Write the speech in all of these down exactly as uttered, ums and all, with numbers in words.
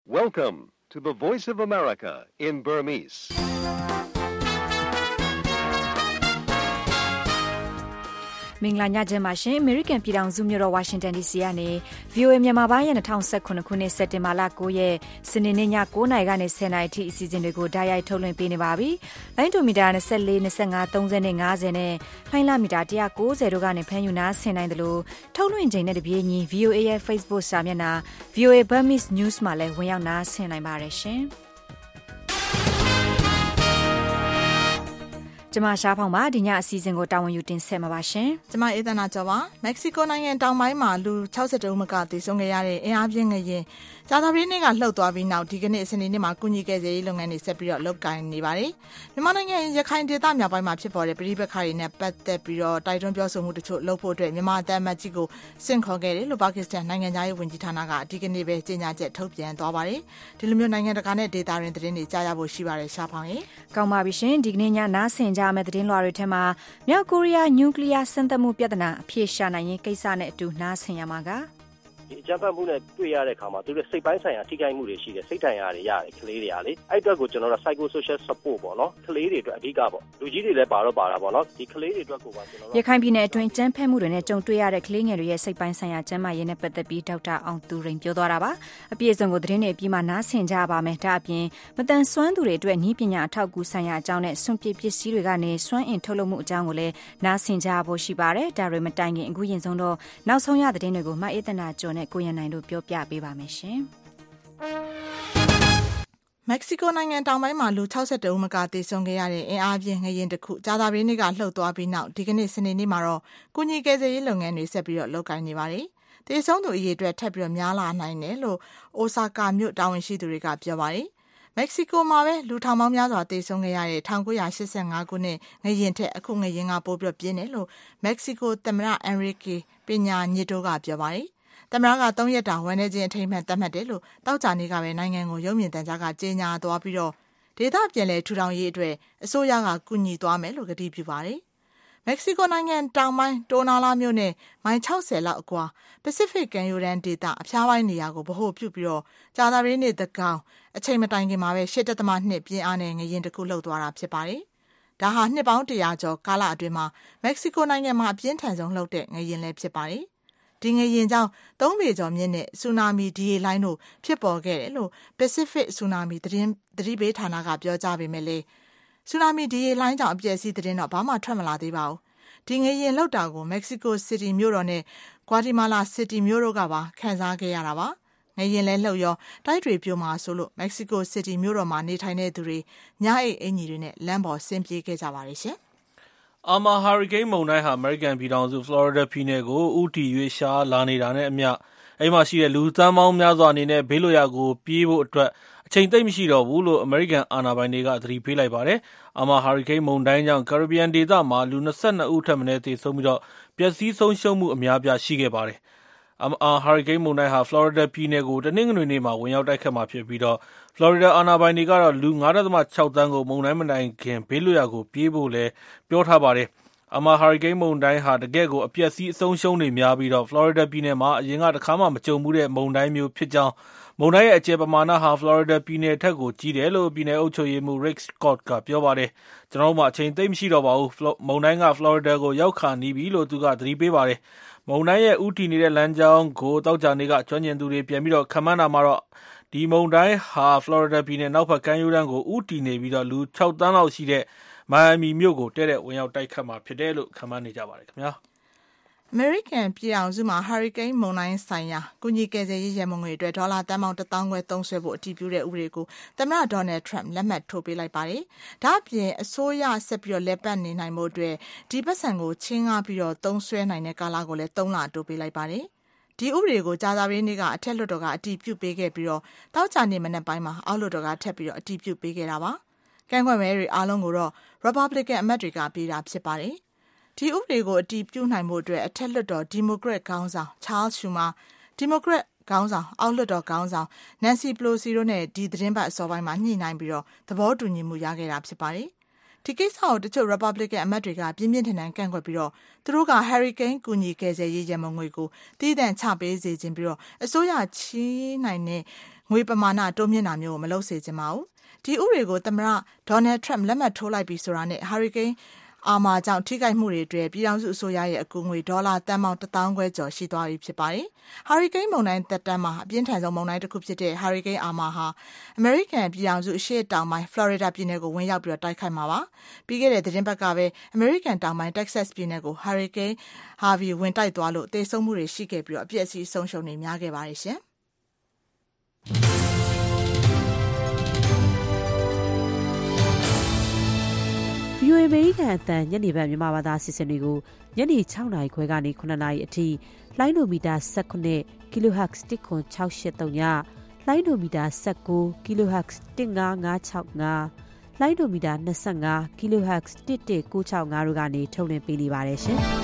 Welcome to the Voice of America in Burmese. ။မင်္ဂလာညချမ်းပါရှင်။ American ပြည်ထောင်စုမြို့တော် Washington ဒီ စီ ကနေ ဗွီအိုအေ မြန်မာပိုင်းရဲ့၂၀၁၇ခုနှစ်စက်တင်ဘာလ၉ရက်စနေနေ့ည၉နာရီကနေ၁၀နာရီအထိအစီအစဉ်တွေကိုဓာတ်ရိုက်ထုတ်လွှင့်ပေးနေပါပြီ။လိုင်းဒိုမီတာ၂၄ ၂၅ ၃၀နဲ့၅၀နဲ့လှိုင်းလမီတာ၁၉၀တို့ကနေဖမ်းယူနားဆင်နိုင်တယ်လို့ထုတ်လွှင့်ချိန်နဲ့တပြေးညီ ဗွီအိုအေ ရဲ့ Facebook စာမျက်နှာ ဗွီအိုအေ Burmese News မှာလည်းဝင်ရောက်နားဆင်နိုင်ပါတယ်ရှင်။ကျမရှားဖောင်ပါဒီညအစီအစဉ်ကိုတာဝန်ယူတင်ဆက်မှာပါရှင်။ကျမအေးသနာကျော်ပါ။မက္ကဆီကိုနိုင်ငံတောင်ပိုင်းမှာလူ၆၁ဦးမကသေဆုံးခဲ့ရတဲ့အင်အားပြင်းငရင်ကြာသပတေးနေ့ကလှုပ်သွားပြီးနောက်ဒီကနေ့စနေနေ့မှာကုညီကယ်ဆယ်ရေးလုပ်ငန်းတွေဆက်ပြီးတော့လုပ်ကိုင်နေပါတယ်။မြန်မာနိုင်ငံရခိုင်ဒေသမြောက်ပိုင်းမှာဖြစ်ပေါ်တဲ့ပြည်ပခါတွေနဲ့ပတ်သက်ပြီးတော့တိုက်တွန်းပြောဆိုမှုတချို့လုပ်ဖို့အတွက်မြန်မာအသံအမတ်ကြီးကိုစင့်ခေါ်ခဲ့တယ်လို့ပါကစ္စတန်နိုင်ငံသားရေးဝန်ကြီးဌာနကဒီကနေ့ပဲကြေညာချက်ထုတ်ပြန်သွားပါတယ်။ဒီလိုမျိုးနိုင်ငံတကာနဲ့ဒေသတွင်သတင်းတွေကြားရဖို့ရှိပါတယ်ရှားဖောင်ရေ။ကောင်းပါပြီရှင်ဒီကနေ့ညနားဆင်ကြမယ့်သတင်းလွှာတွေထဲမှာမြောက်ကိုရီးယားနျူကလ িয়ার စမ်းသပ်မှုပြဿနာအဖြေရှာနိုင်ရေးကိစ္စနဲ့အတူနားဆင်ရမှာကဒီအကြမ်းဖက်မှုနဲ့တွေ့ရတဲ့အခါမှာသူတို့စိတ်ပိုင်းဆိုင်ရာထိခိုက်မှုတွေရှိတယ်စိတ်ဒဏ်ရာတွေရတယ်ကလေးတွေကလေအဲ့အတွက်ကိုကျွန်တော်တို့ psycho social support ပေါ့နော်ကလေးတွေအတွက်အဓိကပေါ့လူကြီးတွေလည်းပါတော့ပါတာပေါ့နော်ဒီကလေးတွေအတွက်ကိုပါကျွန်တော်တို့ရခိုင်ပြည်နယ်အတွင်းအကြမ်းဖက်မှုတွေနဲ့ကြုံတွေ့ရတဲ့ကလေးငယ်တွေရဲ့စိတ်ပိုင်းဆိုင်ရာကျန်းမာရေးနဲ့ပတ်သက်ပြီးဒေါက်တာအောင်သူရိန်ပြောသွားတာပါအပြည့်အစုံကိုသတင်းတွေအပြီးမှနားဆင်ကြပါမယ်ဒါအပြင်မတန်ဆွမ်းသူတွေအတွက်နည်းပညာအထောက်အကူဆိုင်ရာအကြောင်းနဲ့စွန့်ပစ်ပစ္စည်းတွေကနေစွမ်းအင်ထုတ်လုပ်မှုအကြောင်းကိုလည်းနားဆင်ကြဖို့ရှိပါတယ်ဒါတွေမတိုင်ခင်အခုရင်ဆုံးတော့နောက်ဆုံးရသတင်းတွေကိုမအေးသနာကျော်နဲ့ကိုရန်နိုင်တို့ပြောပြပေးပါမယ်ရှင်။မက္ကဆီကိုနိုင်ငံတောင်ပိုင်းမှာလူ၆၁ဦးမကသေဆုံးခဲ့ရတဲ့အင်အားပြင်းငရင်တစ်ခုကြာသပတေးနေ့ကလှုပ်သွားပြီးနောက်ဒီကနေ့စနေနေ့မှာတော့ကုညီကယ်ဆယ်ရေးလုပ်ငန်းတွေဆက်ပြီးတော့လုပ်ကိုင်နေပါတယ်။သေဆုံးသူအရေအတွက်ထပ်ပြီးတော့များလာနိုင်တယ်လို့အိုဆာကာမြို့တာဝန်ရှိသူတွေကပြောပါတယ်။မက္ကဆီကိုမှာပဲလူထောင်ပေါင်းများစွာသေဆုံးခဲ့ရတဲ့၁၉၈၅ခုနှစ်ငရင်ထက်အခုငရင်ကပိုပြီးပြင်းတယ်လို့မက္ကဆီကိုသမ္မတအန်ရီကေပညာညစ်တိုးကပြောပါတယ်။သမ္မတကသုံးရက်တာဝန်နေခြင်းအထိမ်းအမှတ်သတ်မှတ်တယ်လို့တောက်ကြနေကပဲနိုင်ငံကိုရုံမြင့်တန်းကြားကကြေညာသွားပြီးတော့ဒေသပြည်လဲထူထောင်ရေးအတွက်အစိုးရကကူညီသွားမယ်လို့ကတိပြုပါတယ်။မက္ကဆီကိုနိုင်ငံတောင်ပိုင်းတိုနာလာမြို့နယ်မိုင်၆၀လောက်အကွာပစိဖိတ်ကမ်းရိုးတန်းဒေသအဖျားပိုင်းနေရာကိုဗဟိုပြုပြီးတော့ကြာသပတေးနေ့သကောင် အချိန်မတိုင်ခင်မှာပဲရှစ်ဒသမ နှစ်ပြင်းအားနဲ့ငရင်တစ်ခုလှုပ်သွားတာဖြစ်ပါတယ်။ဒါဟာနှစ်ပေါင်းတရာကျော်ကာလအတွင်းမှာမက္ကဆီကိုနိုင်ငံမှာအပြင်းထန်ဆုံးလှုပ်တဲ့ငရင်လည်းဖြစ်ပါတယ်။ဒီငရင်ကြောင့်သုံးပေကျော်မြင့်တဲ့ဆူနာမီဒီရေလိုင်းတို့ဖြစ်ပေါ်ခဲ့တယ်လို့ Pacific ဆူနာမီသတင်းသတိပေးဌာနကပြောကြားပေမဲ့လေဆူနာမီဒီရေလိုင်းကြောင့်အပျက်စီးသတင်းတော့ဘာမှထွက်မလာသေးပါဘူး။ဒီငရင်လှုပ်တာကိုမက္ကဆီကိုစီတီမြို့တော်နဲ့ဂွာတီမာလာစီတီမြို့တို့ကပါခန်းစားခဲ့ရတာပါ။ငရင်လဲလှုပ်ရောတိုက်တွေပြိုမှာဆိုလို့မက္ကဆီကိုစီတီမြို့တော်မှာနေထိုင်တဲ့သူတွေညအိတ်အင်ကြီးတွေနဲ့လမ်းပေါ်ဆင်းပြေးခဲ့ကြပါတယ်ရှင်။အာမာဟာရီကိန်းမုန်တိုင်းဟာအမေရိကန်ပြည်ထောင်စုဖလော်ရီဒါပြည်နယ်ကိုဦးတည်ရွေ့ရှားလာနေတာနဲ့အမျှအဲ့မှာရှိတဲ့လူသန်းပေါင်းများစွာအနေနဲ့ဘေးလွတ်ရာကိုပြေးဖို့အတွက်အချိန်သိပ်မရှိတော့ဘူးလို့အမေရိကန်အာဏာပိုင်တွေကသတိပေးလိုက်ပါတယ်။အာမာဟာရီကိန်းမုန်တိုင်းကြောင့်ကာရစ်ဘီယံဒေသမှာလူ၂၂ဦးထက်မနည်းသေဆုံးပြီးတော့ပျက်စီးဆုံးရှုံးမှုအများပြားရှိခဲ့ပါတယ်။အာမာဟာရီကိန်းမုန်တိုင်းဟာဖလော်ရီဒါပြည်နယ်ကိုတနင်္ဂနွေနေ့မှာဝင်ရောက်တိုက်ခတ်မှာဖြစ်ပြီးတော့ဖလော်ရီဒါအာဏာပိုင်တွေကတော့လူ၅ဒသမ၆သန်းကိုမုန်တိုင်းမတိုင်ခင်ဘေးလွတ်ရာကိုပြေးဖို့လည်းပြောထားပါတယ်။အာမာဟာရီကိန်းမုန်တိုင်းဟာတကယ့်ကိုအပျက်စီးအဆုံးရှုံးတွေများပြီးတော့ဖလော်ရီဒါပြည်နယ်မှာအရင်ကတခါမှမကြုံဘူးတဲ့မုန်တိုင်းမျိုးဖြစ်ကြောင်းမုန်တိုင်းရဲ့အကျယ်ပမာဏဟာဖလော်ရီဒါပြည်နယ်ထက်ကိုကြီးတယ်လို့ပြည်နယ်အုပ်ချုပ်ရေးမှူး Rick Scott ကပြောပါတယ်။ကျွန်တော်တို့မှအချိန်သိပ်မရှိတော့ပါဘူး။မုန်တိုင်းကဖလော်ရီဒါကိုရောက်ခါနီးပြီလို့သူကသတိပေးပါတယ်။မုန်တိုင်းရဲ့ဦးတည်နေတဲ့လမ်းကြောင်းကိုတောက်ကြနေကကျွမ်းကျင်သူတွေပြန်ပြီးတော့ခန့်မှန်းတာမှာတော့ဒီမုန်တိုင်းဟာဖလော်ရီဒါပြည်နယ်နောက်ဘက်ကမ်းရိုးတန်းကိုဦးတည်နေပြီးတော့လူ၆သန်းလောက်ရှိတဲ့မိုင်ယာမီမြို့ကိုတဲ့တဲ့ဝင်ရောက်တိုက်ခတ်မှာဖြစ်တယ်လို့ခန့်မှန်းနေကြပါတယ်ခင်ဗျာအမေရိကန်ပြည်ထောင်စုမှာဟာရီကိန်းမုန်တိုင်းဆိုင်ရာကုညီကယ်ဆယ်ရေးရမုံငွေအတွက်ဒေါ်လာတန်ပေါင်းတစ်သောင်းခွဲသုံးစွဲဖို့အတည်ပြုတဲ့ဥပဒေကိုသမ္မတဒေါ်နယ်ထရမ့်လက်မှတ်ထိုးပေးလိုက်ပါတယ်။ဒါ့အပြင်အစိုးရဆက်ပြီးတော့လက်ပတ်နေနိုင်မှုအတွက်ဒီပတ်စံကိုချင်းကားပြီးတော့သုံးစွဲနိုင်တဲ့ကာလကိုလည်းသုံးလတိုးပေးလိုက်ပါတယ်။ဒီဥပဒေကိုကြာသပတေးနေ့ကအထက်လွှတ်တော်ကအတည်ပြုပေးခဲ့ပြီးတော့တောက်ကြနေမနေ့ပိုင်းမှာအောက်လွှတ်တော်ကထပ်ပြီးတော့အတည်ပြုပေးခဲ့တာပါ။ကန့်ကွက်မဲတွေအားလုံးကိုတော့ Republican အမတ်တွေကပေးတာဖြစ်ပါတယ်။ဒီဥပဒေကိုအတည်ပြုနိုင်မှုအတွက်အထက်လွှတ်တော်ဒီမိုကရက်ခေါင်းဆောင် Charles Schumer ဒီမိုကရက်ခေါင်းဆောင်အောက်လွှတ်တော်ခေါင်းဆောင် Nancy Pelosi တို့နဲ့ဒီသတင်းပတ်အစောပိုင်းမှာညှိနှိုင်းပြီးတော့သဘောတူညီမှုရခဲ့တာဖြစ်ပါတယ်။ဒီကိစ္စကိုတချို့ Republican အမတ်တွေကပြင်းပြင်းထန်ထန်ကန့်ကွက်ပြီးတော့သူတို့က Hurricane ကူညီကယ်ဆယ်ရေးရမုံငွေကိုတည်တံ့ချပေးစေခြင်းပြီးတော့အစိုးရချီးနိုင်တဲ့ငွေပမာဏတိုးမြင့်တာမျိုးကိုမလုပ်စေချင်ပါဘူး။ဒီဥပဒေကိုသမ္မတဒေါ်နယ်ထရမ့်လက်မှတ်ထိုးလိုက်ပြီဆိုတာနဲ့ဟာရီကိန်းအာမာကြောင့်ထိခိုက်မှုတွေအတွက်ပြည်ထောင်စုအစိုးရရဲ့အကူအငွေဒေါ်လာတန်ပေါင်းတစ်သောင်းခွဲကျော်ရှိသွားပြီဖြစ်ပါတယ်။ဟာရီကိန်းမုန်တိုင်းသက်တမ်းမှာအပြင်းထန်ဆုံးမုန်တိုင်းတစ်ခုဖြစ်တဲ့ဟာရီကိန်းအာမာဟာအမေရိကန်ပြည်ထောင်စုအရှေ့တောင်ပိုင်းဖလော်ရီဒါပြည်နယ်ကိုဝင်ရောက်ပြီးတော့တိုက်ခိုက်မှာပါ။ပြီးခဲ့တဲ့သတင်းပတ်ကပဲအမေရိကန်တောင်ပိုင်းတက်ဆက်စ်ပြည်နယ်ကိုဟာရီကိန်းဟာဗီဝင်တိုက်သွားလို့သေဆုံးမှုတွေရှိခဲ့ပြီးတော့အပြည့်အစည်ဆုံးရှုံးနေများခဲ့ပါတယ်ရှင်။ဗီအိုအေ အမေရိကန်အသံညနေပိုင်းမြန်မာဘာသာအစီအစဉ်တွေကိုညနေ၆နာရီခွဲကနေ၇နာရီအထိလိုင်းဒိုမီတာ၁၉ Kilohertz တစ်ခွန်၆၈၃ညလိုင်းဒိုမီတာ၁၉ Kilohertz တစ်၅၅၆၅လိုင်းဒိုမီတာ၂၅ Kilohertz တစ်၁၉၆၅တို့ကနေထုတ်လွှင့်ပေးနေပါတယ်ရှင်။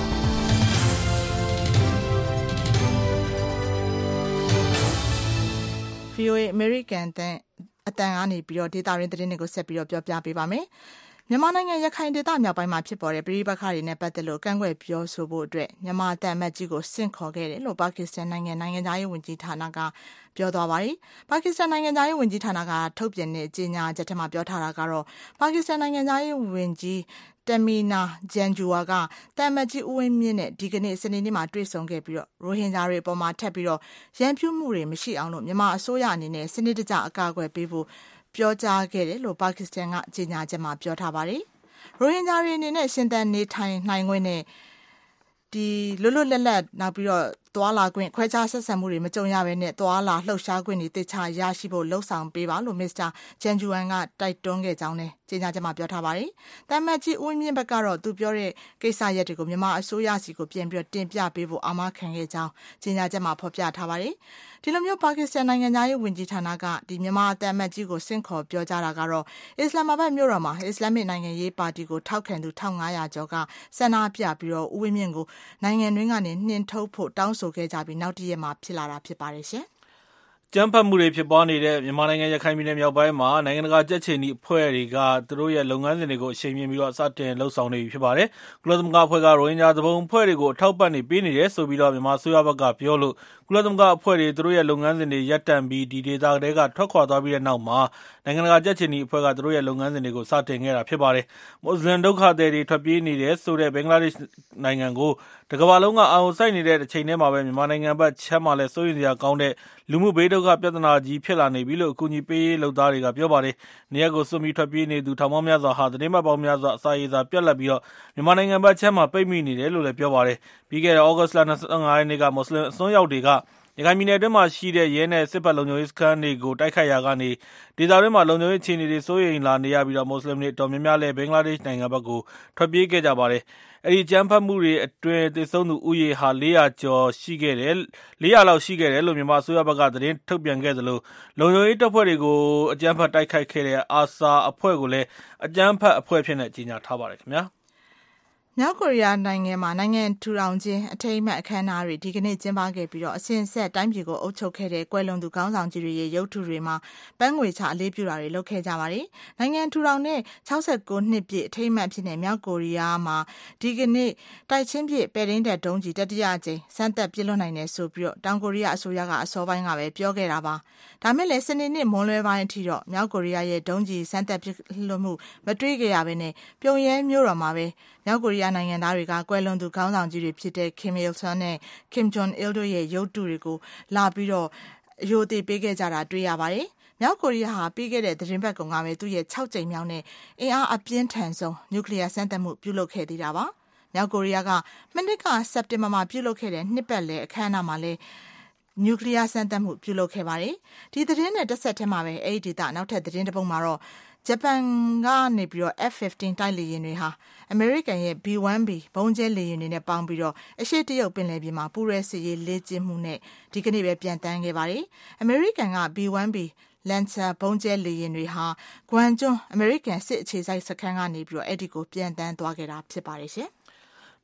ဗီအိုအေ American အသံအသံကနေပြီးတော့ဒေတာရင်းသတင်းတွေကိုဆက်ပြီးတော့ပြောပြပေးပါမယ်။မြန်မာနိုင်ငံရခိုင်ဒေသမြောက်ပိုင်းမှာဖြစ်ပေါ်တဲ့ပြည်ပခါတွေနဲ့ပတ်သက်လို့ကန့်ကွက်ပြောဆိုဖို့အတွက်မြန်မာအသံအမတ်ကြီးကိုဆင့်ခေါ်ခဲ့တယ်လို့ပါကစ္စတန်နိုင်ငံနိုင်ငံသားရေးဝန်ကြီးဌာနကပြောသွားပါတယ်။ပါကစ္စတန်နိုင်ငံသားရေးဝန်ကြီးဌာနကထုတ်ပြန်တဲ့ကြေညာချက်ထဲမှာပြောထားတာကတော့ပါကစ္စတန်နိုင်ငံသားရေးဝန်ကြီးတမီနာဂျန်ဂျူဝါကတမ်မတ်ကြီးဦးဝင်းမြင့်နဲ့ဒီကနေ့စနေနေ့မှာတွေ့ဆုံခဲ့ပြီးတော့ရိုဟင်ဂျာတွေအပေါ်မှာထပ်ပြီးတော့ရန်ပြုမှုတွေမရှိအောင်လို့မြန်မာအစိုးရအနေနဲ့စနစ်တကျအကာအကွယ်ပေးဖို့ပြောကြားခဲ့တယ်လို့ပါကစ္စတန်ကကြေညာချက်မှာပြောထားပါတယ်။ရိုဟင်ဂျာတွေအနေနဲ့ရှင်သန်နေထိုင်နိုင်ခွင့်နဲ့ဒီလွတ်လွတ်လပ်လပ်နောက်ပြီးတော့သွားလာခွင့်ခွဲခြားဆက်ဆံမှုတွေမကြုံရဘဲနဲ့သွားလာလှုပ်ရှားခွင့်တွေတိကျရရှိဖို့လှုံ့ဆော်ပေးပါလို့မစ္စတာဂျန်ဂျူဝမ်ကတိုက်တွန်းခဲ့ကြောင်းနဲ့ကြေညာချက်မှာပြောထားပါတယ်။တမ်မတ်ကြီးဦးမြင့်ဘက်ကတော့သူပြောတဲ့ကိစ္စရပ်တွေကိုမြန်မာအစိုးရစီကိုပြန်ပြီးတင်ပြပေးဖို့အာမခံခဲ့ကြောင်းကြေညာချက်မှာဖော်ပြထားပါတယ်။ဒီလိုမျိုးပါကစ္စတန်နိုင်ငံသားရေးဝန်ကြီးဌာနကဒီမြန်မာတမ်မတ်ကြီးကိုဆင့်ခေါ်ပြောကြတာကတော့အစ္စလာမာဘတ်မြို့တော်မှာအစ္စလာမစ်နိုင်ငံရေးပါတီကိုထောက်ခံသူ၁၅၀၀ကျော်ကဆန္ဒပြပြီးတော့ဦးဝင်းမြင့်ကိုနိုင်ငံတွင်းကနေနှင်ထုတ်ဖို့တောင်းဆိုခဲ့ကြပြီးနောက်တည့်ရက်မှာဖြစ်လာတာဖြစ်ပါတယ်ရှင်။ကြမ်းဖက်မှုတွေဖြစ်ပွားနေတဲ့မြန်မာနိုင်ငံရခိုင်ပြည်နယ်မြောက်ပိုင်းမှာနိုင်ငံတကာကြက်ချေနီအဖွဲ့တွေကသူတို့ရဲ့လုပ်ငန်းစဉ်တွေကိုအရှိန်မြင့်ပြီးတော့စတင်လှုပ်ဆောင်နေပြီဖြစ်ပါတယ်။ကုလသမဂ္ဂအဖွဲ့ကရိုဟင်ဂျာသဘုံအဖွဲ့တွေကိုအထောက်ပံ့နေပေးနေတယ်ဆိုပြီးတော့မြန်မာအစိုးရဘက်ကပြောလို့ကုလသမဂ္ဂအဖွဲ့တွေသူတို့ရဲ့လုပ်ငန်းစဉ်တွေရပ်တန့်ပြီးဒီဒေသတွေကထွက်ခွာသွားပြီးတဲ့နောက်မှာနိုင်ငံတကာကြက်ချေနီအဖွဲ့ကသူတို့ရဲ့လုပ်ငန်းစဉ်တွေကိုစတင်ခဲ့တာဖြစ်ပါတယ်။မွတ်စလင်ဒုက္ခသည်တွေထွက်ပြေးနေတယ်ဆိုတဲ့ဘင်္ဂလားဒေ့ရှ်နိုင်ငံကိုတကမ္ဘာလုံးကအာရုံစိုက်နေတဲ့အချိန်ထဲမှာပဲမြန်မာနိုင်ငံဘက်ချမ်းမှာလည်းစိုးရိမ်စရာကောင်းတဲ့လူမှုဘေးဒုက္ခပြဿနာကြီးဖြစ်လာနေပြီလို့အကူအညီပေးရေးလုပ်သားတွေကပြောပါတယ်။နေရာကိုစွန့်ပြီးထွက်ပြေးနေသူထောင်ပေါင်းများစွာဟာသတင်းမှတ်ပေါင်းများစွာအစာရေစာပြတ်လက်ပြီးတော့မြန်မာနိုင်ငံဘက်ချမ်းမှာပိတ်မိနေတယ်လို့လည်းပြောပါတယ်။ပြီးခဲ့တဲ့ဩဂတ်စ်လ၂၅ရက်နေ့ကမွတ်စလင်အစွန်းရောက်တွေကရခိုင်ပြည်နယ်အတွင်းမှာရှိတဲ့ရဲနဲ့စစ်ဘက်လုံခြုံရေးစခန်းတွေကိုတိုက်ခိုက်ရာကနေဒေသတွင်းမှာလုံခြုံရေးအခြေအနေတွေစိုးရိမ်လာနေရပြီးတော့မွတ်စလင်တွေတော်များများလည်းဘင်္ဂလားဒေ့ရှ်နိုင်ငံဘက်ကိုထွက်ပြေးခဲ့ကြပါတယ်။အဲဒီကြမ်းဖက်မှုတွေအတွင်းသေဆုံးသူဥယေဟာ၄ရာကျော်ရှိခဲ့တယ်၄ရာလောက်ရှိခဲ့တယ်လို့မြန်မာအစိုးရဘက်ကသတင်းထုတ်ပြန်ခဲ့သလိုလုံခြုံရေးတပ်ဖွဲ့တွေကိုအကြမ်းဖက်တိုက်ခိုက်ခဲ့တဲ့အာဆာအဖွဲ့ကိုလည်းအကြမ်းဖက်အဖွဲ့ဖြစ်နေကြေညာထားပါတယ်ခင်ဗျာ။မြောက်ကိုရီးယားနိုင်ငံမှာနိုင်ငံထူထောင်ခြင်းအထိမ်းအမှတ်အခမ်းအနားတွေဒီကနေ့ကျင်းပခဲ့ပြီးတော့အစဉ်ဆက်တိုင်းပြည်ကိုအုပ်ချုပ်ခဲ့တဲ့ကွယ်လွန်သူခေါင်းဆောင်ကြီးတွေရဲ့ရုပ်ထုတွေမှာပန်းငွေချအလေးပြုတာတွေလုပ်ခဲ့ကြပါတယ်။နိုင်ငံထူထောင်တဲ့၆၉နှစ်ပြည့်အထိမ်းအမှတ်ဖြစ်တဲ့မြောက်ကိုရီးယားမှာဒီကနေ့တိုက်ချင်းပြည့်ပဲ့ရင်းတပ်ဒုံးကြီးတတိယအကြိမ်စမ်းသပ်ပစ်လွှတ်နိုင်တယ်ဆိုပြီးတော့တောင်ကိုရီးယားအစိုးရကအစောပိုင်းကပဲပြောခဲ့တာပါ။ဒါမဲ့လည်းစနေနေ့မွန်းလွဲပိုင်းအထိတော့မြောက်ကိုရီးယားရဲ့ဒုံးကြီးစမ်းသပ်ပစ်လွှတ်မှုမတွေ့ခဲ့ရဘဲနဲ့ပြုံရဲမြို့တော်မှာပဲမြောက်ကိုရီးယားနိုင်ငံသားတွေကကွယ်လွန်သူခေါင်းဆောင်ကြီးတွေဖြစ်တဲ့ Kim Il Sung နဲ့ Kim Jong Il တို့ရဲ့ရုပ်တုတွေကိုလာပြီးတော့အယိုသေးပေးခဲ့ကြတာတွေ့ရပါတယ်။မြောက်ကိုရီးယားဟာပြီးခဲ့တဲ့သတင်းပတ်ကုန်ကပဲသူ့ရဲ့၆ကြိမ်မြောက်နဲ့အင်အားအပြင်းထန်ဆုံးနျူကလ িয়ার စမ်းသပ်မှုပြုလုပ်ခဲ့သေးတာပါ။မြောက်ကိုရီးယားကမနှစ်ကစက်တင်ဘာမှာပြုလုပ်ခဲ့တဲ့နှစ်ပတ်လည်အခမ်းအနားမှာလည်းနျူကလ িয়ার စမ်းသပ်မှုပြုလုပ်ခဲ့ပါတယ်။ဒီသတင်းနဲ့တစ်ဆက်တည်းမှာပဲအဲ့ဒီဒေသနောက်ထပ်သတင်းတစ်ပုဒ်မှာတော့ဂျပန်ကနေပြီးတော့ F ဖစ်ဖျန် တိုက်လေယာဉ်တွေဟာအမေရိကန်ရဲ့ B 1 B ဘုံးကျဲလေယာဉ်တွေနဲ့ပေါင်းပြီးတော့အရှေ့တရုတ်ပင်လယ်ပြင်မှာပူးရဲစစ်ရေးလေ့ကျင့်မှုနဲ့ဒီကနေ့ပဲပြန်တန်းခဲ့ပါတယ်။အမေရိကန်က B 1 B လန်ဆာဘုံးကျဲလေယာဉ်တွေဟာဂွမ်ကျွန်းအမေရိကန်စစ်အခြေစိုက်စခန်းကနေပြီးတော့အဲ့ဒီကိုပြန်တန်းသွားခဲ့တာဖြစ်ပါတယ်ရှင်။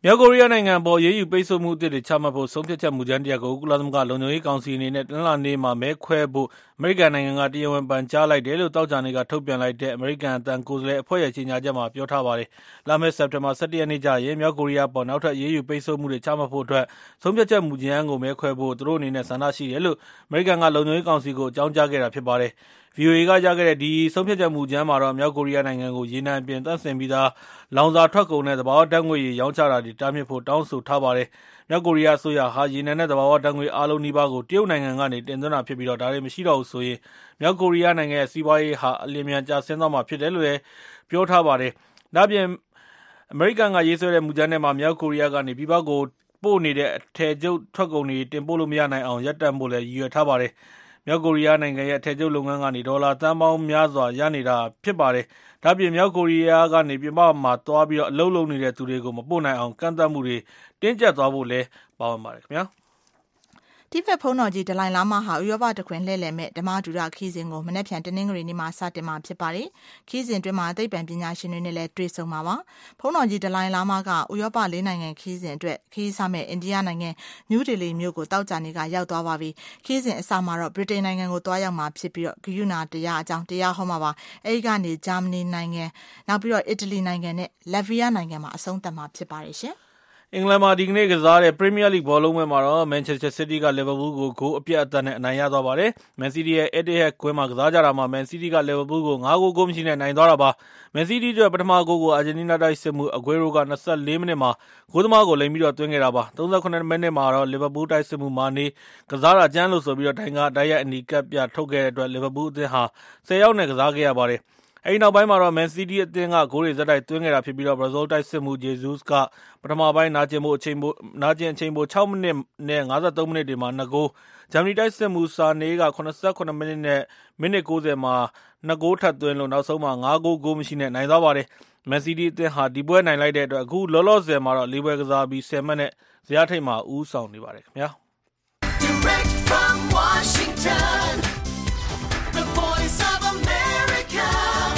မြောက်ကိုရီးယားနိုင်ငံပေါ်ရေးယူပိတ်ဆို့မှုအသစ်တွေချမှတ်ဖို့ဆုံးဖြတ်ချက်မူကြမ်းတရပ်ကိုကုလသမဂ္ဂလုံခြုံရေးကောင်စီအနေနဲ့တနင်္လာနေ့မှာမဲခွဲဖို့အမေရိကန်နိုင်ငံကတရားဝင်ပန်ကြားလိုက်တယ်လို့သောကြာနေ့ကထုတ်ပြန်လိုက်တဲ့အမေရိကန်အသံကိုယ်စားလှယ်အဖွဲ့ရဲ့ကြေညာချက်မှာပြောထားပါတယ်။လာမယ့်စက်တင်ဘာ၁၁ရက်နေ့ကျရင်မြောက်ကိုရီးယားပေါ်နောက်ထပ်ရေးယူပိတ်ဆို့မှုတွေချမှတ်ဖို့အတွက်ဆုံးဖြတ်ချက်မူကြမ်းကိုမဲခွဲဖို့သူတို့အနေနဲ့ဆန္ဒရှိတယ်လို့အမေရိကန်ကလုံခြုံရေးကောင်စီကိုအကြောင်းကြားခဲ့တာဖြစ်ပါတယ်။ဗွီအိုအေကကြားခဲ့တဲ့ဒီဆုံးဖြတ်ချက်မူကြမ်းမှာတော့မြောက်ကိုရီးယားနိုင်ငံကိုရေနံအပြင်သန့်စင်ပြီးသားလောင်စာထွက်ကုန်နဲ့သဘာဝဓာတ်ငွေ့ရည်ရောင်းချတာတွေတားမြစ်ဖို့တောင်းဆိုထားပါတယ်။မြောက်ကိုရီးယားအစိုးရဟာရေနံနဲ့သဘာဝဓာတ်ငွေ့အားလုံးနီးပါးကိုတရုတ်နိုင်ငံကနေတင်သွင်းတာဖြစ်ပြီးတော့ဒါတွေမရှိတော့ဘူးဆိုရင်မြောက်ကိုရီးယားနိုင်ငံရဲ့စီးပွားရေးဟာအလျင်မြန်ကျဆင်းသွားမှာဖြစ်တယ်လို့လည်းပြောထားပါတယ်။ဒါ့အပြင်အမေရိကန်ကရေးဆွဲတဲ့မူကြမ်းထဲမှာမြောက်ကိုရီးယားကနေပြည်ပကိုပို့နေတဲ့အထည်ချုပ်ထွက်ကုန်တွေတင်ပို့လို့မရနိုင်အောင်ရပ်တန့်ဖို့လည်းရည်ရွယ်ထားပါတယ်။မြောက်ကိုရီးယားနိုင်ငံရဲ့အထည်ချုပ်လုပ်ငန်းကနေဒေါ်လာသန်းပေါင်းများစွာရနေတာဖြစ်ပါတယ်။ဒါ့အပြင်မြောက်ကိုရီးယားကနေပြည်ပမှာသွားပြီးတော့အလုပ်လုပ်နေတဲ့သူတွေကိုမပို့နိုင်အောင်ကန့်သတ်မှုတွေတင်းကျပ်သွားဖို့လည်းပါဝင်ပါတယ်ခင်ဗျာ။တိဘက်ဘုန်းတော်ကြီးဒလိုင်လာမာဟာဥရောပတခွင်လှည့်လည်မဲ့ဓမ္မဒူရခီးစဉ်ကိုမနေ့ဖြန်တနင်္ဂနွေနေ့မှာစတင်မှာဖြစ်ပါတယ်။ခီးစဉ်တွင်မှာသိပ္ပံပညာရှင်တွေနဲ့လည်းတွေ့ဆုံမှာပါ။ဘုန်းတော်ကြီးဒလိုင်လာမာကဥရောပလေးနိုင်ငံခီးစဉ်အတွက်ခီးစားမဲ့အိန္ဒိယနိုင်ငံနယူးဒေလီမြို့ကိုတောက်ကြနေကရောက်သွားပါပြီ။ခီးစဉ်အစမှာတော့ဗြိတိန်နိုင်ငံကိုသွားရောက်မှာဖြစ်ပြီးတော့ဂယုဏတရားအကြောင်းတရားဟောမှာပါ။အဲဒီကနေဂျာမနီနိုင်ငံနောက်ပြီးတော့အီတလီနိုင်ငံနဲ့လက်ဗီးယားနိုင်ငံမှာအဆုံးသတ်မှာဖြစ်ပါတယ်ရှင်။အင်္ဂလန်မှာဒီကနေ့ကစားတဲ့ Premier League ဘောလုံးပွဲမှာတော့ Manchester City က Liverpool ကိုဂိုးအပြတ်အသတ်နဲ့အနိုင်ရသွားပါတယ်။ Man City ရဲ့ Etihad ကွင်းမှာကစားကြတာမှာ Man City က Liverpool ကိုငါးဂိုးဂိုးမရှိနဲ့နိုင်သွားတာပါ။ Man City အတွက်ပထမဂိုးကိုအာဂျင်တီးနားတိုက်စစ်မှု Aguero က၂၄မိနစ်မှာဂိုးသမားကိုလိမ်ပြီးတော့သွင်းခဲ့တာပါ။၃၇မိနစ်မှာတော့ Liverpool တိုက်စစ်မှု Mane ကစားတာကြမ်းလို့ဆိုပြီးတော့ဒိုင်ကတိုက်ရိုက်အနီးကပ်ပြထုတ်ခဲ့တဲ့အတွက် Liverpool အသင်းဟာ၁၀ယောက်နဲ့ကစားခဲ့ရပါတယ်။အဲဒီနောက်ပိုင်းမှာတော့ Man City အသင်းကဂိုးတွေဇက်တိုက်သွင်းခဲ့တာဖြစ်ပြီးတော့ Brazil တိုက်စစ်မှု Jesus ကပထမပိုင်းနာကျင်မှုအချိန်ပိုနာကျင်အချိန်ပို၆မိနစ်နဲ့၅၃မိနစ်တွေမှာနှစ်ဂိုးဂျာမနီတိုက်စစ်မှု Sané က၇၇မိနစ်နဲ့မိနစ်၉၀မှာနှစ်ဂိုးထပ်သွင်းလို့နောက်ဆုံးမှာ၅ဂိုးဂိုးမရှိနဲ့နိုင်သွားပါတယ်။ Man City အသင်းဟာဒီပွဲနိုင်လိုက်တဲ့အတွက်အခုလောလောဆယ်မှာတော့၄ပွဲကစားပြီး၁၀မှတ်နဲ့ဇယားထိပ်မှာဦးဆောင်နေပါတယ်ခင်ဗျာ။ Direct from Washington The Voice of America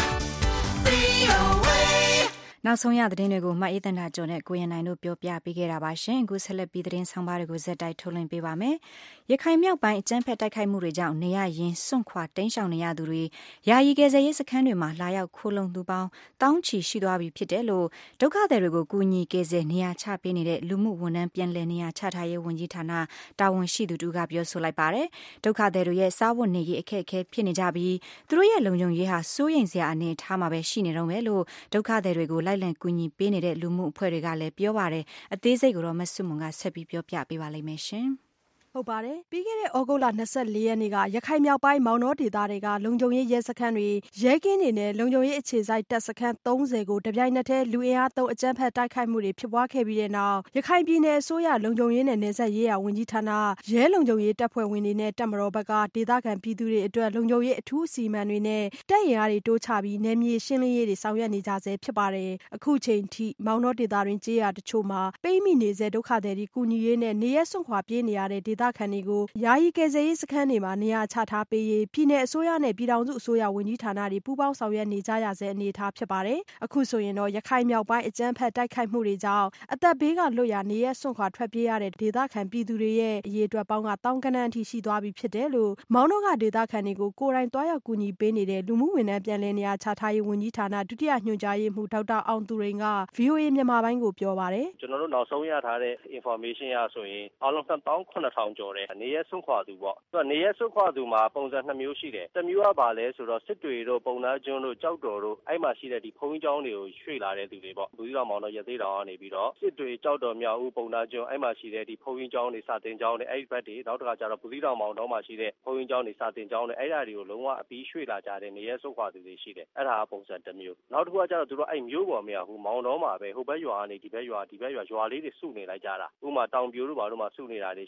နောက်ဆုံးရသတင်းတွေကိုမှအေးသန္တာကျော်နဲ့ကိုရန်နိုင်တို့ပြောပြပေးခဲ့တာပါရှင်အခုဆက်လက်ပြီးသတင်းဆောင်ပါတွေကိုဇက်တိုက်ထုတ်လွှင့်ပေးပါမယ်ရခိုင်မြောက်ပိုင်းအကြမ်းဖက်တိုက်ခိုက်မှုတွေကြောင့်နေရရင်စွန့်ခွာတိမ်းရှောင်နေရသူတွေယာယီကယ်ဆယ်ရေးစခန်းတွေမှာလာရောက်ခိုးလုံသူပေါင်းတောင်းချီရှိသွားပြီဖြစ်တယ်လို့ဒုက္ခသည်တွေကိုကူညီကယ်ဆယ်နေရာချပေးနေတဲ့လူမှုဝန်ထမ်းပြန်လည်နေရာချထားရေးဝန်ကြီးဌာနတာဝန်ရှိသူတို့ကပြောဆိုလိုက်ပါတယ်ဒုက္ခသည်တွေရဲ့စားဝတ်နေရေးအခက်အခဲဖြစ်နေကြပြီးသူတို့ရဲ့လုံခြုံရေးဟာစိုးရိမ်စရာအနေထားမှာပဲရှိနေတော့မယ်လို့ဒုက္ခသည်တွေကိုလိုက်လံကူညီပေးနေတဲ့လူမှုအဖွဲ့တွေကလည်းပြောပါတယ်အသေးစိတ်ကိုတော့မဆုမွန်ကဆက်ပြီးပြောပြပေးပါလိမ့်မယ်ရှင်ဟုတ်ပါတယ်ပြီးခဲ့တဲ့ဩဂုတ်လ၂၄ရက်နေ့ကရခိုင်မြောက်ပိုင်းမောင်နှောဒေသတွေကလုံခြုံရေးရဲစခန်းတွေရဲကင်းတွေနဲ့လုံခြုံရေးအခြေစိုက်တပ်စခန်း၃၀ကိုတပြိုင်နက်တည်းလူအင်အားသုံးအကြမ်းဖက်တိုက်ခိုက်မှုတွေဖြစ်ပွားခဲ့ပြီးတဲ့နောက်ရခိုင်ပြည်နယ်အစိုးရလုံခြုံရေးနဲ့နယ်စပ်ရေးရာဝန်ကြီးဌာနရဲလုံခြုံရေးတပ်ဖွဲ့ဝင်တွေနဲ့တပ်မတော်ဘက်ကဒေသခံပြည်သူတွေအတွက်လုံခြုံရေးအထူးအစီအမံတွေနဲ့တပ်ရင်အားတွေတိုးချပြီးနယ်မြေရှင်းလင်းရေးတွေဆောင်ရွက်နေကြဆဲဖြစ်ပါတယ်အခုချိန်ထိမောင်နှောဒေသတွင်ကြေးရတချို့မှာပိတ်မိနေဆဲဒုက္ခသည်တွေကူညီရေးနဲ့နေရဲစွန့်ခွာပြေးနေရတဲ့ဒေသခံတွေကိုယာယီကယ်ဆယ်ရေးစခန်းတွေမှာနေရာချထားပေးရေးပြည်내အစိုးရနဲ့ပြည်ထောင်စုအစိုးရဝန်ကြီးဌာနတွေပူးပေါင်းဆောင်ရွက်နေကြရဆဲအနေအထားဖြစ်ပါတယ်။အခုဆိုရင်တော့ရခိုင်မြောက်ပိုင်းအကြမ်းဖက်တိုက်ခိုက်မှုတွေကြောင့်အသက်ဘေးကလွတ်ရာနေရဲစွန့်ခွာထွက်ပြေးရတဲ့ဒေသခံပြည်သူတွေရဲ့အရေးအတွက်ပေါင်းကတောင်းကနန်းအထိရှိသွားပြီဖြစ်တယ်လို့မောင်နှောကဒေသခံတွေကိုကိုယ်တိုင်တွားရောက်ကူညီပေးနေတဲ့လူမှုဝန်ထမ်းပြန်လည်နေရာချထားရေးဝန်ကြီးဌာနဒုတိယညွှန်ကြားရေးမှူးဒေါက်တာအောင်သူရိန်က ဗွီအိုအေမြန်မာပိုင်းကိုပြောပါတယ်။ကျွန်တော်တို့နောက်ဆုံးရထားတဲ့ information ရဆိုရင်အားလုံးနှစ်သောင်းခုနှစ်ထောင်ကျော်တယ်နေရဲစွန့်ခွာသူပေါ့သူကနေရဲစွန့်ခွာသူမှာပုံစံနှစ်မျိုးရှိတယ်တစ်မျိုးကပါလဲဆိုတော့စစ်တွေတို့ပုံနာကျွန်းတို့ကြောက်တော်တို့အဲ့မှာရှိတဲ့ဒီဘုန်းကြီးကျောင်းတွေကိုရွှေ့လာတဲ့သူတွေပေါ့ဘူးသီးတောင်မောင်တော်ရသေးတောင်ကနေပြီးတော့စစ်တွေကြောက်တော်မြောက်ဦးပုံနာကျွန်းအဲ့မှာရှိတဲ့ဒီဘုန်းကြီးကျောင်းတွေစာသင်ကျောင်းတွေအဲ့ဒီဘက်တွေနောက်တစ်ခါကျတော့ဘူးသီးတောင်မောင်တော်မှာရှိတဲ့ဘုန်းကြီးကျောင်းတွေစာသင်ကျောင်းတွေအဲ့ဓာတွေကိုလုံးဝအပြီးရွှေ့လာကြတဲ့နေရဲစွန့်ခွာသူတွေရှိတယ်အဲ့ဒါကပုံစံတစ်မျိုးနောက်တစ်ခုကကျတော့သူတို့အဲ့မျိုးပေါ်မရဘူးမောင်တော်မှာပဲဟိုဘက်ရွာကနေဒီဘက်ရွာဒီဘက်ရွာရွာလေးတွေစုနေလိုက်ကြတာဥပမာတောင်ပြိုတို့ဘာလို့မှစုနေတာတွေရှိတယ်တခြ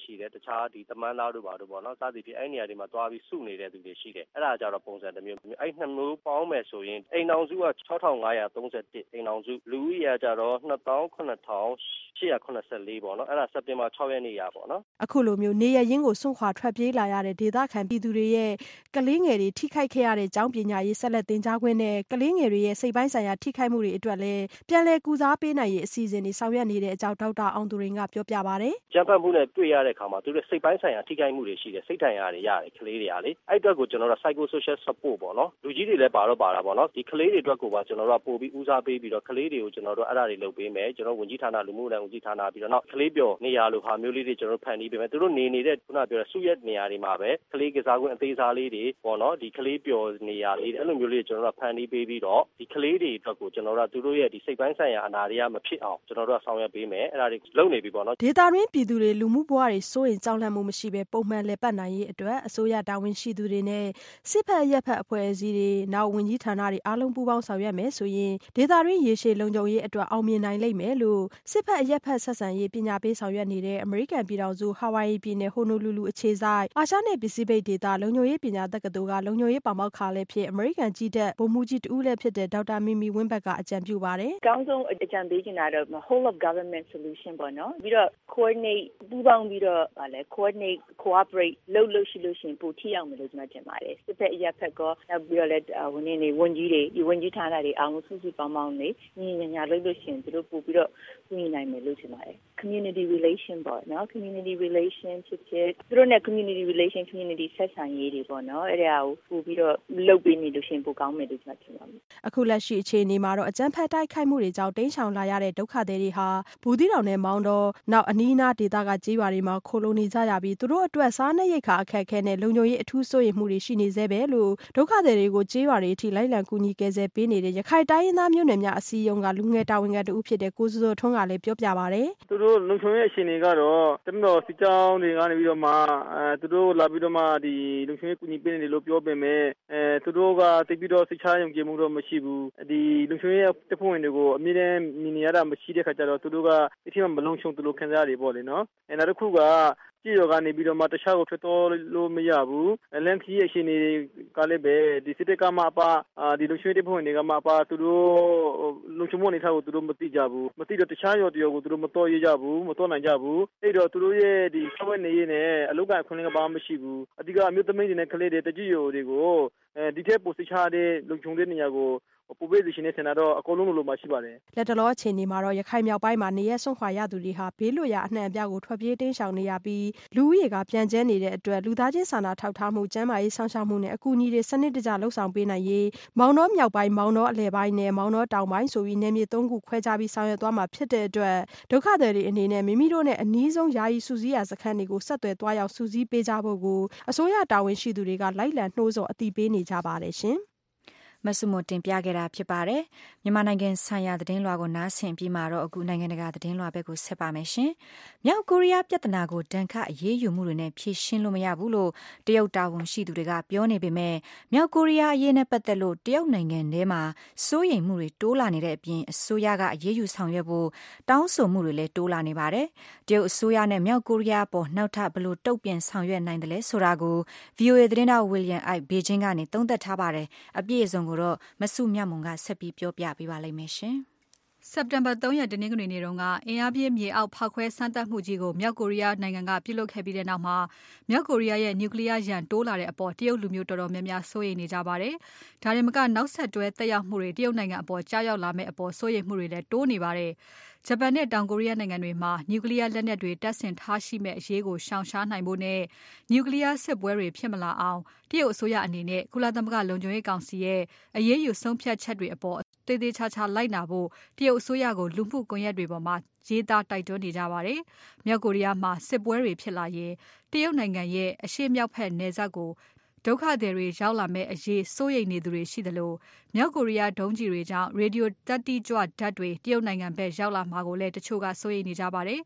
ခြားဒီတမန်သားတို့ဘာတို့ပေါ့နော်စသည်ဖြင့်အဲ့နေရာတွေမှာတွားပြီးစုနေတဲ့သူတွေရှိတယ်အဲ့ဒါကြတော့ပုံစံတစ်မျိုးအဲ့နှစ်မျိုးပေါင်းမယ်ဆိုရင်အိမ်အောင်စုက၆ထောင်ငါးရာသုံးဆယ့်တစ်အိမ်အောင်စုလူဦးရေကြတော့နှစ်သောင်းခုနှစ်ထောင်ရှစ်ရာခုနှစ်ဆယ့်လေးပေါ့နော်အဲ့ဒါစက်တင်ဘာ၆ရက်နေ့ရပေါ့နော်အခုလိုမျိုးနေရရင်းကိုစွန့်ခွာထွက်ပြေးလာရတဲ့ဒေသခံပြည်သူတွေရဲ့ကလေးငယ်တွေထိခိုက်ခဲ့ရတဲ့ကျောင်းပညာရေးဆက်လက်သင်ကြားခွင့်နဲ့ကလေးငယ်တွေရဲ့စိတ်ပိုင်းဆိုင်ရာထိခိုက်မှုတွေအတွက်လည်းပြန်လည်ကုစားပေးနိုင်ရေးအစီအစဉ်တွေဆောင်ရွက်နေတဲ့အကြောင်းဒေါက်တာအောင်သူရင်ကပြောပြပါတယ်။ကျန်းဖတ်မှုနဲ့တွေ့ရတဲ့အခါမှာသူတို့စိတ်ပိုင်းဆိုင်ရာထိခိုက်မှုတွေရှိတယ်စိတ်ဒဏ်ရာတွေရတယ်ကလေးတွေကလေအဲ့အတွက်ကိုကျွန်တော်တို့ psychosocial support ပေါ့နော်လူကြီးတွေလည်းပါတော့ပါတာပေါ့နော်ဒီကလေးတွေအတွက်ကိုပါကျွန်တော်တို့ပို့ပြီးဦးစားပေးပြီးတော့ကလေးတွေကိုကျွန်တော်တို့အဲ့ဒါတွေလုပ်ပေးမယ်ကျွန်တော်ဝန်ကြီးဌာနလူမှုဝန်ကြီးဌာနပြီးတော့နောက်ကလေးပျော်နေရာလိုဟာမျိုးလေးတွေကျွန်တော်ဖန်တီးပေးမယ်သူတို့နေနေတဲ့ခုနပြောတဲ့စုရက်နေရာတွေမှာပဲကလေးကစားကွင်းအသေးစားလေးတွေပေါ့နော်ဒီကလေးပျော်နေရာလေးအဲ့လိုမျိုးလေးကျွန်တော်တို့ဖန်တီးပေးပြီးတော့ဒီကလေးတွေအတွက်ကိုကျွန်တော်တို့သူတို့ရဲ့ဒီစိတ်ပိုင်းဆိုင်ရာအနာတွေကမဖြစ်အောင်ကျွန်တော်တို့ဆောင်ရွက်ပေးမယ်အဲ့ဒါတွေလုပ်နေပြီပေါ့နော်ဒေတာရင်းပြည်သူတွေလူမှုဘဝတွေစိုးရင်ကြောက်လန့်မှုမရှိဘဲပုံမှန်လည်ပတ်နိုင်ရေးအတွက်အစိုးရတာဝန်ရှိသူတွေနဲ့စစ်ဖက်ရက်ဖက်အဖွဲ့အစည်းတွေနောက်ဝန်ကြီးဌာနတွေအားလုံးပူးပေါင်းဆောင်ရွက်မယ်ဆိုရင်ဒေတာရင်းရေရှည်လုံခြုံရေးအတွက်အောင်မြင်နိုင်လိမ့်မယ်လို့စစ်ဖက်ရက်ဖက်ဆက်ဆံရေးပညာပေးဆောင်ရွက်နေတဲ့အမေရိကန်ပြည်ထောင်စုဟာဝိုင်ယီပြည်နယ်ဟိုနိုလူလူအခြေစိုက်အာရှနဲ့ပစိဖိတ်ဒေသလုံခြုံရေးပညာတက္ကသိုလ်ကလုံခြုံရေးပါမောက္ခလည်းဖြစ်အမေရိကန်ကြီးတပ်ဗိုလ်မှူးကြီးတဦးလည်းဖြစ်တဲ့ဒေါက်တာမီမီဝင်းဘတ်ကအကြံပြုပါတယ်အကောင်းဆုံးအကြံပေးချင်တာတော့ whole of government solution ပေါ့နော်ပြီးတော့ coordinate ပူးပေါင်းပြီးတော့ဗာလဲ coordinate cooperate လုပ်လို့ရှိလို့ရှိရင်ပိုထိရောက်မယ်လို့ကျွန်တော်ထင်ပါတယ်စစ်ဖက်အရက်ဖက်ကနောက်ပြီးတော့လည်းဝန်နေနေဝန်ကြီးတွေဒီဝန်ကြီးဌာနတွေအောင်စုစုပေါင်းပေါင်းနေညီညီညာလုပ်လို့ရှိရင်သူတို့ပို့ပြီးတော့ကူညီနိုင်မယ်လို့ထင်ပါတယ် community relation ပေါ့နော် community relation ဖြစ်ဖြစ်သူတို့နဲ့ community relation community ဆက်ဆံရေးတွေပေါ့နော်အဲ့ဒါကိုပို့ပြီးတော့လုပ်ပေးနေလို့ရှိရင်ပိုကောင်းမယ်လို့ကျွန်တော်ထင်ပါတယ်အခုလက်ရှိအခြေအနေမှာတော့အကြမ်းဖက်တိုက်ခိုက်မှုတွေကြောင့်တိမ်းရှောင်လာရတဲ့ဒုက္ခသည်တွေဟာဘူးသီးတောင်နဲ့မောင်တော်နောက်အနီးအနားဒေသကကြေးရွာတွေမှာခိုလုံနေကြရပြီးသူတို့အတွက်စားနပ်ရိက္ခာအခက်အခဲနဲ့လုံခြုံရေးအထူးစိုးရိမ်မှုတွေရှိနေသေးပဲလို့ဒုက္ခသည်တွေကိုကြေးရွာတွေအထိလိုက်လံကူညီကယ်ဆယ်ပေးနေတဲ့ရခိုင်တိုင်းရင်းသားမျိုးနွယ်များအစည်းအရုံးကလူငယ်တာဝန်ခံတဦးဖြစ်တဲ့ကိုစိုးစိုးထွန်းကလည်းပြောပြပါတယ်သူတို့လုံခြုံရေးအခြေအနေကတော့တမတော်စစ်ကြောင်းတွေကနေပြီးတော့မှအဲသူတို့လာပြီးတော့မှဒီလုံခြုံရေးကူညီပေးနေတယ်လို့ပြောပေမဲ့အဲသူတို့ကတိတ်ပြီးတော့စိတ်ချယုံကြည်မှုတော့မရှိဘူးဒီလုံခြုံရေးတပ်ဖွဲ့ဝင်တွေကိုအမြဲတမ်းမြင်နေရတာမရှိတဲ့ခါကျတော့သူတို့ကဒီထက်မှမလုံခြုံသူလို့ခံစားရတယ်ပေါ့လေနော်အဲနောက်တစ်ခုကကြည့်ရကနေပြီးတော့မှတခြားကိုထွက်တော့လို့မရဘူးလန်ခီရဲ့အရှင်တွေကလည်းပဲဒီစစ်တပ်ကမှအပဒီလုံခြုံရေးတပ်ဖွဲ့ဝင်တွေကမှအပသူတို့လုံခြုံမှုအနေထားကိုသူတို့မသိကြဘူးမသိတော့တခြားရော်တရော်ကိုသူတို့မတော်ရကြဘူးမတော်နိုင်ကြဘူးအဲ့တော့သူတို့ရဲ့ဒီဆောက်ဝဲနေရင်းနဲ့အလုတ်ကအခွင့်အလမ်းကဘာမှမရှိဘူးအဓိကအမျိုးသမီးတွေနဲ့ကလေးတွေတကြည်ရော်တွေကိုအဲဒီထက်ပိုစိတ်ချတဲ့လုံခြုံတဲ့နေရာကိုပူပေးစီရှင်နေစင်တော့အကုန်လုံးလိုမှရှိပါတယ်လက်တလောအချိန်ဒီမှာတော့ရခိုင်မြောက်ပိုင်းမှာနေရဆွန့်ခွာရသူတွေဟာဘေးလွတ်ရာအနှံ့အပြားကိုထွက်ပြေးတင်းရှောင်နေရပြီးလူဦးရေကပြန်ကျဲနေတဲ့အတွက်လူသားချင်းစာနာထောက်ထားမှုကျန်းမာရေးဆောင်ရှောက်မှုနဲ့အကူအညီတွေစနစ်တကျလှုပ်ဆောင်ပေးနိုင်ရေးမောင်နှောမြောက်ပိုင်းမောင်နှောအလယ်ပိုင်းနဲ့မောင်နှောတောင်ပိုင်းဆိုပြီးနယ်မြေသုံးခုခွဲခြားပြီးဆောင်ရွက်သွားမှာဖြစ်တဲ့အတွက်ဒုက္ခသည်တွေအနေနဲ့မိမိတို့နဲ့အနီးဆုံးယာယီစုစည်းရာစခန်းတွေကိုဆက်သွယ်သွားရောက်စုစည်းပေးကြဖို့ကိုအစိုးရတာဝန်ရှိသူတွေကလိုက်လံနှိုးဆော်အသိပေးနေကြပါတယ်ရှင်မဆုမတင်ပြခဲ့တာဖြစ်ပါတယ်မြန်မာနိုင်ငံဆိုင်ရာသတင်းလွှာကိုနားဆင်ပြီးမှတော့အခုနိုင်ငံတကာသတင်းလွှာဘက်ကိုဆက်ပါမယ်ရှင်မြောက်ကိုရီးယားပြဿနာကိုဒဏ်ခတ်အရေးယူမှုတွေနဲ့ဖြေရှင်းလို့မရဘူးလို့တရုတ်တာဝန်ရှိသူတွေကပြောနေပေမဲ့မြောက်ကိုရီးယားအရေးနဲ့ပတ်သက်လို့တရုတ်နိုင်ငံထဲမှာစိုးရိမ်မှုတွေတိုးလာနေတဲ့အပြင်အစိုးရကအရေးယူဆောင်ရွက်ဖို့တောင်းဆိုမှုတွေလည်းတိုးလာနေပါတယ်တရုတ်အစိုးရနဲ့မြောက်ကိုရီးယားပေါ်နောက်ထပ်ဘယ်လိုတုံ့ပြန်ဆောင်ရွက်နိုင်တယ်လဲဆိုတာကို ဗွီအိုအေ သတင်းတောက်ဝီလျံအိုက်ဘေဂျင်းကနေသုံးသပ်ထားပါတယ်အပြည့်အစုံကိုတော့မဆုမြတ်မွန်ကဆက်ပြီးပြောပြပေးပါလိမ့်မယ်ရှင်စက်တင်ဘာသုံးရက်တနင်္ဂနွေနေ့တုန်းကအင်အားပြင်းမြေအောက်ဖောက်ခွဲစမ်းသပ်မှုကြီးကိုမြောက်ကိုရီးယားနိုင်ငံကပြုလုပ်ခဲ့ပြီးတဲ့နောက်မှာမြောက်ကိုရီးယားရဲ့နျူကလ িয়ার ရန်တိုးလာတဲ့အပေါ်တရုတ်လူမျိုးတော်တော်များများစိုးရိမ်နေကြပါတယ်။ဒါတွေမကနောက်ဆက်တွဲသက်ရောက်မှုတွေတရုတ်နိုင်ငံအပေါ်ကြားရောက်လာမယ့်အပေါ်စိုးရိမ်မှုတွေလည်းတိုးနေပါတယ်။ဂျပန်နဲ့တောင်ကိုရီးယားနိုင်ငံတွေမှာနျူကလ িয়ার လက်နက်တွေတပ်ဆင်ထားရှိမဲ့အရေးကိုရှောင်ရှားနိုင်ဖို့နဲ့နျူကလ িয়ার စစ်ပွဲတွေဖြစ်မလာအောင်တရုတ်အစိုးရအနေနဲ့ကုလသမဂ္ဂလုံခြုံရေးကောင်စီရဲ့အရေးယူဆုံးဖြတ်ချက်တွေအပေါ်တေးသေးချာချာလိုက်နာဖို့တရုတ်အစိုးရကိုလူမှုကွန်ရက်တွေပေါ်မှာရေးသားတိုက်တွန်းနေကြပါတယ်။မြောက်ကိုရီးယားမှာစစ်ပွဲတွေဖြစ်လာရင်တရုတ်နိုင်ငံရဲ့အရှေ့မြောက်ဘက်နယ်စပ်ကိုဒုက္ခသည်တွေရောက်လာမဲ့အရေးစိုးရိမ်နေသူတွေရှိသလိုမြောက်ကိုရီးယားဒုံးကျည်တွေကြောင့်ရေဒီယိုတတ်တိကြွဓာတ်တွေတရုတ်နိုင်ငံဘက်ရောက်လာမှာကိုလည်းတချို့ကစိုးရိမ်နေကြပါတယ်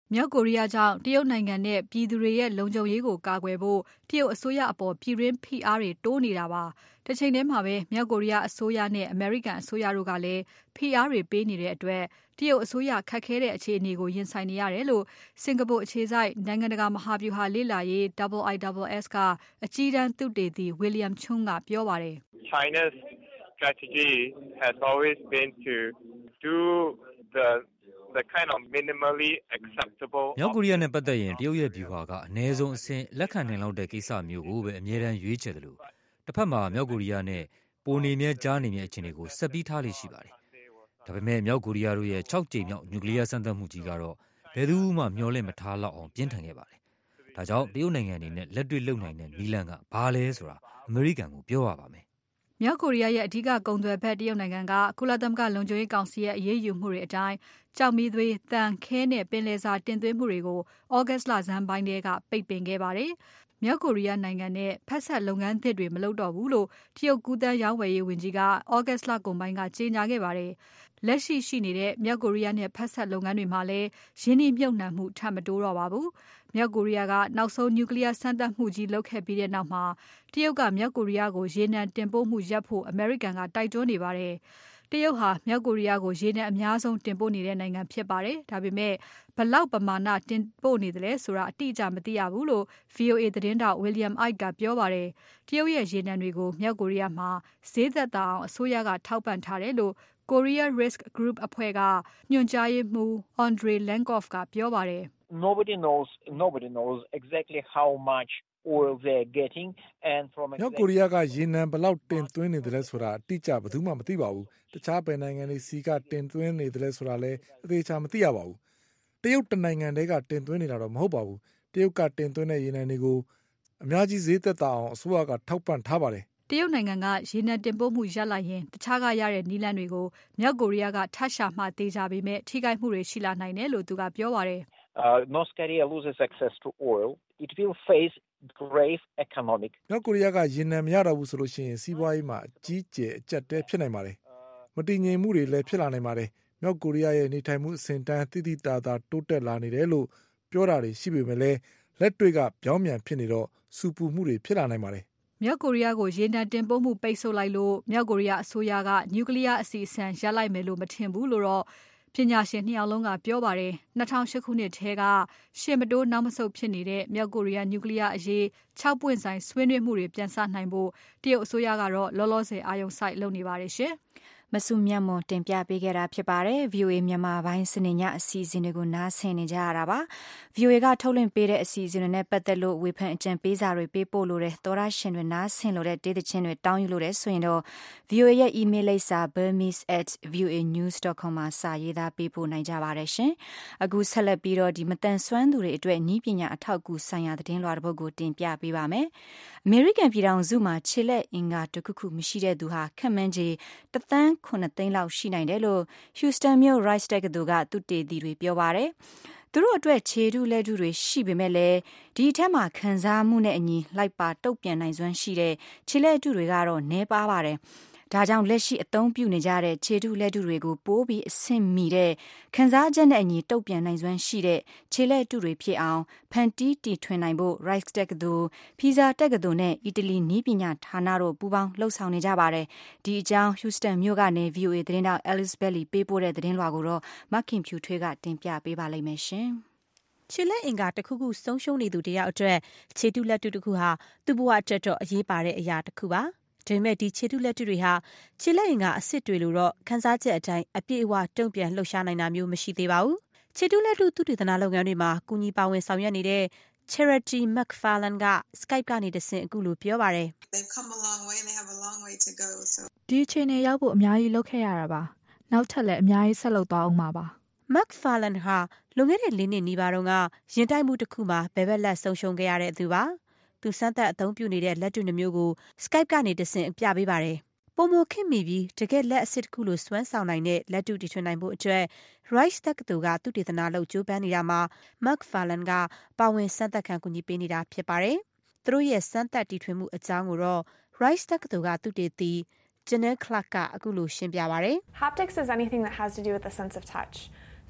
မြောက်ကိုရီးယားကြောင့်တရုတ်နိုင်ငံနဲ့ပြည်သူတွေရဲ့လုံခြုံရေးကိုကာကွယ်ဖို့တရုတ်အစိုးရအပေါ်ပြည်တွင်းဖိအားတွေတိုးနေတာပါ။တစ်ချိန်တည်းမှာပဲမြောက်ကိုရီးယားအစိုးရနဲ့အမေရိကန်အစိုးရတို့ကလည်းဖိအားတွေပေးနေတဲ့အတွက်တရုတ်အစိုးရခက်ခဲတဲ့အခြေအနေကိုရင်ဆိုင်နေရတယ်လို့စင်ကာပူအခြေစိုက်နိုင်ငံတကာမဟာဗျူဟာလေ့လာရေး I I S S ကအကြီးတန်းသုတေသီ William Chung ကပြောပါတယ်။ China's strategy has always been to do the the kind of minimally acceptable မြောက်ကိုရီးယားနဲ့ပတ်သက်ရင်တရုတ်ရဲ့ဗျူဟာကအနည်းဆုံးအဆင့်လက်ခံနိုင်လောက်တဲ့ကိစ္စမျိုးကိုပဲအမြဲတမ်းရွေးချယ်တယ်လို့တစ်ဖက်မှာမြောက်ကိုရီးယားနဲ့ပိုနေမြဲကြားနေမြဲအခြေအနေကိုဆက်ပြီးထားလိမ့်ရှိပါတယ်။ဒါပေမဲ့မြောက်ကိုရီးယားတို့ရဲ့၆ကြိမ်မြောက်နျူကလ িয়ার စမ်းသပ်မှုကြီးကတော့ဘယ်သူမှမျှော်လင့်မထားလောက်အောင်ပြင်းထန်ခဲ့ပါတယ်။ဒါကြောင့်တရုတ်နိုင်ငံအနေနဲ့လက်တွေ့လုပ်နိုင်တဲ့နည်းလမ်းကဘာလဲဆိုတာအမေရိကန်ကိုပြောရပါမယ်။မြောက်ကိုရီးယားရဲ့အဓိကကုန်သွယ်ဘက်တရုတ်နိုင်ငံကကုလသမဂ္ဂလုံခြုံရေးကောင်စီရဲ့အရေးယူမှုတွေအတိုင်းကြောက်မီးသွေး၊တန်ခဲနဲ့ပင်လယ်စာတင်သွင်းမှုတွေကို August လဆန်းပိုင်းထဲကပိတ်ပင်ခဲ့ပါတယ်။မြောက်ကိုရီးယားနိုင်ငံနဲ့ဖက်ဆက်လုပ်ငန်းသစ်တွေမလုပ်တော့ဘူးလို့တရုတ်ကူးသန်းရောင်းဝယ်ရေးဝန်ကြီးက August လကုန်ပိုင်းကကြေညာခဲ့ပါတယ်။လက်ရှိရှိနေတဲ့မြောက်ကိုရီးယားနဲ့ဖက်ဆက်လုပ်ငန်းတွေမှာလည်းရင်းနှီးမြှုပ်နှံမှုထပ်မတိုးတော့ပါဘူး။မြောက်ကိုရီးယားကနောက်ဆုံးနျူကလ িয়ার စမ်းသပ်မှုကြီးလုပ်ခဲ့ပြီးတဲ့နောက်မှာတရုတ်ကမြောက်ကိုရီးယားကိုရေနံတင်ပို့မှုရပ်ဖို့အမေရိကန်ကတိုက်တွန်းနေပါတယ်။တရုတ်ဟာမြောက်ကိုရီးယားကိုရေနံအများဆုံးတင်ပို့နေတဲ့နိုင်ငံဖြစ်ပါတယ်။ဒါပေမဲ့ဘလောက်ပမာဏတင်ပို့နေတယ်လဲဆိုတာအတိအကျမသိရဘူးလို့ V O A သတင်းတောက် William Ide ကပြောပါတယ်။တရုတ်ရဲ့ရေနံတွေကိုမြောက်ကိုရီးယားမှာဈေးသက်သာအောင်အစိုးရကထောက်ပံ့ထားတယ်လို့ Korea Risk Group အဖွဲ့ကညွှန်ကြားရေးမှူး Andrei Lenkov ကပြောပါတယ်။ Nobody knows nobody knows exactly how much oil they're getting and from မြောက်ကိုရီးယားကရေနံဘလောက်တင်သွင်းနေတယ်ဆိုတာအတိအကျဘယ်သူမှမသိပါဘူး။တခြားဘယ်နိုင်ငံတွေစီကတင်သွင်းနေတယ်ဆိုတာလည်းအသေးချာမသိရပါဘူး။တရုတ်တနိုင်ငံတည်းကတင်သွင်းနေတာတော့မဟုတ်ပါဘူး။တရုတ်ကတင်သွင်းတဲ့ရေနံတွေကိုအများကြီးဈေးသက်သာအောင်အစိုးရကထောက်ပံ့ထားပါတယ်။တရုတ်နိုင်ငံကရေနံတင်ပို့မှုရပ်လိုက်ရင်တခြားကရတဲ့နည်းလမ်းတွေကိုမြောက်ကိုရီးယားကထပ်ရှာမှသေးကြပေမဲ့ထိခိုက်မှုတွေရှိလာနိုင်တယ်လို့သူကပြောပါတယ်။ Uh, North Korea loses access to oil, it will face grave economic. မြောက်ကိုရီးယားကရေနံမရတော့ဘူးဆိုလို့ရှိရင်စီးပွားရေးမှာအကြီးကျယ်အကျပ်တဲဖြစ်နိုင်ပါတယ်။မတည်ငြိမ်မှုတွေလည်းဖြစ်လာနိုင်ပါတယ်။မြောက်ကိုရီးယားရဲ့နေထိုင်မှုအဆင့်တန်းတိတိတသာတိုးတက်လာနေတယ်လို့ပြောတာတွေရှိပေမဲ့လည်းလက်တွေ့ကပြောင်းပြန်ဖြစ်နေတော့စူပူမှုတွေဖြစ်လာနိုင်ပါတယ်။မြောက်ကိုရီးယားကိုရေနံတင်ပို့မှုပိတ်ဆို့လိုက်လို့မြောက်ကိုရီးယားအစိုးရကနျူကလ িয়ার အစီအစဉ်ရပ်လိုက်မယ်လို့မထင်ဘူးလို့တော့ပညာရှင်နှစ်ယောက်လုံးကပြောပါတယ်။၂၀၀၈ခုနှစ်ထဲကရှေ့မတိုးနောက်မဆုတ်ဖြစ်နေတဲ့မြောက်ကိုရီးယားနျူကလ িয়ার အရေး၆ပွင့်ဆိုင်ဆွေးနွေးမှုတွေပြန်စနိုင်ဖို့တရုတ်အစိုးရကတော့လောလောဆယ်အာရုံစိုက်လုပ်နေပါတယ်ရှင်။မစုမြတ်မွန်တင်ပြပေးခဲ့တာဖြစ်ပါတယ်။ V O A မြန်မာပိုင်းစနေညအစီအစဉ်တွေကိုနားဆင်နေကြရတာပါ။ V O A ကထုတ်လွှင့်ပေးတဲ့အစီအစဉ်တွေနဲ့ပတ်သက်လို့ဝေဖန်အကြံပေးစာတွေပေးပို့လို့တဲ့သောရရှင်တွေနားဆင်လို့တဲ့ဒေသချင်းတွေတောင်းယူလို့တဲ့ဆိုရင်တော့ V O A ရဲ့ email လိပ်စာ burmese at voanews dot com မှာစာရေးသားပေးပို့နိုင်ကြပါတယ်ရှင်။အခုဆက်လက်ပြီးတော့ဒီမတန်ဆွမ်းသူတွေအတွက်နည်းပညာအထောက်အကူဆိုင်ရာသတင်းလွှာတစ်ပုဒ်ကိုတင်ပြပေးပါမယ်။ အမေရိကန်ပြည်ထောင်စုမှာခြေလက်အင်္ဂါတစ်ခုခုမရှိတဲ့သူဟာခန့်မှန်းခြေတစ်သန်းခုနှစ်သိန်းလောက်ရှိနိုင်တယ်လို့ Houston မြို့ Rice တက္ကသိုလ်ကသုတေသီတွေပြောပါတယ်။သူတို့အတွက်ခြေထုလက်ထုတွေရှိပေမဲ့လည်းဒီအထက်မှာခံစားမှုနဲ့အညီလိုက်ပါတုတ်ပြန်နိုင်စွမ်းရှိတဲ့ခြေလက်ထုတွေကတော့နည်းပါးပါတယ်။ဒါကြောင့်လက်ရှိအသုံးပြုနေကြတဲ့ခြေထုလက်ထုတွေကိုပိုးပြီးအဆင့်မီတဲ့ခံစားချက်နဲ့အညီတုတ်ပြန်နိုင်စွမ်းရှိတဲ့ခြေလက်ထုတွေဖြစ်အောင်ဖန်တီးတီထွင်နိုင်ဖို့ Rice တက္ကသိုလ် Pisa တက္ကသိုလ်နဲ့အီတလီနည်းပညာဌာနတို့ပူးပေါင်းလှုပ်ဆောင်နေကြပါတယ်။ဒီအကြောင်း Houston မြို့ကနေ V O A သတင်းတောက် Alice Bailey ပေးပို့တဲ့သတင်းလွှာကိုတော့မခင်ဖြူထွေးကတင်ပြပေးပါလိမ့်မယ်ရှင်။ခြေလက်အင်္ဂါတစ်ခုခုဆုံးရှုံးနေသူတယောက်အတွက်ခြေထုလက်ထုတစ်ခုဟာသူ့ဘဝအတွက်တော့အရေးပါတဲ့အရာတစ်ခုပါ။ဒါပေမဲ့ဒီခြေထုလက်ထုတွေဟာခြေလက်အင်္ဂါအစ်စ်တွေလိုတော့ခန်းစားချက်အတိုင်းအပြည့်အဝတုံ့ပြန်လှုပ်ရှားနိုင်တာမျိုးမရှိသေးပါဘူး။ခြေထုလက်ထုသုတေသနလုပ်ငန်းတွေမှာကူညီပါဝင်ဆောင်ရွက်နေတဲ့ Charity McFarlane က Skype ကနေတဆင့်အခုလိုပြောပါတယ်။ They've come a long way and they have a long way to go. So ဒီအချိန်နဲ့ရောက်ဖို့အများကြီးလုပ်ခဲ့ရတာပါ။နောက်ထပ်လည်းအများကြီးဆက်လုပ်သွားအောင်ပါပါ။ McFarlane ဟာလွန်ခဲ့တဲ့လေးနှစ်နီးပါးတုန်းကရင်တိုက်မှုတစ်ခုမှာဘယ်ဘက်လက်ဆုံးရှုံးခဲ့ရတဲ့သူပါ။သူစမ်းသပ်အသုံးပြုနေတဲ့လက်တူနှမျိုးကို Skype ကနေတဆင့်ပြပေးပါတယ်။ပုံမခင်မိပြီးတကယ်လက်အစစ်တစ်ခုလိုစွမ်းဆောင်နိုင်တဲ့လက်တူတီထွင်နိုင်ဖို့အတွက် Rice တက္ကသိုလ်ကသုတေသနလုပ်ကြိုးပမ်းနေတာမှာ McFarlane ကပါဝင်စမ်းသပ်ခံကူညီပေးနေတာဖြစ်ပါတယ်။သူတို့ရဲ့စမ်းသပ်တီထွင်မှုအကြောင်းကိုတော့ Rice တက္ကသိုလ်ကသုတေသီ Janelle Clark ကအခုလိုရှင်းပြပါတယ်။ Haptics is anything that has to do with the sense of touch.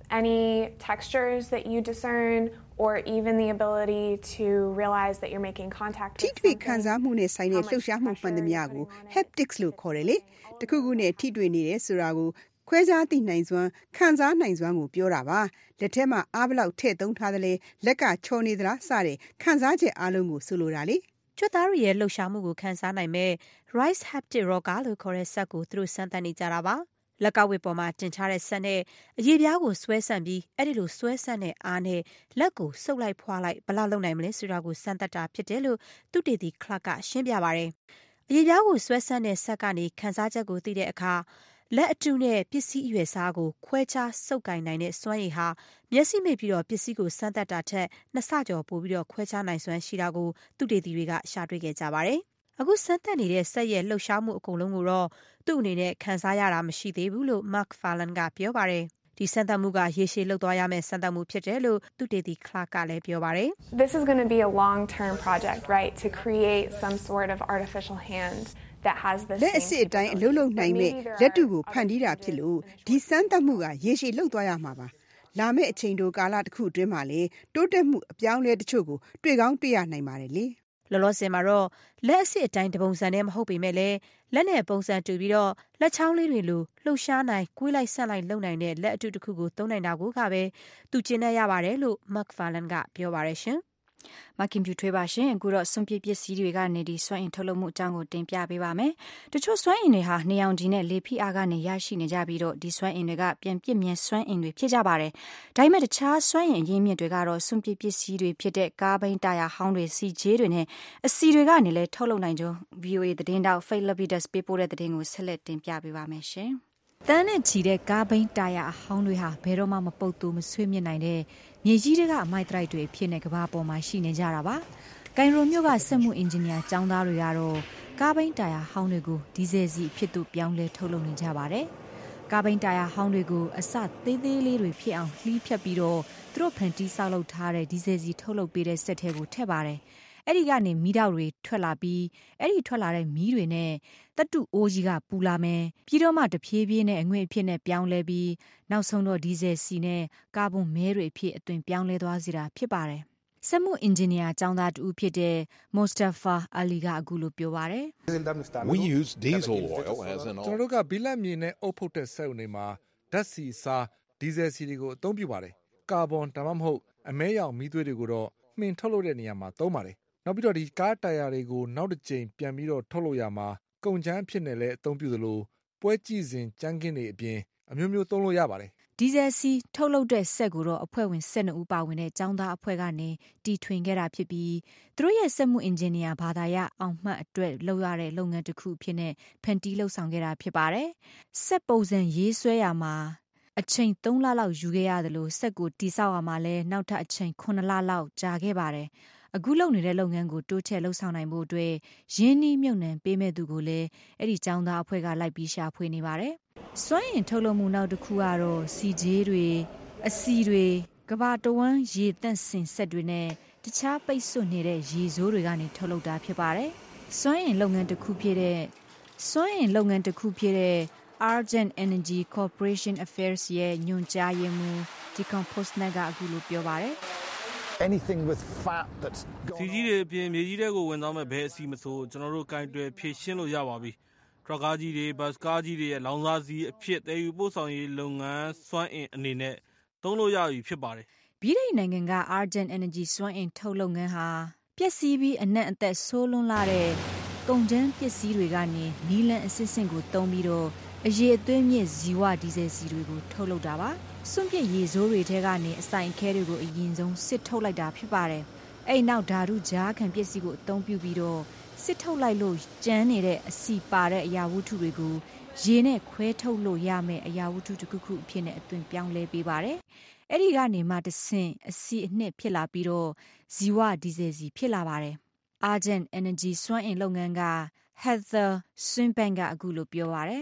any textures that you discern or even the ability to realize that you're making contact with something. ထိတွေ့ခံစားမှုနဲ့ဆိုင်တဲ့လှုပ်ရှားမှုမှန်သမျှကို haptics လို့ခေါ်တယ်လေတခုခုနဲ့ထိတွေ့နေတယ်ဆိုတာကိုခွဲခြားသိနိုင်စွမ်းခံစားနိုင်စွမ်းကိုပြောတာပါလက်ထဲမှာအားဘလောက်ထည့်သုံးထားတယ်လဲလက်ကချောနေသလားစတဲ့ခံစားချက်အလုံးကိုဆိုလိုတာလေကျွတ်သားရရဲ့လှုပ်ရှားမှုကိုခံစားနိုင်မဲ့ Rise Haptic Rocker လို့ခေါ်တဲ့စက်ကိုသူတို့စမ်းသပ်နေကြတာပါလက်ကဝစ်ပေါ်မှာတင်ချတဲ့ဆက်နဲ့အရေးပြားကိုဆွဲဆန့်ပြီးအဲ့ဒီလိုဆွဲဆန့်တဲ့အားနဲ့လက်ကိုဆုပ်လိုက်ဖွာလိုက်ဘယ်လောက်လုပ်နိုင်မလဲဆိုတာကိုစမ်းသပ်တာဖြစ်တယ်လို့သူတေတီခလတ်ကရှင်းပြပါတယ်အရေးပြားကိုဆွဲဆန့်တဲ့ဆက်ကနေခန်းစားချက်ကိုသိတဲ့အခါလက်အတူနဲ့ပစ္စည်းအရွယ်စားကိုခွဲခြားစုပ်ကိုင်နိုင်တဲ့စွမ်းရည်ဟာမျက်စိမိပြီးတော့ပစ္စည်းကိုစမ်းသပ်တာထက်နှစ်ဆကျော်ပိုပြီးတော့ခွဲခြားနိုင်စွမ်းရှိတာကိုသူတေတီတွေကရှာတွေ့ခဲ့ကြပါတယ်အခုစမ်းသပ်နေတဲ့ဆက်ရဲ့လှုပ်ရှားမှုအကုန်လုံးကိုတော့သူ့အနေနဲ့ခန်းစားရတာမရှိသေးဘူးလို့ Mark Farland ကပြောပါတယ်ဒီစမ်းသပ်မှုကရေရှည်လှုပ်သွားရမယ့်စမ်းသပ်မှုဖြစ်တယ်လို့သူတေတီ Clark ကလည်းပြောပါတယ် This is going to be a long-term project, right, to create some sort of artificial hand that has the same လက်အစစ်အတိုင်းအလုံးလုံးနိုင်မဲ့လက်တူကိုဖန်တီးတာဖြစ်လို့ဒီစမ်းသပ်မှုကရေရှည်လှုပ်သွားရမှာပါလာမယ့်အချိန်တိုကာလတစ်ခုအတွင်းမှာလေတိုးတက်မှုအပြောင်းလဲတချို့ကိုတွေ့ကောင်းတွေ့ရနိုင်ပါတယ်လေလောလောဆယ်မှာတော့လက်အစစ်အတိုင်းတပုံစံနဲ့မဟုတ်ပေမဲ့လည်းလက်နဲ့ပုံစံတူပြီးတော့လက်ချောင်းလေးတွေလိုလှုပ်ရှားနိုင်ကွေးလိုက်ဆန့်လိုက်လုံနိုင်တဲ့လက်အတူတစ်ခုကိုသုံးနိုင်တာကိုကပဲသူကျင့်တတ်ရပါတယ်လို့ Mark Farland ကပြောပါတယ်ရှင်မခင်ပြူထွေးပါရှင်အခုတော့စွန့်ပစ်ပစ္စည်းတွေကနေဒီစွမ်းအင်ထုတ်လုပ်မှုအကြောင်းကိုတင်ပြပေးပါမယ်တချို့စွမ်းအင်တွေဟာနေအောင်ဒီနဲ့လေဖိအားကနေရရှိနေကြပြီးတော့ဒီစွမ်းအင်တွေကပြန်ပြစ်မြဲစွမ်းအင်တွေဖြစ်ကြပါတယ်ဒါပေမဲ့တခြားစွမ်းအင်ရင်းမြစ်တွေကတော့စွန့်ပစ်ပစ္စည်းတွေဖြစ်တဲ့ကားဘိန်းတာယာဟောင်းတွေစီဂျေးတွေနဲ့အစီတွေကနေလည်းထုတ်လုပ်နိုင်ကြ ဗွီအိုအေ သတင်းတောက် Faith Lapidus ပေးပို့တဲ့သတင်းကိုဆက်လက်တင်ပြပေးပါမယ်ရှင်တန်းနဲ့ချီတဲ့ကားဘိန်းတာယာအဟောင်းတွေဟာဘယ်တော့မှမပုတ်တူမဆွေးမြစ်နိုင်တဲ့မြေကြီးတွေကအမိုက်တရိုက်တွေဖြစ်နေကဘာပေါ်မှာရှိနေကြတာပါ။ကိုင်ရိုမြို့ကစက်မှုအင်ဂျင်နီယာကျောင်းသားတွေကတော့ကားဘိန်းတာယာဟောင်းတွေကိုဒီဇယ်စီအဖြစ်သို့ပြောင်းလဲထုတ်လုပ်နေကြပါတယ်။ကားဘိန်းတာယာဟောင်းတွေကိုအစသေးသေးလေးတွေဖြစ်အောင်လှီးဖြတ်ပြီးတော့သူတို့ဖန်တီးဆောက်လုပ်ထားတဲ့ဒီဇယ်စီထုတ်လုပ်ပေးတဲ့စက်ထဲကိုထည့်ပါတယ်။အဲ့ဒီကနေမီးတောက်တွေထွက်လာပြီးအဲ့ဒီထွက်လာတဲ့မီးတွေနဲ့တတုအိုးကြီးကပူလာမယ်ပြီးတော့မှတဖြည်းဖြည်းနဲ့အငွေ့အဖြစ်နဲ့ပြောင်းလဲပြီးနောက်ဆုံးတော့ဒီဇယ်စီနဲ့ကာဗွန်မဲတွေအဖြစ်အသွင်ပြောင်းလဲသွားစေတာဖြစ်ပါတယ်စက်မှုအင်ဂျင်နီယာကျောင်းသားတူဖြစ်တဲ့ Mustafa Ali ကအခုလိုပြောပါတယ် We use diesel oil as an ကျွန်တော်တို့ကဘီလက်မြေနဲ့အုပ်ဖုတ်တဲ့စက်အုံတွေမှာဓာတ်ဆီစားဒီဇယ်စီတွေကိုအသုံးပြုပါတယ်ကာဗွန်ဒါမှမဟုတ်အမဲရောင်မီးသွေးတွေကိုတော့မှင်ထုတ်လုပ်တဲ့နေရာမှာသုံးပါတယ်နောက်ပြီးတော့ဒီကားတာယာတွေကိုနောက်တစ်ကြိမ်ပြန်ပြီးတော့ထုတ်လို့ရမှာကုန်ချမ်းဖြစ်နေလဲအသုံးပြုသလိုပွဲကြည့်စဉ်ကြမ်းကင်းတွေအပြင်အမျိုးမျိုးသုံးလို့ရပါတယ်ဒီဇယ်စီထုတ်လုပ်တဲ့စက်ကိုတော့အဖွဲ့ဝင်၁၂ဦးပါဝင်တဲ့ကျောင်းသားအဖွဲ့ကနေတီထွင်ခဲ့တာဖြစ်ပြီးသူတို့ရဲ့စက်မှုအင်ဂျင်နီယာဘာသာရအောင်မှတ်အတွက်လုပ်ရတဲ့လုပ်ငန်းတစ်ခုဖြစ်နေဖန်တီးလှုပ်ဆောင်ခဲ့တာဖြစ်ပါတယ်စက်ပုံစံရေးဆွဲရမှာအချိန်၃လလောက်ယူခဲ့ရတယ်လို့စက်ကိုတိဆောက်ရမှာလဲနောက်ထပ်အချိန်ခုနှစ်လလောက်ကြာခဲ့ပါတယ်အခုလုပ်နေတဲ့လုပ်ငန်းကိုတိုးချဲ့လှုပ်ဆောင်နိုင်ဖို့အတွက်ရင်းနှီးမြှုပ်နှံပေးမဲ့သူကိုလည်းအဲ့ဒီကျောင်းသားအဖွဲ့ကလိုက်ပြီးရှာဖွေနေပါတယ်။စွမ်းအင်ထုတ်လုပ်မှုနောက်တစ်ခုကတော့စီဂျေးတွေအစီတွေကဘာတဝန်းရေတန့်စင်ဆက်တွေနဲ့တခြားပိတ်ဆွနေတဲ့ရေဆိုးတွေကနေထုတ်လုပ်တာဖြစ်ပါတယ်။စွမ်းအင်လုပ်ငန်းတစ်ခုဖြစ်တဲ့စွမ်းအင်လုပ်ငန်းတစ်ခုဖြစ်တဲ့ Argent Energy Corporation Affairs ရဲ့ညွှန်ကြားရေးမှူး Decompose ကအခုလိုပြောပါတယ်။ anything with fat that's စီကြီးတွေအပြင်မြေကြီးတွေကိုဝင်သွားမဲ့ဘဲအစီမဆိုကျွန်တော်တို့ကင်တွယ်ဖြည့်ရှင်းလို့ရပါပြီထရပ်ကားကြီးတွေဘတ်စကားကြီးတွေရဲ့လောင်စာဆီအဖြစ်တည်ယူပို့ဆောင်ရေးလုပ်ငန်းစွမ်းအင်အနေနဲ့သုံးလို့ရပြီဖြစ်ပါတယ်ဗြိတိန်နိုင်ငံက Argent Energy စွမ်းအင်ထုတ်လုပ်ငန်းဟာပျက်စီးပြီးအနက်အသက်ဆိုးလွန်းလာတဲ့ကုန်ကျန်းပစ္စည်းတွေကနေနီလန်အစစ်စင်ကိုတုံးပြီးတော့အရေးအသွေးမြင့်ဇီဝဒီဇယ်စီတွေကိုထုတ်လုပ်တာပါစွန့်ပစ်ရေဆိုးတွေထဲကနေအစိုင်ခဲတွေကိုအရင်ဆုံးစစ်ထုတ်လိုက်တာဖြစ်ပါတယ်အဲ့နောက်ဓာတုကြားခံပစ္စည်းကိုအသုံးပြုပြီးတော့စစ်ထုတ်လိုက်လို့ကျန်းနေတဲ့အစီပါတဲ့အရာဝတ္ထုတွေကိုရေနဲ့ခွဲထုတ်လို့ရမယ့်အရာဝတ္ထုတစ်ခုခုအဖြစ်နဲ့အသွင်ပြောင်းလဲပေးပါတယ်အဲ့ဒီကနေမှတဆင့်အစီအနှစ်ဖြစ်လာပြီးတော့ဇီဝဒီဇယ်စီဖြစ်လာပါတယ် Argent Energy စွမ်းအင်လုပ်ငန်းက Heather Swinbank ကအခုလိုပြောပါတယ်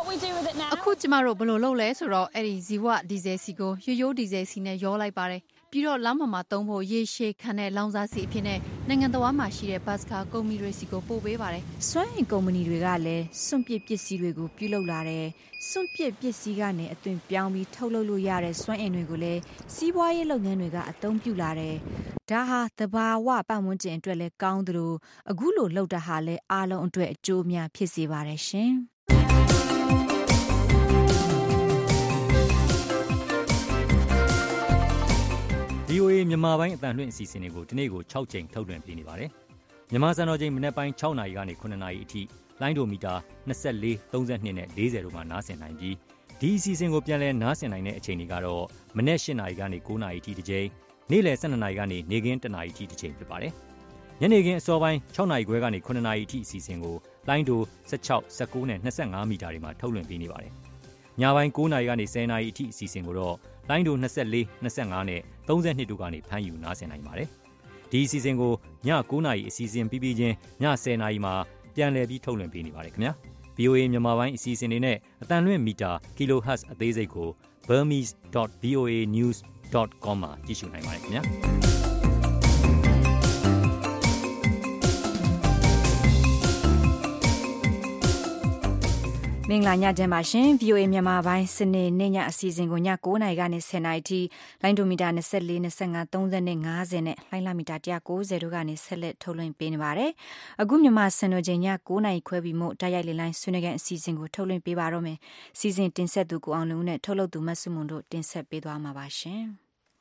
အခုကျမတို့ဘယ်လိုလုပ်လဲဆိုတော့အဲ့ဒီဇီဝဒီဇယ်စီကိုရိုးရိုးဒီဇယ်စီနဲ့ရောလိုက်ပါတယ်ပပြီးတော့လမ်းပေါ်မှာသုံးဖို့ရေရှည်ခံတဲ့လောင်စာဆီအဖြစ်နဲ့နိုင်ငံတော်မှာရှိတဲ့ဘတ်စကာကုမ္ပဏီတွေစီကိုပို့ပေးပါတယ်။စွမ်းအင်ကုမ္ပဏီတွေကလည်းစွန့်ပစ်ပစ္စည်းတွေကိုပြုလုပ်လာတယ်။စွန့်ပစ်ပစ္စည်းကနေအသွင်ပြောင်းပြီးထုတ်လုပ်လို့ရတဲ့စွမ်းအင်တွေကိုလည်းစီးပွားရေးလုပ်ငန်းတွေကအသုံးပြုလာတယ်။ဒါဟာသဘာဝပတ်ဝန်းကျင်အတွက်လည်းကောင်းသလိုအခုလိုလုပ်တာဟာလည်းအားလုံးအတွက်အကျိုးများဖြစ်စေပါတယ်ရှင်။ဗွီအိုအေ မြန်မာပိုင်းအသံလွှင့်အစီအစဉ်တွေကိုဒီနေ့ကို၆ကြိမ်ထုတ်လွှင့်ပေးနေပါတယ်။မြန်မာစံတော်ချိန်မနက်ပိုင်း၆နာရီကနေခုနှစ်နာရီအထိလိုင်းဒိုမီတာနှစ်၄ သုံး၂နဲ့၄၀တို့မှာနားဆင်နိုင်ပြီးဒီအစီအစဉ်ကိုပြန်လည်နားဆင်နိုင်တဲ့အချိန်တွေကတော့မနက်၈နာရီကနေ၉နာရီအထိတစ်ကြိမ်နေ့လယ်၁၂နာရီကနေနေ့ခင်း၁နာရီအထိတစ်ကြိမ်ဖြစ်ပါတယ်။ညနေခင်းအစောပိုင်း၆နာရီခွဲကနေခုနှစ်နာရီအထိအစီအစဉ်ကိုလိုင်းဒို၁၆ ၁၉နဲ့၂၅မီတာတွေမှာထုတ်လွှင့်ပေးနေပါတယ်။ညပိုင်း၉နာရီကနေ၁၀နာရီအထိအစီအစဉ်ကိုတော့လိုင်းဒို၂၄ ၂၅နဲ့၃၂တို့ကနေဖမ်းယူနားဆင်နိုင်ပါတယ်။ဒီအစီအစဉ်ကိုည၉နာရီအစီအစဉ်ပြီးပြီးချင်းည၁၀နာရီမှာပြန်လည်ပြီးထုတ်လွှင့်ပေးနေပါတယ်ခင်ဗျာ။ဗွီအိုအေ မြန်မာပိုင်းအစီအစဉ်တွေနဲ့အတန်လွင့်မီတာ kilohertz အသေးစိတ်ကို burmese dot v o a news dot com မှာကြည့်ရှုနိုင်ပါတယ်ခင်ဗျာ။မင်္ဂလာညချမ်းပါရှင် ဗီအိုအေ မြန်မာပိုင်းစနေနေ့ညအစီအစဉ်ကိုည၉နာရီကနေ၁၀နာရီထိလိုင်းဒိုမီတာ၂၄ ၂၅ ၃၀နဲ့၅၀နဲ့လိုင်းလာမီတာ၁၉၀တို့ကနေဆက်လက်ထုတ်လွှင့်ပေးနေပါတယ်။အခုမြန်မာစံတော်ချိန်ည၉နာရီခွဲပြီးမှတိုက်ရိုက်လေလိုင်းဆွေးနွေးကန်အစီအစဉ်ကိုထုတ်လွှင့်ပေးပါတော့မယ်။စီစဉ်တင်ဆက်သူကိုအောင်လုံးနဲ့ထုတ်လုပ်သူမတ်စုမွန်တို့တင်ဆက်ပေးသွားမှာပါရှင်။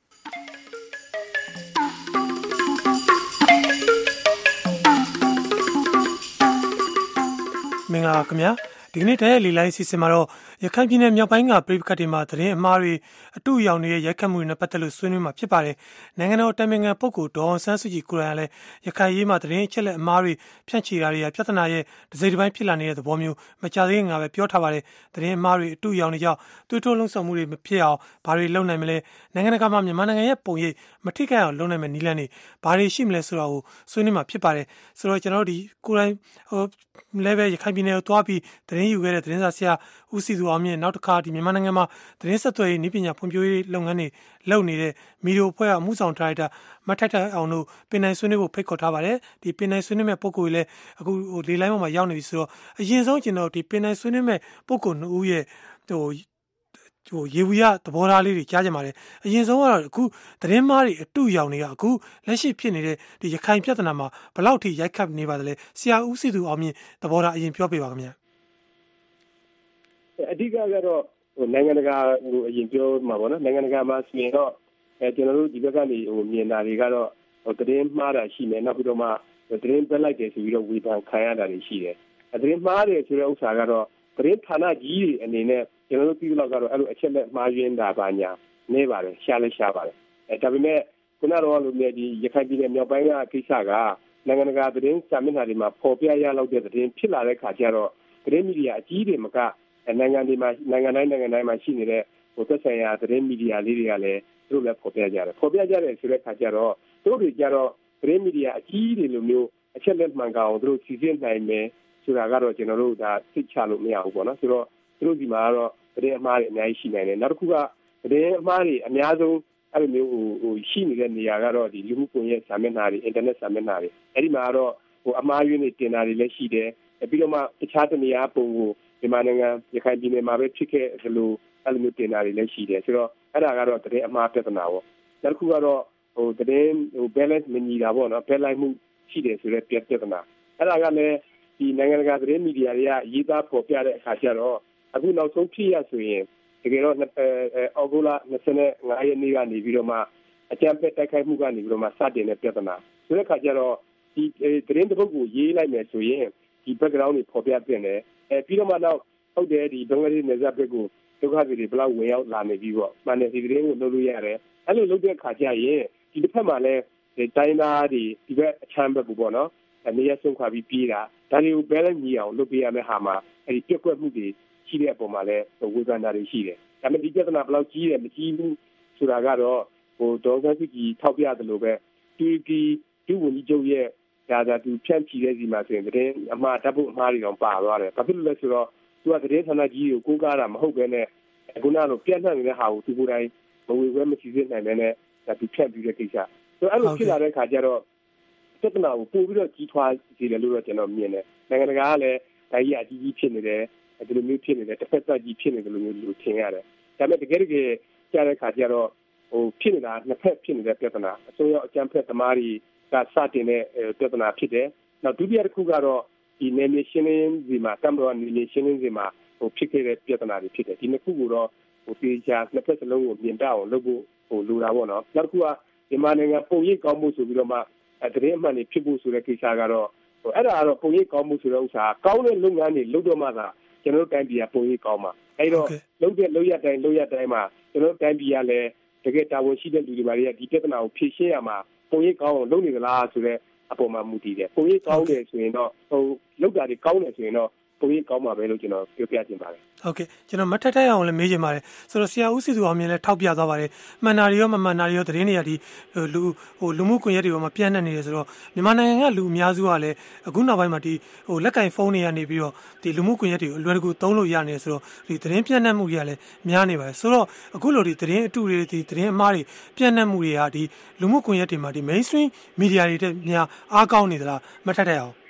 မင်္ဂလာခင်ဗျာဒီကနေ့တရက်လီလိုင်းစီစဉ်မှာတော့ရခိုင်ပြည်နယ်မြောက်ပိုင်းကပြည်ပခတ်တွေမှာသတင်းအမှားတွေအတူရောင်နေတဲ့ရိုက်ခတ်မှုတွေနဲ့ပတ်သက်လို့ဆွေးနွေးမှာဖြစ်ပါတယ်။နိုင်ငံတော်တိုင်ပင်ခံပုဂ္ဂိုလ်ဒေါ်အောင်ဆန်းစုကြည်ကိုယ်တိုင်လည်းရခိုင်ရေးမှာသတင်းအချက်လက်အမှားတွေဖြန့်ချီတာတွေကပြဿနာရဲ့တစ်စိတ်တစ်ပိုင်းဖြစ်လာနေတဲ့သဘောမျိုးမကြသေးခင်ကပဲပြောထားပါတယ်။သတင်းအမှားတွေအတူရောင်နေကြောင်းတွေးထိုးလုံးဆောင်မှုတွေမဖြစ်အောင်ဘာတွေလုပ်နိုင်မလဲနိုင်ငံတကာမှာမြန်မာနိုင်ငံရဲ့ပုံရိပ်မထိခိုက်အောင်လုပ်နိုင်မယ့်နည်းလမ်းတွေဘာတွေရှိမလဲဆိုတာကိုဆွေးနွေးမှာဖြစ်ပါတယ်။ဆိုတော့ကျွန်တော်တို့ဒီကိုယ်တိုင်ဟိုလည်းပဲရခိုင်ပြည်နယ်ကိုသွားပြီးသတင်းယူခဲ့တဲ့သတင်းစာဆရာဦးစီသူအောင်မြင့်နောက်တစ်ခါဒီမြန်မာနိုင်ငံမှာသတင်းဆက်သွယ်ရေးနည်းပညာဖွံ့ဖြိုးရေးလုပ်ငန်းတွေလုပ်နေတဲ့မီဒီယိုအဖွဲ့အမှုဆောင်ဒါရိုက်တာမထိုက်ထိုက်အောင်တို့ပင်နိုင်ဆွေးနွေးဖို့ဖိတ်ခေါ်ထားပါတယ်ဒီပင်နိုင်ဆွေးနွေးမဲ့ပုံကိုယ်လည်းအခုဟိုလေလိုင်းပေါ်မှာရောက်နေပြီဆိုတော့အရင်ဆုံးကျွန်တော်ဒီပင်နိုင်ဆွေးနွေးမဲ့ပုံကိုယ်နှစ်ဦးရဲ့ဟိုဟိုရေဝီရသဘောထားလေးတွေကြားကြပါတယ်အရင်ဆုံးကတော့အခုသတင်းမားတွေအတူရောင်တွေကအခုလက်ရှိဖြစ်နေတဲ့ဒီရခိုင်ပြဿနာမှာဘယ်လောက်ထိရိုက်ခတ်နေပါသလဲဆရာဦးစီသူအောင်မြင့်သဘောထားအရင်ပြောပြပါခင်ဗျာအဓိကကတော့ဟိုနိုင်ငံတကာဟိုအရင်ပြောမှာပေါ့နော်နိုင်ငံတကာမှာဆိုရင်တော့အဲကျွန်တော်တို့ဒီဘက်ကနေဟိုမြင်တာတွေကတော့ဟိုသတင်းမှားတာရှိမယ်နောက်ပြီးတော့မှသတင်းပြလိုက်တယ်ဆိုပြီးတော့ဝေဖန်ခံရတာတွေရှိတယ်သတင်းမှားတယ်ဆိုတဲ့ဥစ္စာကတော့သတင်းဌာနကြီးတွေအနေနဲ့ကျွန်တော်တို့ပြီးတော့ကတော့အဲ့လိုအချက်လက်မှားယွင်းတာပါညာနေပါတယ်ရှားလဲရှားပါတယ်အဲဒါပေမဲ့ခုနကတော့လိုမျိုးဒီရခိုင်ပြည်နယ်မြောက်ပိုင်းကကိစ္စကနိုင်ငံတကာသတင်းစာမျက်နှာတွေမှာပေါ်ပြရလောက်တဲ့သတင်းဖြစ်လာတဲ့ခါကျတော့သတင်းမီဒီယာအကြီးတွေမကနိုင်ငံတွေမှာနိုင်ငံတိုင်းနိုင်ငံတိုင်းမှာရှိနေတဲ့ဟိုသက်ဆိုင်ရာသတင်းမီဒီယာလေးတွေကလည်းသူတို့လည်းပေါ်ပြကြတယ်ပေါ်ပြကြတယ်ဆိုတဲ့ခါကျတော့သူတို့တွေကြတော့သတင်းမီဒီယာအကြီးတွေလိုမျိုးအချက်လက်မှန်ကန်အောင်သူတို့စီစဉ်နိုင်မယ်ဆိုတာကတော့ကျွန်တော်တို့ဒါသိချလို့မရဘူးပေါ့နော်ဆိုတော့သူတို့ဒီမှာကတော့သတင်းအမှားတွေအများကြီးရှိနိုင်တယ်နောက်တစ်ခုကသတင်းအမှားတွေအများဆုံးအဲ့လိုမျိုးဟိုဟိုရှိနေတဲ့နေရာကတော့ဒီလူမှုကွန်ရက်စာမျက်နှာတွေအင်တာနက်စာမျက်နှာတွေအဲ့ဒီမှာကတော့ဟိုအမှားယွင်းတွေတင်တာတွေလည်းရှိတယ်ပြီးတော့မှတခြားတနေရာပုံကိုမြန်မာနိုင်ငံရခိုင်ပြည်နယ်မှာပဲဖြစ်ခဲ့သလိုအဲ့လိုမျိုးတင်တာတွေလည်းရှိတယ်ဆိုတော့အဲ့ဒါကတော့သတင်းအမှားပြဿနာပေါ့နောက်တစ်ခုကတော့ဟိုသတင်းဟို balance မညီတာပေါ့နော် balance မှုရှိတယ်ဆိုတဲ့ပြဿနာအဲ့ဒါကလည်းဒီနိုင်ငံတကာသတင်းမီဒီယာတွေကရေးသားဖော်ပြတဲ့အခါကျတော့အခုနောက်ဆုံးဖြစ်ရဆိုရင်တကယ်တော့အောက်တိုဘာ၂၅ရက်နေ့ကနေပြီးတော့မှအကြမ်းဖက်တိုက်ခိုက်မှုကနေပြီးတော့မှစတင်တဲ့ပြဿနာဆိုတဲ့အခါကျတော့ဒီသတင်းတစ်ပုဒ်ကိုရေးလိုက်မယ်ဆိုရင်ဒီ background တွေဖော်ပြပြင်တယ်အဲပြီးတော့မှတော့ဟုတ်တယ်ဒီဘင်္ဂလားဒေ့ရှ်နယ်စပ်ဘက်ကိုဒုက္ခတွေဘယ်လောက်ဝင်ရောက်လာနေပြီပေါ့မှန်တယ်ဒီသတင်းကိုလုပ်လို့ရတယ်အဲ့လိုလုပ်တဲ့အခါကျရင်ဒီတစ်ဖက်မှာလည်းတိုင်းသားတွေဒီဘက်အချမ်းဘက်ကိုပေါ့နော်အနေရဆုံးခွာပြီးပြေးတာဒါတွေကို balance ညီအောင်လုပ်ပေးရမယ့်ဟာမှာအဲ့ဒီပြက်ကွက်မှုတွေရှိတဲ့အပေါ်မှာလည်းဝေဖန်တာတွေရှိတယ်ဒါပေမဲ့ဒီပြဿနာဘယ်လောက်ကြီးတယ်မကြီးဘူးဆိုတာကတော့ဟိုဒေါ်ဆန်းစုကြည်ထောက်ပြတယ်လို့ပဲတူတီတူဝန်ကြီးချုပ်ရဲ့ဒါသာသူဖြန့်ချီတဲ့စီမှာဆိုရင်သတင်းအမှားဓာတ်ပုံအမှားတွေတော့ပါသွားတယ်ဘာဖြစ်လို့လဲဆိုတော့သူကသတင်းဌာနကြီးကိုကိုးကားတာမဟုတ်ဘဲနဲ့ခုနကလိုပြန့်နှံ့နေတဲ့ဟာကိုသူကိုယ်တိုင်မဝေခွဲမစီစစ်နိုင်ဘဲနဲ့ဒါဒီဖြန့်ပြီးတဲ့ကိစ္စဆိုအဲ့လိုဖြစ်လာတဲ့အခါကျတော့ပြဿနာကိုပို့ပြီးတော့ကြီးထွားစေတယ်လို့တော့ကျွန်တော်မြင်တယ်နိုင်ငံတကာကလည်းဒါကြီးအကြီးကြီးဖြစ်နေတယ်ဒီလိုမျိုးဖြစ်နေတယ်တစ်ဖက်သက်ကြီးဖြစ်နေတယ်လို့မျိုးလို့ထင်ရတယ်ဒါပေမဲ့တကယ်တကယ်ကြားတဲ့အခါကျတော့ဟိုဖြစ်နေတာနှစ်ဖက်ဖြစ်နေတဲ့ပြဿနာအစိုးရအကြမ်းဖက်သမားတွေကစတင်တဲ့ပြဿနာဖြစ်တယ်နောက်ဒုတိယတစ်ခုကတော့ဒီနေမရှင်းင်းဒီမှာတမ်ဘရနေမရှင်းင်းဒီမှာဟိုဖြစ်ခဲ့တဲ့ပြဿနာတွေဖြစ်တယ်ဒီနှစ်ခုကိုတော့ဟိုတေချာနှစ်ဖက်စလုံးကိုပြင်တအောင်လုပ်ဖို့ဟိုလိုတာပေါ့နော်နောက်တစ်ခုကမြန်မာနိုင်ငံပုံရိပ်ကောင်းမှုဆိုပြီးတော့မှတရင်အမှန်တွေဖြစ်ဖို့ဆိုတဲ့ကိစ္စကတော့ဟိုအဲ့ဒါကတော့ပုံရိပ်ကောင်းမှုဆိုတဲ့ဥစ္စာကောင်းတဲ့လုပ်ငန်းတွေလုပ်တော့မှသာကျွန်တော်တို့တိုင်းပြည်ကပုံရိပ်ကောင်းမှာအဲ့တော့လုပ်တဲ့လုပ်ရတိုင်းလုပ်ရတိုင်းမှာကျွန်တော်တို့တိုင်းပြည်ကလည်းတကယ်တာဝန်ရှိတဲ့လူတွေပါတွေကဒီပြဿနာကိုဖြေရှင်းရမှာပုံရိပ်ကောင်းအောင်လုပ်နေသလားဆိုတဲ့အပေါ်မှာမူတည်တယ်ပုံရိပ်ကောင်းတယ်ဆိုရင်တော့ဟိုလုပ်တာတွေကောင်းတယ်ဆိုရင်တော့ပုံရိပ်ကောင်းမှာပဲလို့ကျွန်တော်ပြောပြချင်ပါတယ်ဟုတ်ကဲ့ကျွန်တော်မထက်ထိုက်အောင်လည်းမေးချင်ပါတယ်ဆိုတော့ဆရာဦးစီသူအောင်မြင်လည်းထောက်ပြသွားပါတယ်မှန်တာတွေရောမမှန်တာတွေရောသတင်းတွေကဒီလူဟိုလူမှုကွန်ရက်တွေပေါ်မှာပြန့်နှံ့နေတယ်ဆိုတော့မြန်မာနိုင်ငံကလူအများစုကလည်းအခုနောက်ပိုင်းမှာဒီဟိုလက်ကင်ဖုန်းတွေကနေပြီးတော့ဒီလူမှုကွန်ရက်တွေကိုအလွယ်တကူသုံးလို့ရနေတယ်ဆိုတော့ဒီသတင်းပြန့်နှံ့မှုတွေကလည်းများနေပါတယ်ဆိုတော့အခုလိုဒီသတင်းအတုတွေဒီသတင်းအမှားတွေပြန့်နှံ့မှုတွေကဒီလူမှုကွန်ရက်တွေမှာဒီ mainstream media တွေတဲ့များအားကောင်းနေသလားမထက်ထိုက်အောင်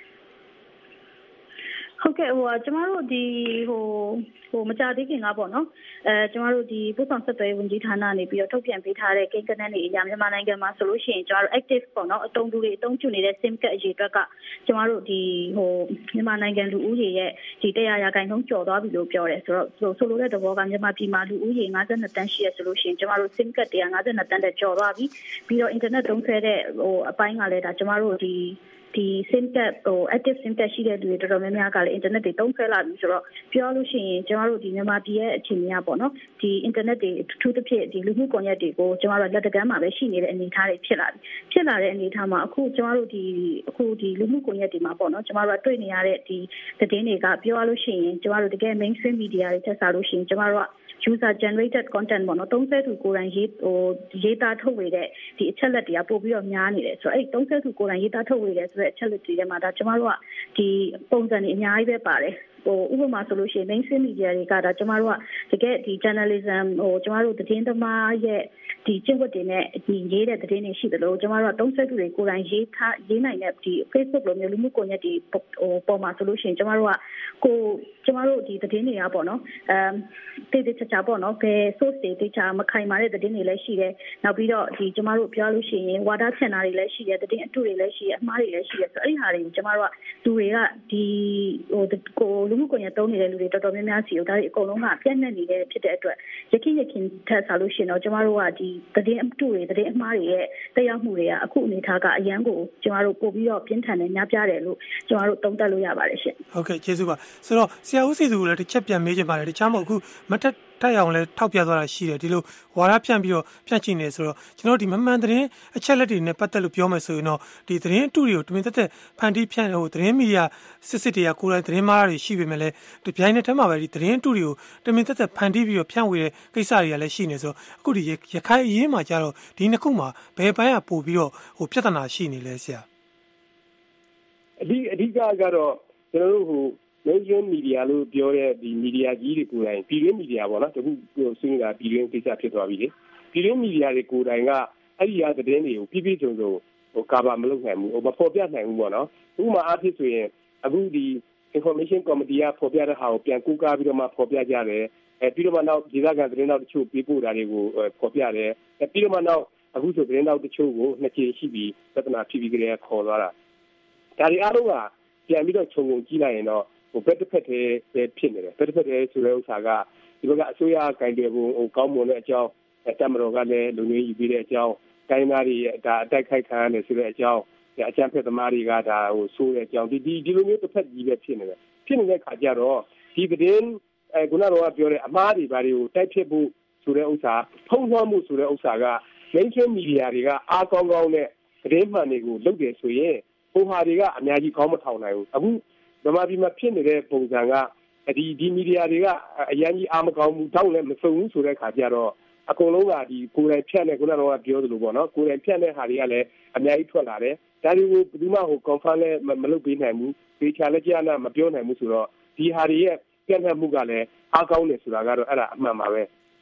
ဟုတ်ကဲ့ဟိုကျမတို့ဒီဟိုဟိုမကြသေးခင်ကပေါ့နော်အဲကျမတို့ဒီပို့ဆောင်ဆက်သွယ်ရေးဝန်ကြီးဌာနနေပြီးတော့ထုတ်ပြန်ပေးထားတဲ့ကိန်းဂဏန်းတွေအရမြန်မာနိုင်ငံမှာဆိုလို့ရှိရင်ကျမတို့ active ပေါ့နော်အတုံးသူတွေအတုံးကျွနေတဲ့ sim card အရေအတွက်ကကျမတို့ဒီဟိုမြန်မာနိုင်ငံလူဦးရေရဲ့ဒီတရာရာခိုင်နှုန်းကျော်သွားပြီလို့ပြောတယ်ဆိုတော့ဆိုလိုတဲ့သဘောကမြန်မာပြည်မှာလူဦးရေ၅၂တန်းရှိရဆိုလို့ရှိရင်ကျမတို့ sim card တရာ၅၂တန်းတက်ကျော်သွားပြီပြီးတော့ internet သုံးဆွဲတဲ့ဟိုအပိုင်းကလည်းဒါကျမတို့ဒီဒီ sim card ဟို active sim card ရှိတဲ့လူတွေတော်တော်များများကလည်း internet တွေသုံးဆွဲလာပြီဆိုတော့ပြောလို့ရှိရင်ကျမတို့ဒီမြန်မာပြည်ရဲ့အခြေအနေကပေါ့နော်ဒီ internet တွေအထူးသဖြင့်ဒီလူမှုကွန်ရက်တွေကိုကျမတို့လက်တကမ်းမှာပဲရှိနေတဲ့အနေအထားတွေဖြစ်လာပြီဖြစ်လာတဲ့အနေအထားမှာအခုကျမတို့ဒီအခုဒီလူမှုကွန်ရက်တွေမှာပေါ့နော်ကျမတို့တွေ့နေရတဲ့ဒီသတင်းတွေကပြောလို့ရှိရင်ကျမတို့တကယ် mainstream media တွေတက်စားလို့ရှိရင်ကျမတို့ကuser generated content ပေါ့နော်သုံးဆသူကိုယ်တိုင်ရေးဟိုရေးသားထုတ်ဝေတဲ့ဒီအချက်လက်တွေကပို့ပြီးတော့များနေတယ်ဆိုတော့အဲ့သုံးဆသူကိုယ်တိုင်ရေးသားထုတ်ဝေတဲ့ဆိုတဲ့အချက်လက်တွေထဲမှာဒါကျမတို့ကဒီပုံစံတွေအများကြီးပဲပါတယ်ဟိုဥပမာဆိုလို့ရှိရင် mainstream media တွေကဒါကျမတို့ကတကယ်ဒီ journalism ဟိုကျမတို့သတင်းသမားရဲ့ဒီကျင့်ဝတ်တွေနဲ့ဒီရေးတဲ့သတင်းတွေရှိတယ်လို့ကျမတို့ကသုံးဆသူတွေကိုယ်တိုင်ရေးထားရေးနိုင်တဲ့ဒီ Facebook လိုမျိုးလူမှုကွန်ရက်တွေဟိုပေါ်မှာဆိုလို့ရှိရင်ကျမတို့ကကိုကျမတို့ဒီသတင်းတွေကပေါ့နော်အဲတေးသေးချာချာပေါ့နော်ဘယ် source တွေတေးချာမခိုင်မာတဲ့သတင်းတွေလည်းရှိတယ်နောက်ပြီးတော့ဒီကျမတို့ပြောလို့ရှိရင်ဝါဒချန်နာတွေလည်းရှိတယ်သတင်းအတုတွေလည်းရှိတယ်အမှားတွေလည်းရှိတယ်ဆိုတော့အဲ့ဒီဟာတွေကိုကျမတို့ကလူတွေကဒီဟိုကိုလူမှုကွန်ရက်သုံးနေတဲ့လူတွေတော်တော်များများစီကိုဒါတွေအကုန်လုံးကပြန့်နှံ့နေတဲ့ဖြစ်တဲ့အတွက်ရခင်ရခင်ထက်စားလို့ရှိရင်တော့ကျမတို့ကဒီသတင်းအတုတွေသတင်းအမှားတွေရဲ့တက်ရောက်မှုတွေကအခုအနေထားကအရန်ကိုကျမတို့ပို့ပြီးတော့ပြင်းထန်နေများပြားတယ်လို့ကျမတို့သုံးသပ်လို့ရပါတယ်ရှင်ဟုတ်ကဲ့ကျေးဇူးပါဆိုတော့ဆရာဦးစီသူကိုလည်းတစ်ချက်ပြန်မေးချင်ပါတယ်တခြားမဟုတ်အခုမထက်ထိုက်အောင်လည်းထောက်ပြသွားတာရှိတယ်ဒီလိုဝါဒဖြန့်ပြီးတော့ဖြန့်ချိနေဆိုတော့ကျွန်တော်ဒီမမှန်သတင်းအချက်လက်တွေနဲ့ပတ်သက်လို့ပြောမယ်ဆိုရင်တော့ဒီသတင်းအတုတွေကိုတမင်သက်သက်ဖန်တီးဖြန့်ဟိုသတင်းမီဒီယာစစ်စစ်တွေကကိုယ်တိုင်သတင်းမှားတွေရှိပေမဲ့လည်းဒီပြိုင်နဲ့တည်းမှာပဲဒီသတင်းအတုတွေကိုတမင်သက်သက်ဖန်တီးပြီးတော့ဖြန့်ဝေတဲ့ကိစ္စတွေကလည်းရှိနေဆိုတော့အခုဒီရခိုင်အရေးမှာကြတော့ဒီနှစ်ခုမှာဘယ်ပိုင်းကပို့ပြီးတော့ဟိုပြဿနာရှိနေလဲဆရာအဒီအဓိကကတော့ကျွန်တော်တို့ဟိုmainstream media လို့ပြောတဲ့ဒီ media ကြီးတွေကိုယ်တိုင်ပြည်တွင်း media ပေါ့နော်တခုဆွေးနွေးတာပြည်တွင်းကိစ္စဖြစ်သွားပြီလေပြည်တွင်း media တွေကိုယ်တိုင်ကအဲ့ဒီအသတင်းတွေကိုပြည့်ပြည့်စုံစုံဟို cover မလုပ်နိုင်ဘူးဟိုမဖော်ပြနိုင်ဘူးပေါ့နော်ဥပမာအားဖြင့်ဆိုရင်အခုဒီ information committee ကဖော်ပြတဲ့ဟာကိုပြန်ကူးကားပြီးတော့မှဖော်ပြကြတယ်အဲပြီးတော့မှနောက်ဒေသခံသတင်းတောက်တချို့ပြေးပို့တာတွေကိုဖော်ပြတယ်အဲပြီးတော့မှနောက်အခုဆိုသတင်းတောက်တချို့ကိုနှစ်ကြိမ်ရှိပြီးပြဿနာဖြစ်ပြီးကြတဲ့ခေါ်သွားတာဒါတွေအားလုံးကပြန်ပြီးတော့ခြုံငုံကြည့်လိုက်ရင်တော့ဟိုဘက်တစ်ဖက်တည်းဖြစ်နေတယ်ဘက်တစ်ဖက်တည်းဆိုတဲ့ဥစ္စာကဒီဘက်ကအစိုးရကင်တယ်ဘုံဟိုကောင်းမွန်တဲ့အကြောင်းတက်မတော်ကလည်းလူမျိုးယူပြီးတဲ့အကြောင်းတိုင်းသားတွေဒါအတိုက်ခိုက်ခံရတယ်ဆိုတဲ့အကြောင်းအကြမ်းဖက်သမားတွေကဒါဟိုဆိုးတဲ့အကြောင်းဒီဒီဒီလိုမျိုးတစ်ဖက်ကြီးပဲဖြစ်နေတယ်ဖြစ်နေတဲ့ခါကျတော့ဒီသတင်းအဲခုနကတော့ပြောတဲ့အမှားတွေဘာတွေကိုတိုက်ဖြစ်ဖို့ဆိုတဲ့ဥစ္စာဖုံးလွှမ်းမှုဆိုတဲ့ဥစ္စာက mainstream media တွေကအားကောင်းကောင်းနဲ့သတင်းမှန်တွေကိုလုပ်တယ်ဆိုရင်ဟိုဟာတွေကအများကြီးကောင်းမထောင်နိုင်ဘူးအခုမြန်မာပြည်မှာဖြစ်နေတဲ့ပုံစံကဒီဒီမီဒီယာတွေကအရင်ကြီးအားမကောင်းဘူးတောက်လည်းမစုံဘူးဆိုတဲ့ခါကျတော့အကုန်လုံးကဒီကိုယ်တိုင်ဖြတ်နေခုနကတော့ပြောသလိုပေါ့နော်ကိုယ်တိုင်ဖြတ်တဲ့ဟာတွေကလည်းအများကြီးထွက်လာတယ်ဒါတွေကိုဘယ်သူမှဟို confirm လည်းမလုပ်ပေးနိုင်ဘူးဒေချာလည်းကြာနာမပြောနိုင်ဘူးဆိုတော့ဒီဟာတွေရဲ့ပြန့်နှံ့မှုကလည်းအားကောင်းတယ်ဆိုတာကတော့အဲ့ဒါအမှန်ပါပဲ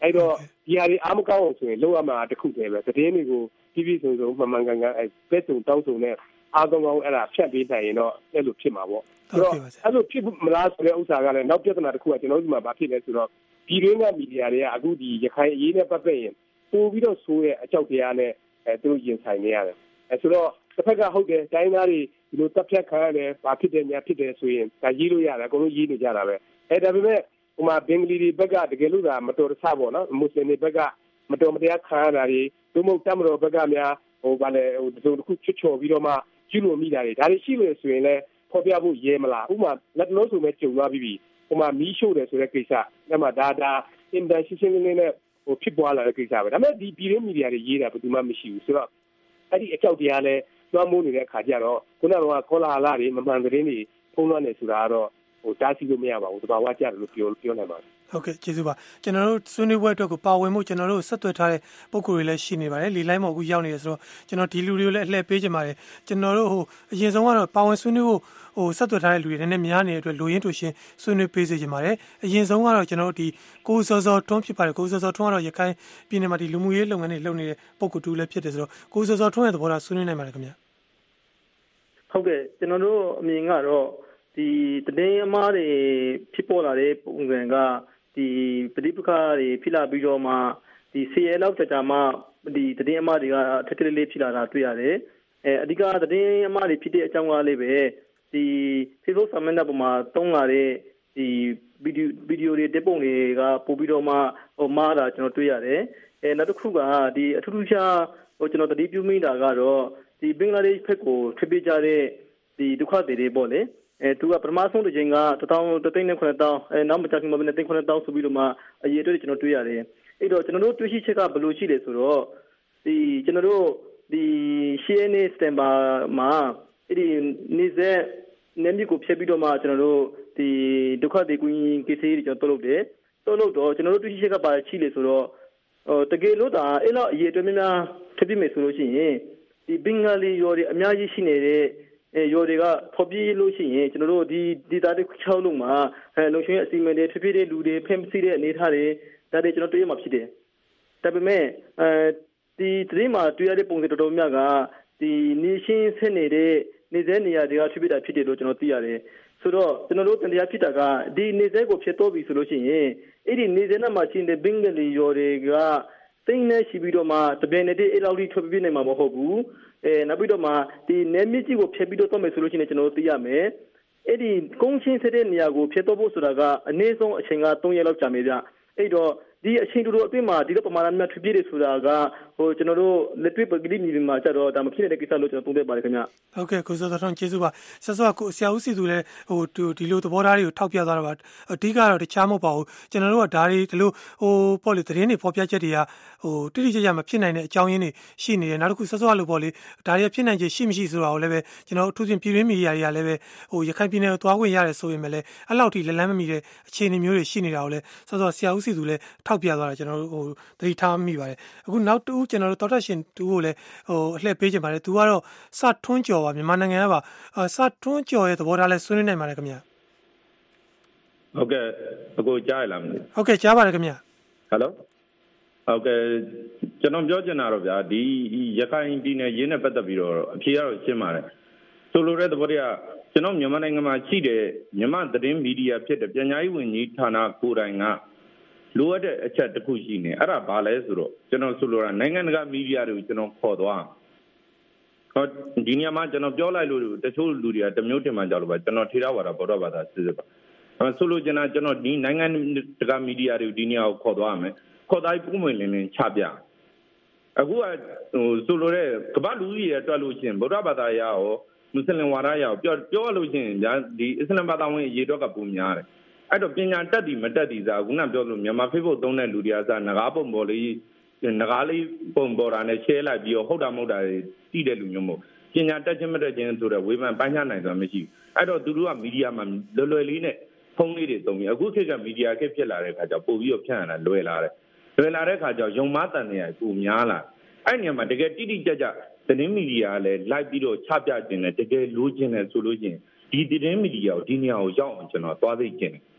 အဲ့တော့ဒီဟာတွေအားမကောင်းအောင်ဆိုရင်လောက်ရမှာတစ်ခုတည်းပဲသတင်းတွေကိုပြည့်ပြည့်စုံစုံမှန်မှန်ကန်ကန်အဲပဲစုံတောင်းစုံနဲ့အားကောင်းကောင်းအဲ့ဒါဖြတ်ပေးနိုင်ရင်တော့အဲ့လိုဖြစ်မှာပေါ့ဆိုတော့အဲ့လိုဖြစ်မလားဆိုတဲ့ဥစ္စာကလည်းနောက်ပြဿနာတစ်ခုကကျွန်တော်တို့ဒီမှာဘာဖြစ်လဲဆိုတော့ဒီရင်းကမီဒီယာတွေကအခုဒီရခိုင်အရေးနဲ့ပတ်သက်ရင်ပို့ပြီးတော့ဆိုးတဲ့အကြောက်တရားနဲ့အဲသူတို့ရင်ဆိုင်နေရတယ်အဲဆိုတော့တစ်ဖက်ကဟုတ်တယ်တိုင်းသားတွေဒီလိုတပ်ဖြတ်ခံရတယ်ဘာဖြစ်တယ်ညာဖြစ်တယ်ဆိုရင်ဒါရေးလို့ရတယ်အကုန်လုံးရေးနေကြတာပဲအဲဒါပေမဲ့ဟိုမှာဘင်္ဂလီတွေဘက်ကတကယ်လို့ဒါမတော်တဆပေါ့နော်မွတ်စလင်တွေဘက်ကမတော်မတရားခံရတာတွေသို့မဟုတ်တမတော်ဘက်ကများဟိုဗာလေဟိုဒီလိုတစ်ခုချွတ်ချော်ပြီးတော့မှကျူးလွန်မိတာတွေဒါတွေရှိလို့ဆိုရင်လည်းဖော်ပြဖို့ရဲမလားဥပမာလက်လုံးဆိုမဲ့ကြုံသွားပြီးပြီဟိုမှာမီးရှို့တယ်ဆိုတဲ့ကိစ္စအဲ့မှာဒါဒါအင်ဒန်ရှင်းရှင်းလင်းလင်းနဲ့ဟိုဖြစ်ပွားလာတဲ့ကိစ္စပဲဒါပေမဲ့ဒီပြည်ရင်းမီဒီယာတွေရေးတာဘယ်သူမှမရှိဘူးဆိုတော့အဲ့ဒီအကြောက်တရားလဲလွှမ်းမိုးနေတဲ့အခါကျတော့ခုနကခေါ်လာလာတွေမမှန်သတင်းတွေဖုံးလွှမ်းနေဆိုတာကတော့ဟိုတားဆီးလို့မရပါဘူးတဘာဝကြတယ်လို့ပြောပြောနိုင်ပါတယ်ဟုတ်ကဲ့ကျေးဇူးပါကျွန်တော်တို့ဆွေးနွေးပွဲအတွက်ကိုပါဝင်မှုကျွန်တော်တို့ဆက်သွယ်ထားတဲ့ပုံကိုယ်တွေလည်းရှိနေပါတယ်လီလိုက်မော်အခုရောက်နေတယ်ဆိုတော့ကျွန်တော်ဒီလူတွေကိုလည်းအလှည့်ပေးချင်ပါတယ်ကျွန်တော်တို့ဟိုအရင်ဆုံးကတော့ပါဝင်ဆွေးနွေးဖို့ဟိုဆက်သွယ်ထားတဲ့လူတွေနည်းနည်းများနေတဲ့အတွက်လူရင်းတူရှင်းဆွေးနွေးပေးစေချင်ပါတယ်အရင်ဆုံးကတော့ကျွန်တော်တို့ဒီကိုစောစောထွန်းဖြစ်ပါတယ်ကိုစောစောထွန်းကတော့ရခိုင်ပြည်နယ်မှာဒီလူမှုရေးလုပ်ငန်းတွေလုပ်နေတဲ့ပုံကိုယ်တူလည်းဖြစ်တယ်ဆိုတော့ကိုစောစောထွန်းရဲ့သဘောထားဆွေးနွေးနိုင်ပါတယ်ခင်ဗျဟုတ်ကဲ့ကျွန်တော်တို့အမြင်ကတော့ဒီတည်င်းအမားတွေဖြစ်ပေါ်လာတဲ့ပုံစံကဒီပဋိပက္ခတွေဖြစ်လာပြီးတော့မှဒီစီရဲလောက်ကြာကြာမှဒီတည်င်းအမားတွေကထက်ထက်လေးဖြစ်လာတာတွေ့ရတယ်အဲအဓိကတည်င်းအမားတွေဖြစ်တဲ့အကြောင်းကလေးပဲဒီ Facebook ဆာမန်တာပေါ်မှာတုံးလာတဲ့ဒီဗီဒီယိုဗီဒီယိုတွေတက်ပုံတွေကပို့ပြီးတော့မှဟိုမားတာကျွန်တော်တွေ့ရတယ်အဲနောက်တစ်ခုကဒီအထူးထူးခြားဟိုကျွန်တော်တတိပြုမိတာကတော့ဒီဘင်္ဂလားဒေ့ရှ်ဘက်ကိုထွက်ပြေးကြတဲ့ဒီဒုက္ခသည်တွေပေါ့လေအဲသူကပထမဆုံးတစ်ချိန်ကတစ်ထောင်တစ်သိန်းနဲ့ခုနှစ်တောင်းအဲနောက်မကြခင်မှာပဲတစ်သိန်းခုနှစ်တောင်းဆိုပြီးတော့မှအရေးအတွက်ကျွန်တော်တွေ့ရတယ်အဲ့တော့ကျွန်တော်တို့တွေ့ရှိချက်ကဘယ်လိုရှိလဲဆိုတော့ဒီကျွန်တော်တို့ဒီရှီအန်အေစတမ်ဘာမှာအဲ့ဒီနေဆက်နေမြကိုဖြတ်ပြီးတော့မှကျွန်တော်တို့ဒီဒုက္ခသည်ကွင်းကိစ္စတွေကျွန်တော်လုပ်တယ်တော့လို့တော့ကျွန်တော်တို့တွေ့ရှိချက်ကပါရှိလေဆိုတော့ဟိုတကယ်လို့ဒါအဲ့လောက်အရေးအတွက်များများဖြစ်ပြီးမယ်ဆိုလို့ရှိရင်ဒီဘင်္ဂလီရောတွေအများကြီးရှိနေတဲ့အဲရောတွေကဖော်ပြလို့ရှိရင်ကျွန်တော်တို့ဒီဒီတာတစ်ချောင်းလုံးမှာအဲလုံချင်းအစီအမံတွေဖြစ်ဖြစ်တဲ့လူတွေဖင်စီတဲ့အနေထားတွေဒါတွေကျွန်တော်တွေ့ရမှာဖြစ်တယ်ဒါပေမဲ့အဲဒီဒီမှာတွေ့ရတဲ့ပုံစံတော်တော်များကဒီနေရှင်းဆက်နေတဲ့နေတဲ့နေရာတွေကဖြစ်ဖြစ်တာဖြစ်တယ်လို့ကျွန်တော်သိရတယ်ဆိုတော့ကျွန်တော်တို့တရားဖြစ်တာကဒီနေဆက်ကိုဖြစ်တော့ပြီဆိုလို့ရှိရင်အဲ့ဒီနေဆက်နဲ့မှာချင်းတဲ့ဘင်္ဂလီရောတွေကသိနေရှိပြီးတော့မှတပြိုင်နက်တည်းအဲ့လောက်ထိထွက်ပြေးနိုင်မှာမဟုတ်ဘူးအဲနောက်ပြီးတော့မှဒီနေမြစ်ကြီးကိုဖျက်ပြီးတော့တော့မယ်ဆိုလို့ရှိရင်ကျွန်တော်တို့သိရမယ်အဲ့ဒီကုန်းချင်းဆက်တဲ့နေရာကိုဖျက်တော့ဖို့ဆိုတာကအနည်းဆုံးအချိန်ကသုံးရက်လောက်ကြာမယ်ဗျအဲ့တော့ဒီအချိန်တူတူအတွင်းမှာဒီလိုပမာဏများထွက်ပြေးတယ်ဆိုတာကဟိုကျွန်တော်တို့လက်တွေ့ပကတိမြေပြင်မှာကျတော့ဒါမဖြစ်တဲ့ကိစ္စလို့ကျွန်တော်သုံးသပ်ပါတယ်ခင်ဗျဟုတ်ကဲ့ကိုစောစောထွန်းကျေးဇူးပါဆက်စောကိုဆရာဦးစီသူလည်းဟိုဒီလိုသဘောထားတွေကိုထောက်ပြသွားတာပါအဓိကတော့တခြားမဟုတ်ပါဘူးကျွန်တော်တို့ကဒါတွေဒီလိုဟိုပေါ့လေသတင်းတွေဖော်ပြချက်တွေကဟိုတိတိကျကျမဖြစ်နိုင်တဲ့အကြောင်းရင်းတွေရှိနေတယ်နောက်တစ်ခုဆက်စောလို့ပေါ့လေဒါတွေဖြစ်နိုင်ခြေရှိမရှိဆိုတာကိုလည်းပဲကျွန်တော်အထူးသဖြင့်ပြည်တွင်းမီဒီယာတွေကလည်းပဲဟိုရခိုင်ပြည်နယ်ကိုသွားခွင့်ရတယ်ဆိုရင်လည်းအဲ့လောက်ထိလက်လန်းမမီတဲ့အခြေအနေမျိုးတွေရှိနေတာကိုလည်းဆက်စောဆရာဦးစီသူလည်းထောက်ပြသွားတာကျွန်တော်တို့ဟိုသတိထားမိပါတယ်အခုနောက်တူကျွန်တော်တို့တော်တက်ရှင်တူကိုလည်းဟိုအလှည့်ပေးချင်ပါတယ်သူကတော့စထွန်းကျော်ပါမြန်မာနိုင်ငံကပါစထွန်းကျော်ရဲ့သဘောထားလဲဆွေးနွေးနိုင်ပါတယ်ခင်ဗျဟုတ်ကဲ့အခုကြားရလားမသိဟုတ်ကဲ့ကြားပါတယ်ခင်ဗျဟယ်လိုဟုတ်ကဲ့ကျွန်တော်ပြောချင်တာတော့ဗျာဒီရခိုင်ပြည်နယ်ရင်းနဲ့ပတ်သက်ပြီးတော့အဖြေကတော့ရှင်းပါတယ်ဆိုလိုတဲ့သဘောတရားကျွန်တော်မြန်မာနိုင်ငံမှာရှိတဲ့မြန်မာသတင်းမီဒီယာဖြစ်တဲ့ပြည်냐ရေးဝန်ကြီးဌာနကိုယ်တိုင်ကလိုအပ်တဲ့အချက်တစ်ခုရှိနေအဲ့ဒါဘာလဲဆိုတော့ကျွန်တော်ဆိုလိုတာနိုင်ငံတကာမီဒီယာတွေကိုကျွန်တော်ခေါ်သွားဟောဒီနေရာမှာကျွန်တော်ပြောလိုက်လို့တချို့လူတွေကတမျိုးတင်မှကြောက်လို့ပါကျွန်တော်ထေရဝါဒဗုဒ္ဓဘာသာစစ်စစ်ပါအဲဆိုလိုချင်တာကျွန်တော်ဒီနိုင်ငံတကာမီဒီယာတွေကိုဒီနေရာကိုခေါ်သွားမယ်ခေါ်သွားပြီးပုံမှန်လင်းလင်းချပြအခုကဟိုဆိုလိုတဲ့ကမ္ဘာလူကြီးရတွက်လို့ရှိရင်ဗုဒ္ဓဘာသာရရောမွတ်စလင်ဝါဒရရောပြောပြောလို့ရှိရင်ဒီအစ္စလာမ်ဘာသာဝင်ရေတော့ကပုံများတယ်အဲ့တော့ပညာတတ်ဒီမတတ်ဒီစားခုနပြောလို့မြန်မာ Facebook သုံးတဲ့လူတွေကစားငကားပုံပေါ်လေးငကားလေးပုံပေါ်တာနဲ့ share လိုက်ပြီးတော့ဟုတ်တာမဟုတ်တာတွေတည်တဲ့လူမျိုးမို့ပညာတတ်ခြင်းမတတ်ခြင်းဆိုတော့ဝေဖန်ပိုင်းခြားနိုင်ဆိုတာမရှိဘူးအဲ့တော့သူတို့ကမီဒီယာမှာလွယ်လွယ်လေးနဲ့ဖုန်းလေးတွေသုံးပြီးအခုခေတ်ကမီဒီယာခေတ်ဖြစ်လာတဲ့အခါကျပို့ပြီးတော့ဖြန့်ရတာလွယ်လာတယ်လွယ်လာတဲ့အခါကျရုံမတန်နေရပိုများလာအဲ့နေရာမှာတကယ်တိတိကျကျသတင်းမီဒီယာလည်းလိုက်ပြီးတော့ချပြခြင်းနဲ့တကယ်လိုချင်တယ်ဆိုလို့ချင်းဒီသတင်းမီဒီယာကိုဒီနေရာကိုရောက်အောင်ကျွန်တော်သွားသိခြင်းတယ်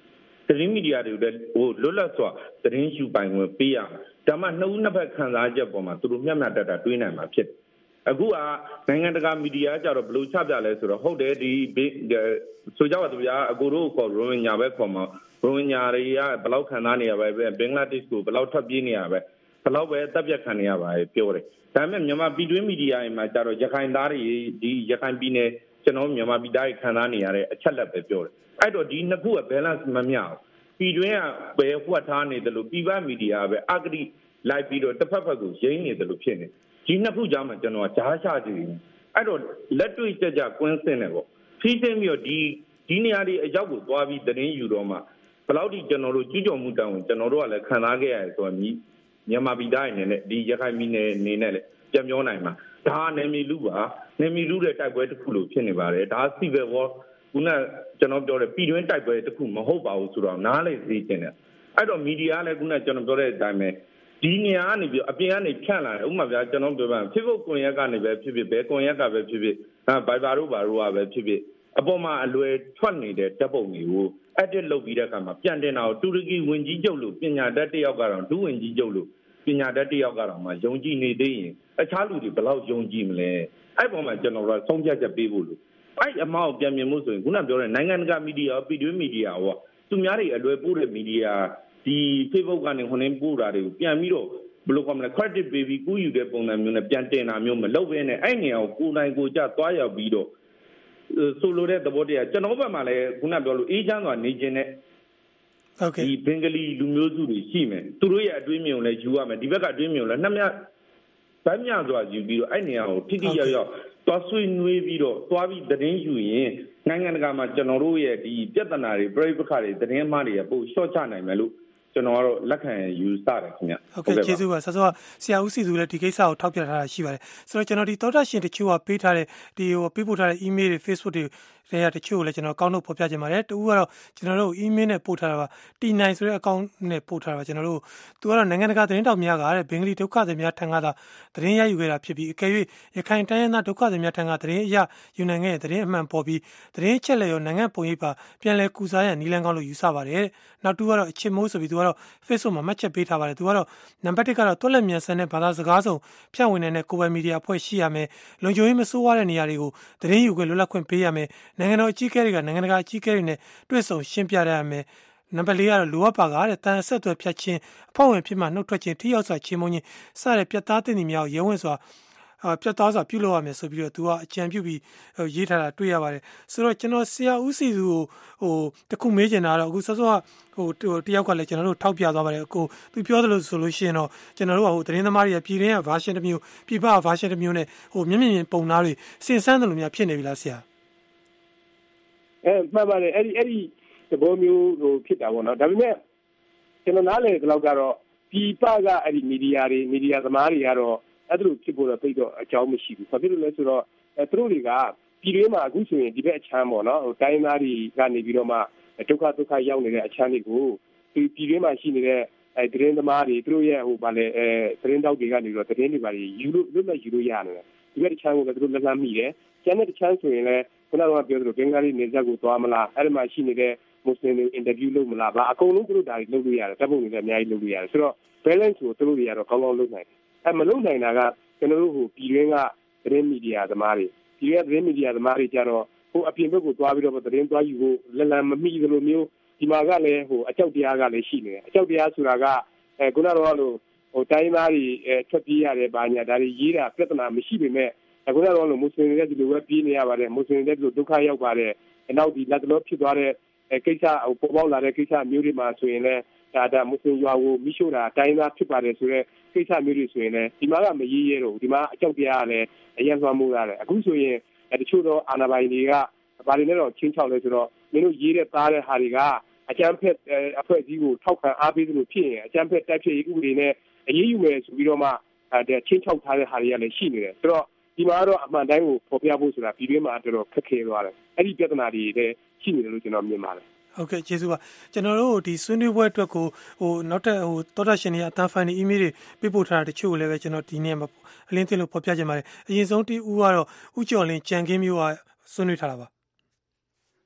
သတင်းမီဒီယာတွေလည်းဟိုလွတ်လပ်စွာသတင်းယူပိုင်ခွင့်ပေးရမယ်ဒါမှနှစ်ဦးနှစ်ဖက်ခံစားချက်ပေါ်မှာသူတို့မျှမျှတတတွေးနိုင်မှာဖြစ်အခုကနိုင်ငံတကာမီဒီယာကြတော့ဘယ်လိုချပြလဲဆိုတော့ဟုတ်တယ်ဒီဆိုကြပါစို့ဗျာအကိုတို့ခေါ်ရိုဟင်ဂျာပဲခေါ်မှာရိုဟင်ဂျာတွေကဘယ်လောက်ခံစားနေရပဲဘင်္ဂလားဒေ့ရှ်ကိုဘယ်လောက်ထွက်ပြေးနေရပဲဘယ်လောက်ပဲတပ်ပြတ်ခံနေရပါပဲပြောတယ်ဒါပေမဲ့မြန်မာပြည်တွင်းမီဒီယာတွေမှာကြတော့ရခိုင်သားတွေဒီရခိုင်ပြည်နယ်ကျွန်တော်မြန်မာပြည်သားတွေခံစားနေရတဲ့အချက်လက်ပဲပြောတယ်အဲ့တော့ဒီနှစ်ခုက balance မမျှဘူးပြည်တွင်းကပဲဖွက်ထားနေတယ်လို့ပြည်ပမီဒီယာပဲအဂတိလိုက်ပြီးတော့တစ်ဖက်ဖက်ကိုရင်းနေတယ်လို့ဖြစ်နေဒီနှစ်ခုကြားမှာကျွန်တော်ကကြားချကြည့်အဲ့တော့လက်တွေ့ကြကြကွင်းစင်းတယ်ပေါ့ဖြည်းဖြည်းပြီးတော့ဒီဒီနေရာတွေအရောက်ကိုသွားပြီးသတင်းယူတော့မှဘယ်လောက်ထိကျွန်တော်တို့ကြွကြော်မှုတောင်းကျွန်တော်တို့ကလည်းခံစားခဲ့ရတယ်ဆိုတော့မြန်မာပြည်သားတွေနဲ့ဒီရခိုင်ပြည်နယ်နေနဲ့လည်းပြန်ပြောနိုင်မှာဒါနယ်မြေလူပါနယ်မြေလူတဲ့တိုက်ပွဲတစ်ခုလို့ဖြစ်နေပါတယ်ဒါ civil war ခုနကျွန်တော်ပြောတဲ့ပြည်တွင်းတိုက်ပွဲတစ်ခုမဟုတ်ပါဘူးဆိုတော့နားလေသိကျင်တယ်အဲ့တော့မီဒီယာလည်းခုနကျွန်တော်ပြောတဲ့အတိုင်းပဲဒီနေရာကနေပြီးအပြင်ကနေဖြန့်လာတယ်ဥပမာပြကျွန်တော်ပြောပါ Facebook ကွန်ရက်ကနေပဲဖြစ်ဖြစ်ဘယ်ကွန်ရက်ကပဲဖြစ်ဖြစ်ဟာ Viber တို့ဘာတို့ကပဲဖြစ်ဖြစ်အပေါ်မှာအလွယ်ထွက်နေတဲ့ဓာတ်ပုံတွေကို edit လုပ်ပြီးတဲ့အခါမှာပြန်တင်တာကိုတူရကီဝင်ကြီးချုပ်လို့ပညာတတ်တစ်ယောက်ကတော့ဒုဝင်ကြီးချုပ်လို့ပညာတတ်တစ်ယောက်ကတော့မှယုံကြည်နေသေးရင်အခြားလူတွေဘယ်လောက်ယုံကြည်မလဲအဲ့ပေါ်မှာကျွန်တော်တို့ဆုံးဖြတ်ချက်ပေးဖို့လို့အဲ့အမောက်ပြန်မြင်မှုဆိုရင်ခုနပြောတဲ့နိုင်ငံတကာမီဒီယာပြည်တွင်းမီဒီယာဟောသူများတွေအလွယ်ပို့တဲ့မီဒီယာဒီ Facebook ကနေခွန်နေပို့တာတွေကိုပြန်ပြီးတော့ဘယ်လိုခေါ်မလဲ credit ပေးပြီးကူးယူတဲ့ပုံစံမျိုးနဲ့ပြန်တင်တာမျိုးမလုပ်ဘဲနဲ့အဲ့နေရာကိုကိုယ်တိုင်ကိုကြသွားရောက်ပြီးတော့ဆိုလိုတဲ့သဘောတရားကျွန်တော်ဘက်မှာလည်းခုနပြောလို့အေးချမ်းစွာနေခြင်းနဲ့ဟုတ်ကဲ့ဒီဘင်္ဂလီလူမျိုးစုတွေရှိမယ်သူတို့ရဲ့အတွင်းမြုံလည်းယူရမယ်ဒီဘက်ကအတွင်းမြုံလည်းနှစ်မြဗတ်မြစွာယူပြီးတော့အဲ့နေရာကိုထိထိရောက်ရောက်သွားဆွေးနွေးပြီးတော့သွားပြီးသတင်းယူရင်နိုင်ငံတကာမှာကျွန်တော်တို့ရဲ့ဒီပြဿနာတွေပြိပခါတွေသတင်းမှားတွေပို့ရှော့ချနိုင်မယ်လို့ကျွန်တော်ကတော့လက်ခံယူဆတယ်ခင်ဗျဟုတ်ကဲ့ကျေးဇူးပါဆောစောဆရာဦးစီသူလည်းဒီကိစ္စကိုထောက်ပြထားတာရှိပါတယ်ဆိုတော့ကျွန်တော်ဒီသောတာရှင်တချို့ကပေးထားတဲ့ဒီဟိုပေးပို့ထားတဲ့ email တွေ Facebook တွေတွေကတချို့ကိုလည်းကျွန်တော်ကောင်းတော့ဖော်ပြခြင်းပါတယ်တူကတော့ကျွန်တော်တို့ email နဲ့ပို့ထားတာပါ တီ နိုင် ဆိုတဲ့ account နဲ့ပို့ထားတာပါကျွန်တော်တို့သူကတော့နိုင်ငံတကာသတင်းတောက်များကတဲ့ဘင်္ဂလီဒုက္ခသည်များထံကသာသတင်းရယူခဲ့တာဖြစ်ပြီးအကယ်၍ရခိုင်တိုင်းရင်းသားဒုက္ခသည်များထံကသတင်းအရယူနိုင်ခဲ့တဲ့သတင်းအမှန်ပေါ်ပြီးသတင်းချက်လက်ရောနိုင်ငံပုံရိပ်ပါပြန်လဲကူစားရနီလန်ကောင်းလို့ယူဆပါတယ်နောက်တူကတော့အချစ်မိုးဆိုပြီးသူကတော့ Facebook မှာမှတ်ချက်ပေးထားပါတယ်သူကတော့နံပါတ်တစ်ကတော့တွက်လက်မြန်ဆန်တဲ့ဘာသာစကားစုံဖြန့်ဝေနိုင်တဲ့ကိုယ်ပိုင်မီဒီယာအဖွဲ့ရှိရမယ်လုံခြုံရေးမစိုးဝါးတဲ့နေရာတွေကိုသတင်းယူခွင့်လွတ်လပ်ခွင့်ပေးရမယ်နိုင်ငံတော်အကြီးအကဲတွေကနိုင်ငံတကာအကြီးအကဲတွေနဲ့တွေ့ဆုံရှင်းပြရမယ်နံပါတ်လေးကတော့လိုအပ်ပါကတဲ့တန်ဆက်သွယ်ဖြတ်ချင်းအဖွဲ့ဝင်ဖြစ်မှနှုတ်ထွက်ခြင်းထိရောက်စွာချင်းမုံချင်းစတဲ့ပြတ်သားတဲ့နေများကိုရဲဝင်စွာပြတ်သားစွာပြုလုပ်ရမယ်ဆိုပြီးတော့သူကအကြံပြုပြီးရေးထားတာတွေ့ရပါတယ်ဆိုတော့ကျွန်တော်ဆရာဦးစီသူကိုဟိုတခုမေးချင်တာတော့အခုစောစောကဟိုတယောက်ကလည်းကျွန်တော်တို့ထောက်ပြသွားပါတယ်အခုသူပြောသလိုဆိုလို့ရှိရင်တော့ကျွန်တော်တို့ကဟိုသတင်းသမားတွေကပြည်ရင်းက version တစ်မျိုးပြည်ပက version တစ်မျိုးနဲ့ဟိုမျက်မြင်ပုံသားတွေစင်စမ်းတယ်လို့များဖြစ်နေပြီလားဆရာအဲမှန်ပါတယ်အဲ့ဒီအဲ့ဒီသဘောမျိုးဟိုဖြစ်တာပေါ့နော်ဒါပေမဲ့ကျွန်တော်နားလည်တဲ့လောက်ကတော့ပြည်ပကအဲ့ဒီမီဒီယာတွေမီဒီယာသမားတွေကတော့အဲ့ဒါလိုဖြစ်ဖို့တော့သိတော့အကြောင်းမရှိဘူး။ဘာဖြစ်လို့လဲဆိုတော့အဲသူတို့တွေကပြည်တွင်းမှာအခုဆိုရင်ဒီဘက်အချမ်းပေါ့နော်ဟိုတိုင်းသားတွေကနေပြီးတော့မှဒုက္ခဒုက္ခရောက်နေတဲ့အချမ်းတွေကိုဒီပြည်တွင်းမှာရှိနေတဲ့အဲသတင်းသမားတွေသူတို့ရဲ့ဟိုဗာလဲအဲသတင်းတောက်တွေကနေပြီးတော့သတင်းတွေပါယူလို့လွတ်လပ်ယူလို့ရတယ်။ဒီဘက်အချမ်းကိုလည်းသူတို့လက်လန်းမိတယ်။ကျန်တဲ့ချမ်းဆိုရင်လည်းခုနကပြောသလိုဘင်္ဂလီနေဆက်ကိုသွားမလားအဲ့ဒီမှာရှိနေတဲ့မွတ်စလင်တွေအင်တာဗျူးလုပ်မလားဗာအကုန်လုံးသူတို့ဒါတွေလုပ်လို့ရတယ်တပ်ပုံတွေလည်းအများကြီးလုပ်လို့ရတယ်ဆိုတော့ balance ကိုသူတို့တွေကတော့ကောင်းကောင်းလုပ်နိုင်တယ်အဲမလုပ်နိုင်တာကကျွန်တော်တို့ဟိုပြည်တွင်းကသတင်းမီဒီယာသမားတွေပြည်တွင်းသတင်းမီဒီယာသမားတွေကြတော့ဟိုအပြင်ဘက်ကိုသွားပြီးတော့သတင်းသွားယူဖို့လက်လံမမိသလိုမျိုးဒီမှာကလည်းဟိုအကြောက်တရားကလည်းရှိနေတယ်အကြောက်တရားဆိုတာကအဲခုနကတော့လို့ဟိုတိုင်းသားတွေအဲထွက်ပြေးရတယ်ဗာညာဒါတွေရေးတာပြဿနာမရှိပေမဲ့အခုကတော့လို့မွတ်စလင်တွေဒီလိုပဲပြေးနေရပါတယ်မွတ်စလင်တွေဒီလိုဒုက္ခရောက်ပါတယ်နောက်ဒီလက်တလို့ဖြစ်သွားတဲ့ကိစ္စဟိုပေါ်ပေါက်လာတဲ့ကိစ္စမျိုးတွေမှာဆိုရင်လည်းဒါဒါမွတ်စလင်ရွာကိုမိရှို့တာတိုင်းသားဖြစ်ပါတယ်ဆိုတော့ကိစ္စမျိုးတွေဆိုရင်လည်းဒီမှာကမရေးရဲတော့ဒီမှာအကြောက်တရားကလည်းအရင်သွားမှုရတယ်အခုဆိုရင်တချို့သောအာဏာပိုင်တွေကဘာတွေနဲ့တော့ချင်းချောက်လဲဆိုတော့မင်းတို့ရေးတဲ့သားတဲ့ဟာတွေကအကြမ်းဖက်အဖွဲ့အစည်းကိုထောက်ခံအားပေးသလိုဖြစ်ရင်အကြမ်းဖက်တိုက်ဖျက်ရေးဥပဒေနဲ့အရေးယူမယ်ဆိုပြီးတော့မှအဲချင်းချောက်ထားတဲ့ဟာတွေကလည်းရှိနေတယ်ဆိုတော့ဒီမှာတော့အမှန်တိုင်းကိုဖော်ပြဖို့ဆိုတာပြည်တွင်းမှာတော်တော်ခက်ခဲသွားတယ်အဲ့ဒီပြဿနာတွေလည်းရှိနေတယ်လို့ကျွန်တော်မြင်ပါတယ်ဟုတ်ကဲ့ကျေးဇူးပါကျွန်တော်တို့ဒီဆွေးနွေးပွဲအတွက်ကိုဟိုနောက်ထပ်ဟိုတော်တော်ရှင်တွေအတန်းဖိုင်နေ email တွေပေးပို့ထားတာတချို့ကိုလည်းပဲကျွန်တော်ဒီနေ့မှာအလင်းသိလို့ဖော်ပြချင်ပါတယ်အရင်ဆုံးတီဦးကတော့ဦးကျော်လင်းကြံခင်းမျိုးကဆွေးနွေးထားတာပါ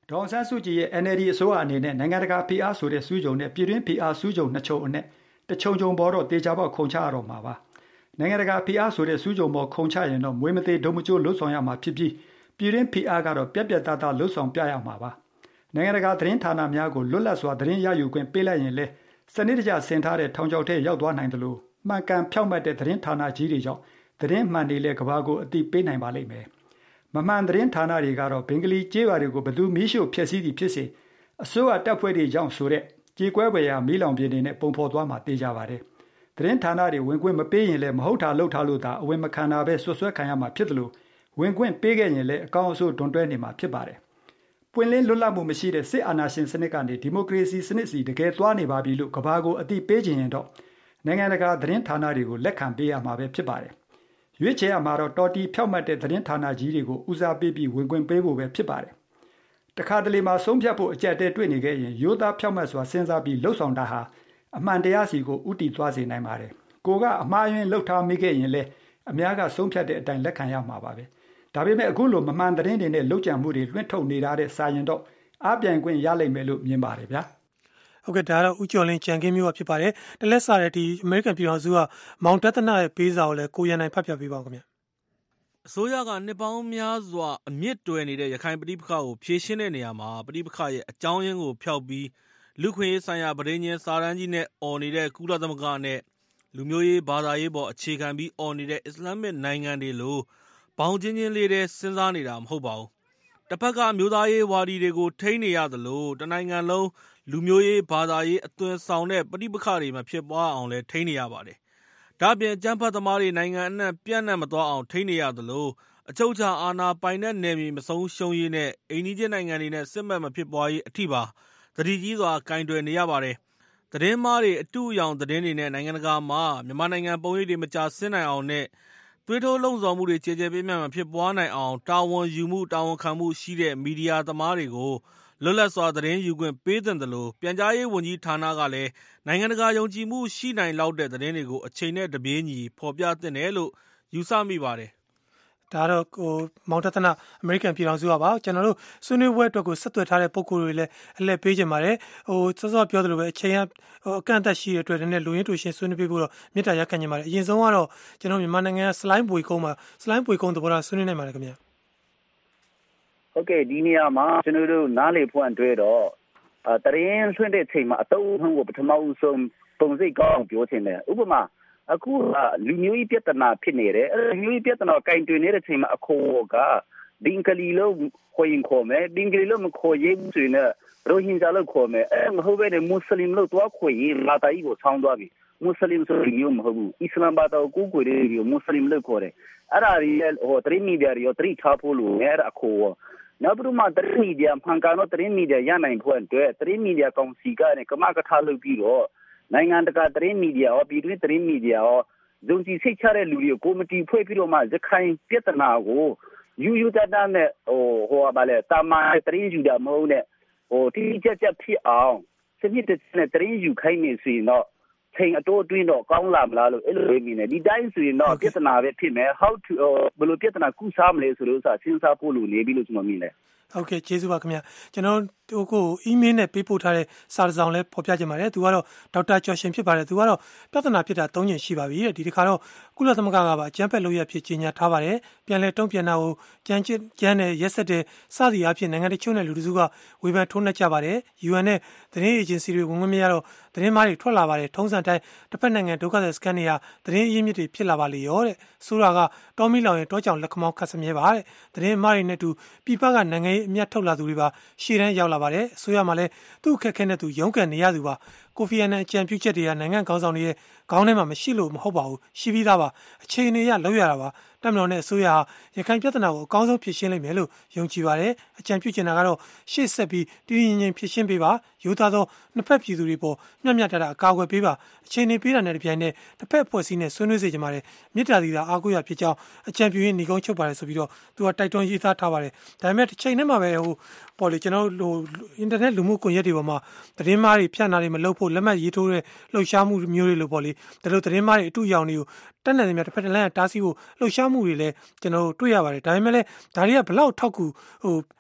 ဒေါ်အောင်ဆန်းစုကြည်ရဲ့ အန် အယ်လ် ဒီ အစိုးရအနေနဲ့နိုင်ငံတကာဖိအားဆိုတဲ့စူးကြုံနဲ့ပြည်တွင်းဖိအားစူးကြုံနှစ်ချုံအနဲ့တချုံချုံပေါ်တော့တေချာပေါက်ခုံချရတော့မှာပါနိုင်ငံတကာဖိအားဆိုတဲ့စူးကြုံပေါ်ခုံချရင်တော့မွေးမသေးဒုံမကျိုးလှုပ်ဆောင်ရမှာဖြစ်ပြီးပြည်တွင်းဖိအားကတော့ပြက်ပြက်သားသားလှုပ်ဆောင်ပြရမှာပါနိုင်ငံတကာသတင်းဌာနများကိုလွတ်လပ်စွာသတင်းရယူခွင့်ပေးလိုက်ရင်လည်းစနစ်တကျဆင်ထားတဲ့ထောင်ချောက်ထဲရောက်သွားနိုင်တယ်လို့မှန်ကန်ဖြောက်မှတ်တဲ့သတင်းဌာနကြီးတွေကြောင့်သတင်းမှန်တွေလည်းကဘာကိုအတိပေးနိုင်ပါလိမ့်မယ်မမှန်သတင်းဌာနတွေကတော့ဘင်္ဂလီကျေးရွာတွေကိုဘယ်သူမီးရှို့ဖျက်ဆီးသည်ဖြစ်စေအစိုးရတပ်ဖွဲ့တွေကြောင့်ဆိုတဲ့ကြေကွဲပွေရာမီးလောင်ပြင်းတွေနဲ့ပုံဖော်သွားမှာတေးကြပါတယ်သတင်းဌာနတွေဝင်ခွင့်မပေးရင်လည်းမဟုတ်တာလုပ်ထားလို့သာအဝင်မခံတာပဲဆွဆွဲခံရမှာဖြစ်တယ်လို့ဝင်ခွင့်ပေးခဲ့ရင်လည်းအကောင့်အဆိုးတွန်တွဲနေမှာဖြစ်ပါတယ်ပွင့်လင်းလွတ်လပ်မှုမရှိတဲ့စစ်အာဏာရှင်စနစ်ကနေဒီမိုကရေစီစနစ်စီတကယ်သွားနေပါပြီလို့ကဘာကိုအတိပေးခြင်းရင်တော့နိုင်ငံတကာသတင်းဌာနတွေကိုလက်ခံပေးရမှာပဲဖြစ်ပါတယ်ရွေးချယ်ရမှာတော့တော်တီဖြောက်မှတ်တဲ့သတင်းဌာနကြီးတွေကိုဦးစားပေးပြီးဝင်ခွင့်ပေးဖို့ပဲဖြစ်ပါတယ်တခါတလေမှာဆုံးဖြတ်ဖို့အကြက်တဲတွေ့နေခဲ့ရင်ရိုးသားဖြောက်မှတ်စွာစဉ်းစားပြီးလှုပ်ဆောင်တာဟာအမှန်တရားစီကိုဥတီသွားစေနိုင်ပါတယ်ကိုကအမှားယွင်းလှုပ်ထားမိခဲ့ရင်လည်းအများကဆုံးဖြတ်တဲ့အတိုင်းလက်ခံရမှာပါပဲဒါပေမဲ့အခုလိုမမှန်သတင်းတွေနဲ့လှုပ်ကြံမှုတွေလွှင့်ထုတ်နေတာတဲ့စာရင်တော့အပြိုင်ခွင့်ရလိမ့်မယ်လို့မြင်ပါတယ်ဗျာဟုတ်ကဲ့ဒါတော့ဦးကျော်လင်းကြံခင်းမျိုးဖြစ်ပါတယ်တလက်စားတဲ့ဒီအမေရိကန်ပြည်ထောင်စုကမောင်တသနာရဲ့ပေးစာကိုလည်းကိုရန်နိုင်ဖတ်ပြပေးပါဦးခင်ဗျအစိုးရကနှစ်ပေါင်းများစွာအမြင့်တွယ်နေတဲ့ရခိုင်ပဋိပက္ခကိုဖြေရှင်းတဲ့နေရာမှာပဋိပက္ခရဲ့အကြောင်းရင်းကိုဖျောက်ပြီးလူခွင့်ရေးဆိုင်ရာဗြိဉ္ဉ်စာတမ်းကြီးနဲ့អော်နေတဲ့ကုလသမဂ္ဂနဲ့လူမျိုးရေးဘာသာရေးပေါ်အခြေခံပြီးអော်နေတဲ့အစ္စလာမစ်နိုင်ငံတွေလိုဘောင်ချင်းချင်းလေးတဲ့စဉ်းစားနေတာမဟုတ်ပါဘူးတစ်ဖက်ကမျိုးသားရေးဝါဒီတွေကိုထိန်းနေရသလိုတနိုင်ငံလုံးလူမျိုးရေးဘာသာရေးအသွင်ဆောင်တဲ့ပဋိပက္ခတွေမဖြစ်ပွားအောင်လဲထိန်းနေရပါတယ်ဒါ့အပြင်အကြမ်းဖက်သမားတွေနိုင်ငံအနှံ့ပြန့်နှံ့မသွားအောင်ထိန်းနေရသလိုအချုပ်အခြာအာဏာပိုင်တဲ့နယ်မြေမဆုံးရှုံးရေးနဲ့အိမ်နီးချင်းနိုင်ငံတွေနဲ့စစ်မှတ်မဖြစ်ပွားရေးအထိပါသတိကြီးစွာကင်တွယ်နေရပါတယ်သတင်းမားတွေအတူအယောင်သတင်းတွေနဲ့နိုင်ငံတကာမှာမြန်မာနိုင်ငံပုံရိပ်တွေမကြဆင်းနိုင်အောင်နဲ့သွေးထိုးလှုံ့ဆော်မှုတွေကြေကြေပြန့်ပြန့်မဖြစ်ပွားနိုင်အောင်တာဝန်ယူမှုတာဝန်ခံမှုရှိတဲ့မီဒီယာသမားတွေကိုလွတ်လပ်စွာသတင်းယူခွင့်ပေးသင့်တယ်လို့ပြန်ကြားရေးဝန်ကြီးဌာနကလည်းနိုင်ငံတကာယုံကြည်မှုရှိနိုင်လောက်တဲ့သတင်းတွေကိုအချိန်နဲ့တပြေးညီဖော်ပြသင့်တယ်လို့ယူဆမိပါတယ်ဒါတော့ဟိုမောင်တသနာအမေရိကန်ပြည်ထောင်စုကပါကျွန်တော်တို့ဆွေးနွေးပွဲအတွက်ကိုဆက်သွယ်ထားတဲ့ပုံကိုယ်တွေလည်းအလှည့်ပေးကြပါတယ်ဟိုစောစောပြောသလိုပဲအချိန်ကဟိုအကန့်အသတ်ရှိတဲ့အတွက်လည်းလူရင်းတူရှင်ဆွေးနွေးပေးဖို့တော့မြစ်တာရက်ခံနေပါတယ်အရင်ဆုံးကတော့ကျွန်တော်မြန်မာနိုင်ငံကစလိုင်းပွေကုန်းမှာစလိုင်းပွေကုန်းသဘောထားဆွေးနွေးနိုင်ပါတယ်ခင်ဗျာဟုတ်ကဲ့ဒီနေရာမှာကျွန်တော်တို့နားလေဖွင့်တွေ့တော့အဲတရင်ဆွေးတဲ့ချိန်မှာအတုံးဟန်ကိုပထမဦးဆုံးပုံစိတ်ကောင်းပြောချင်တယ်ဥပမာအခုလူမျိုးရေးပြဿနာဖြစ်နေတယ်အဲလူမျိုးရေးပြဿနာကင်တွင်နေတဲ့ချိန်မှာအခိုကဒင်ကလီလို့ခေါ်ရင်ခေါ်မယ်ဒင်ကလီလို့မခေါ်ရင်ဆိုရင်ရိုဟင်ဂျာလို့ခေါ်မယ်အဲမဟုတ်ဘဲနဲ့မွတ်စလင်လို့တော့ခေါ်ရင်လာတိုင်းကိုဆောင်းသွားပြီမွတ်စလင်ဆိုရင်မျိုးမဟုတ်ဘူးအစ္စလာမ်ဘာသာကိုကိုယ်ကိုယ်တွေမွတ်စလင်လို့ခေါ်တယ်အဲ့ဒါရီဟိုတရီမီဒီယာရီတရီချာဖို့လို့အဲ့အခိုနောက်ပြီးမှတရီမီဒီယာမှန်ကန်တော့တရီမီဒီယာရနိုင်ဖို့အတွက်တရီမီဒီယာကောင်စီကနေကမကထားလုပ်ပြီးတော့နိုင်ငံတကာသတင်းမီဒီယာရောပြည်တွင်းသတင်းမီဒီယာရောဇုံစီစိတ်ချတဲ့လူတွေကိုကော်မတီဖွဲ့ပြီးတော့မှရခိုင်ပြဿနာကိုယူယူတတ်တဲ့ဟိုဟိုဘာလဲတာမန်သတင်းယူတာမဟုတ်နဲ့ဟိုတိကျကျဖြစ်အောင်စနစ်တကျနဲ့သတင်းယူခိုင်းနေစီတော့ချိန်အတိုးအတွင်းတော့ကောင်းလာမလားလို့အဲ့လိုပဲမြင်တယ်ဒီတိုင်းဆိုရင်တော့ပြဿနာပဲဖြစ်မယ် how to ဘယ်လိုပြဿနာကုစားမလဲဆိုလို့ဆိုတာစဉ်းစားဖို့လိုနေပြီလို့ကျွန်တော်မြင်တယ်ဟုတ်ကဲ့ကျေးဇူးပါခင်ဗျာကျွန်တော်တို့ကိုအီးမေးလ်နဲ့ပေးပို့ထားတဲ့စာတစ်စောင်လည်းဖော်ပြခြင်းပါတယ်သူကတော့ဒေါက်တာကျော်ရှင်ဖြစ်ပါတယ်သူကတော့ပြဿနာဖြစ်တာ၃ညရှိပါပြီတဲ့ဒီတစ်ခါတော့ကုလသမဂ္ဂကပါအကြမ်းဖက်လုပ်ရဖြစ်ကြီးညာထားပါတယ်ပြန်လဲတုံ့ပြန်တာကိုကြမ်းကျကြမ်းနဲ့ရက်ဆက်တဲ့စသည်အဖြစ်နိုင်ငံတချို့နဲ့လူတစုကဝေဖန်ထိုးနှက်ကြပါတယ် ယူအန် နဲ့သတင်းအေဂျင်စီတွေဝင်ဝင်မရတော့သတင်းမားတွေထွက်လာပါတယ်ထုံးစံတိုင်းတစ်ဖက်နိုင်ငံဒုက္ခသည်စခန်းတွေကသတင်းအရင်းမြစ်တွေဖြစ်လာပါလေရောတဲ့ဆိုးတာကတော်မီလောင်ရင်တောကြောင်လက်ခမောင်းခတ်စမြဲပါတဲ့သတင်းမားတွေနဲ့တူပြပကနိုင်ငံရေးအမြတ်ထုတ်လာသူတွေပါရှေ့တန်းရောက်လာပါတယ်အစိုးရမှာလည်းသူ့အခက်ခဲနဲ့သူရုန်းကန်နေရသူပါကိုဖီအာနန်အကြံပြုချက်တွေကနိုင်ငံခေါင်းဆောင်တွေရဲ့ခေါင်းထဲမှာမရှိလို့မဟုတ်ပါဘူးရှိပြီးသားပါအခြေအနေရလောက်ရတာပါတမန်တော်နဲ့အစိုးရဟာရခိုင်ပြဿနာကိုအကောင်းဆုံးဖြေရှင်းနိုင်မယ်လို့ယုံကြည်ပါတယ်အကြံပြုချင်တာကတော့ရှေ့ဆက်ပြီးတည်တည်ငြိမ်ငြိမ်ဖြေရှင်းပေးပါရိုးသားသောနှစ်ဖက်ပြည်သူတွေပေါ်မျှမျှတတအကာအကွယ်ပေးပါအခြေအနေပေးတာနဲ့တပြိုင်နက်တစ်ဖက်ဖွဲ့စည်းနဲ့ဆွေးနွေးစေချင်ပါတယ်မြစ်တာသီတာအားကိုးရဖြစ်ကြောင်းအကြံပြုရင်းညီကုန်းချုပ်ပါတယ်ဆိုပြီးတော့သူကတိုက်တွန်းရေးသားထားပါတယ်ဒါပေမဲ့တစ်ချိန်နဲ့မှပဲဟိုပေါ်လေကျွန်တော်တို့အင်တာနက်လူမှုကွန်ရက်တွေပေါ်မှာသတင်းမှားတွေဖြန့်တာတွေမလုပ်ဖို့လက်မှတ်ရေးထိုးတဲ့လှုပ်ရှားမှုမျိုးတွေလို့ပေါ့လေဒါလို့သတင်းမှားတွေအတူရောင်တွေကိုတက်နေတယ်များတစ်ဖက်တစ်လမ်းတားဆီးဖို့လှုပ်ရှားမှုတွေလည်းကျွန်တော်တို့တွေ့ရပါတယ်ဒါပေမဲ့လည်းဒါတွေကဘလောက်ထောက်ကူဟိုဟ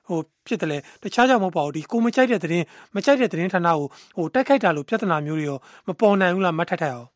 ဟိုဖြစ်တယ်လေတခြားကြောင့်မဟုတ်ပါဘူးဒီကိုမကြိုက်တဲ့သတင်းမကြိုက်တဲ့သတင်းဌာနကိုဟိုတိုက်ခိုက်တာလို့ပြဿနာမျိုးတွေရောမပေါ်နိုင်ဘူးလားမထက်ထက်အောင်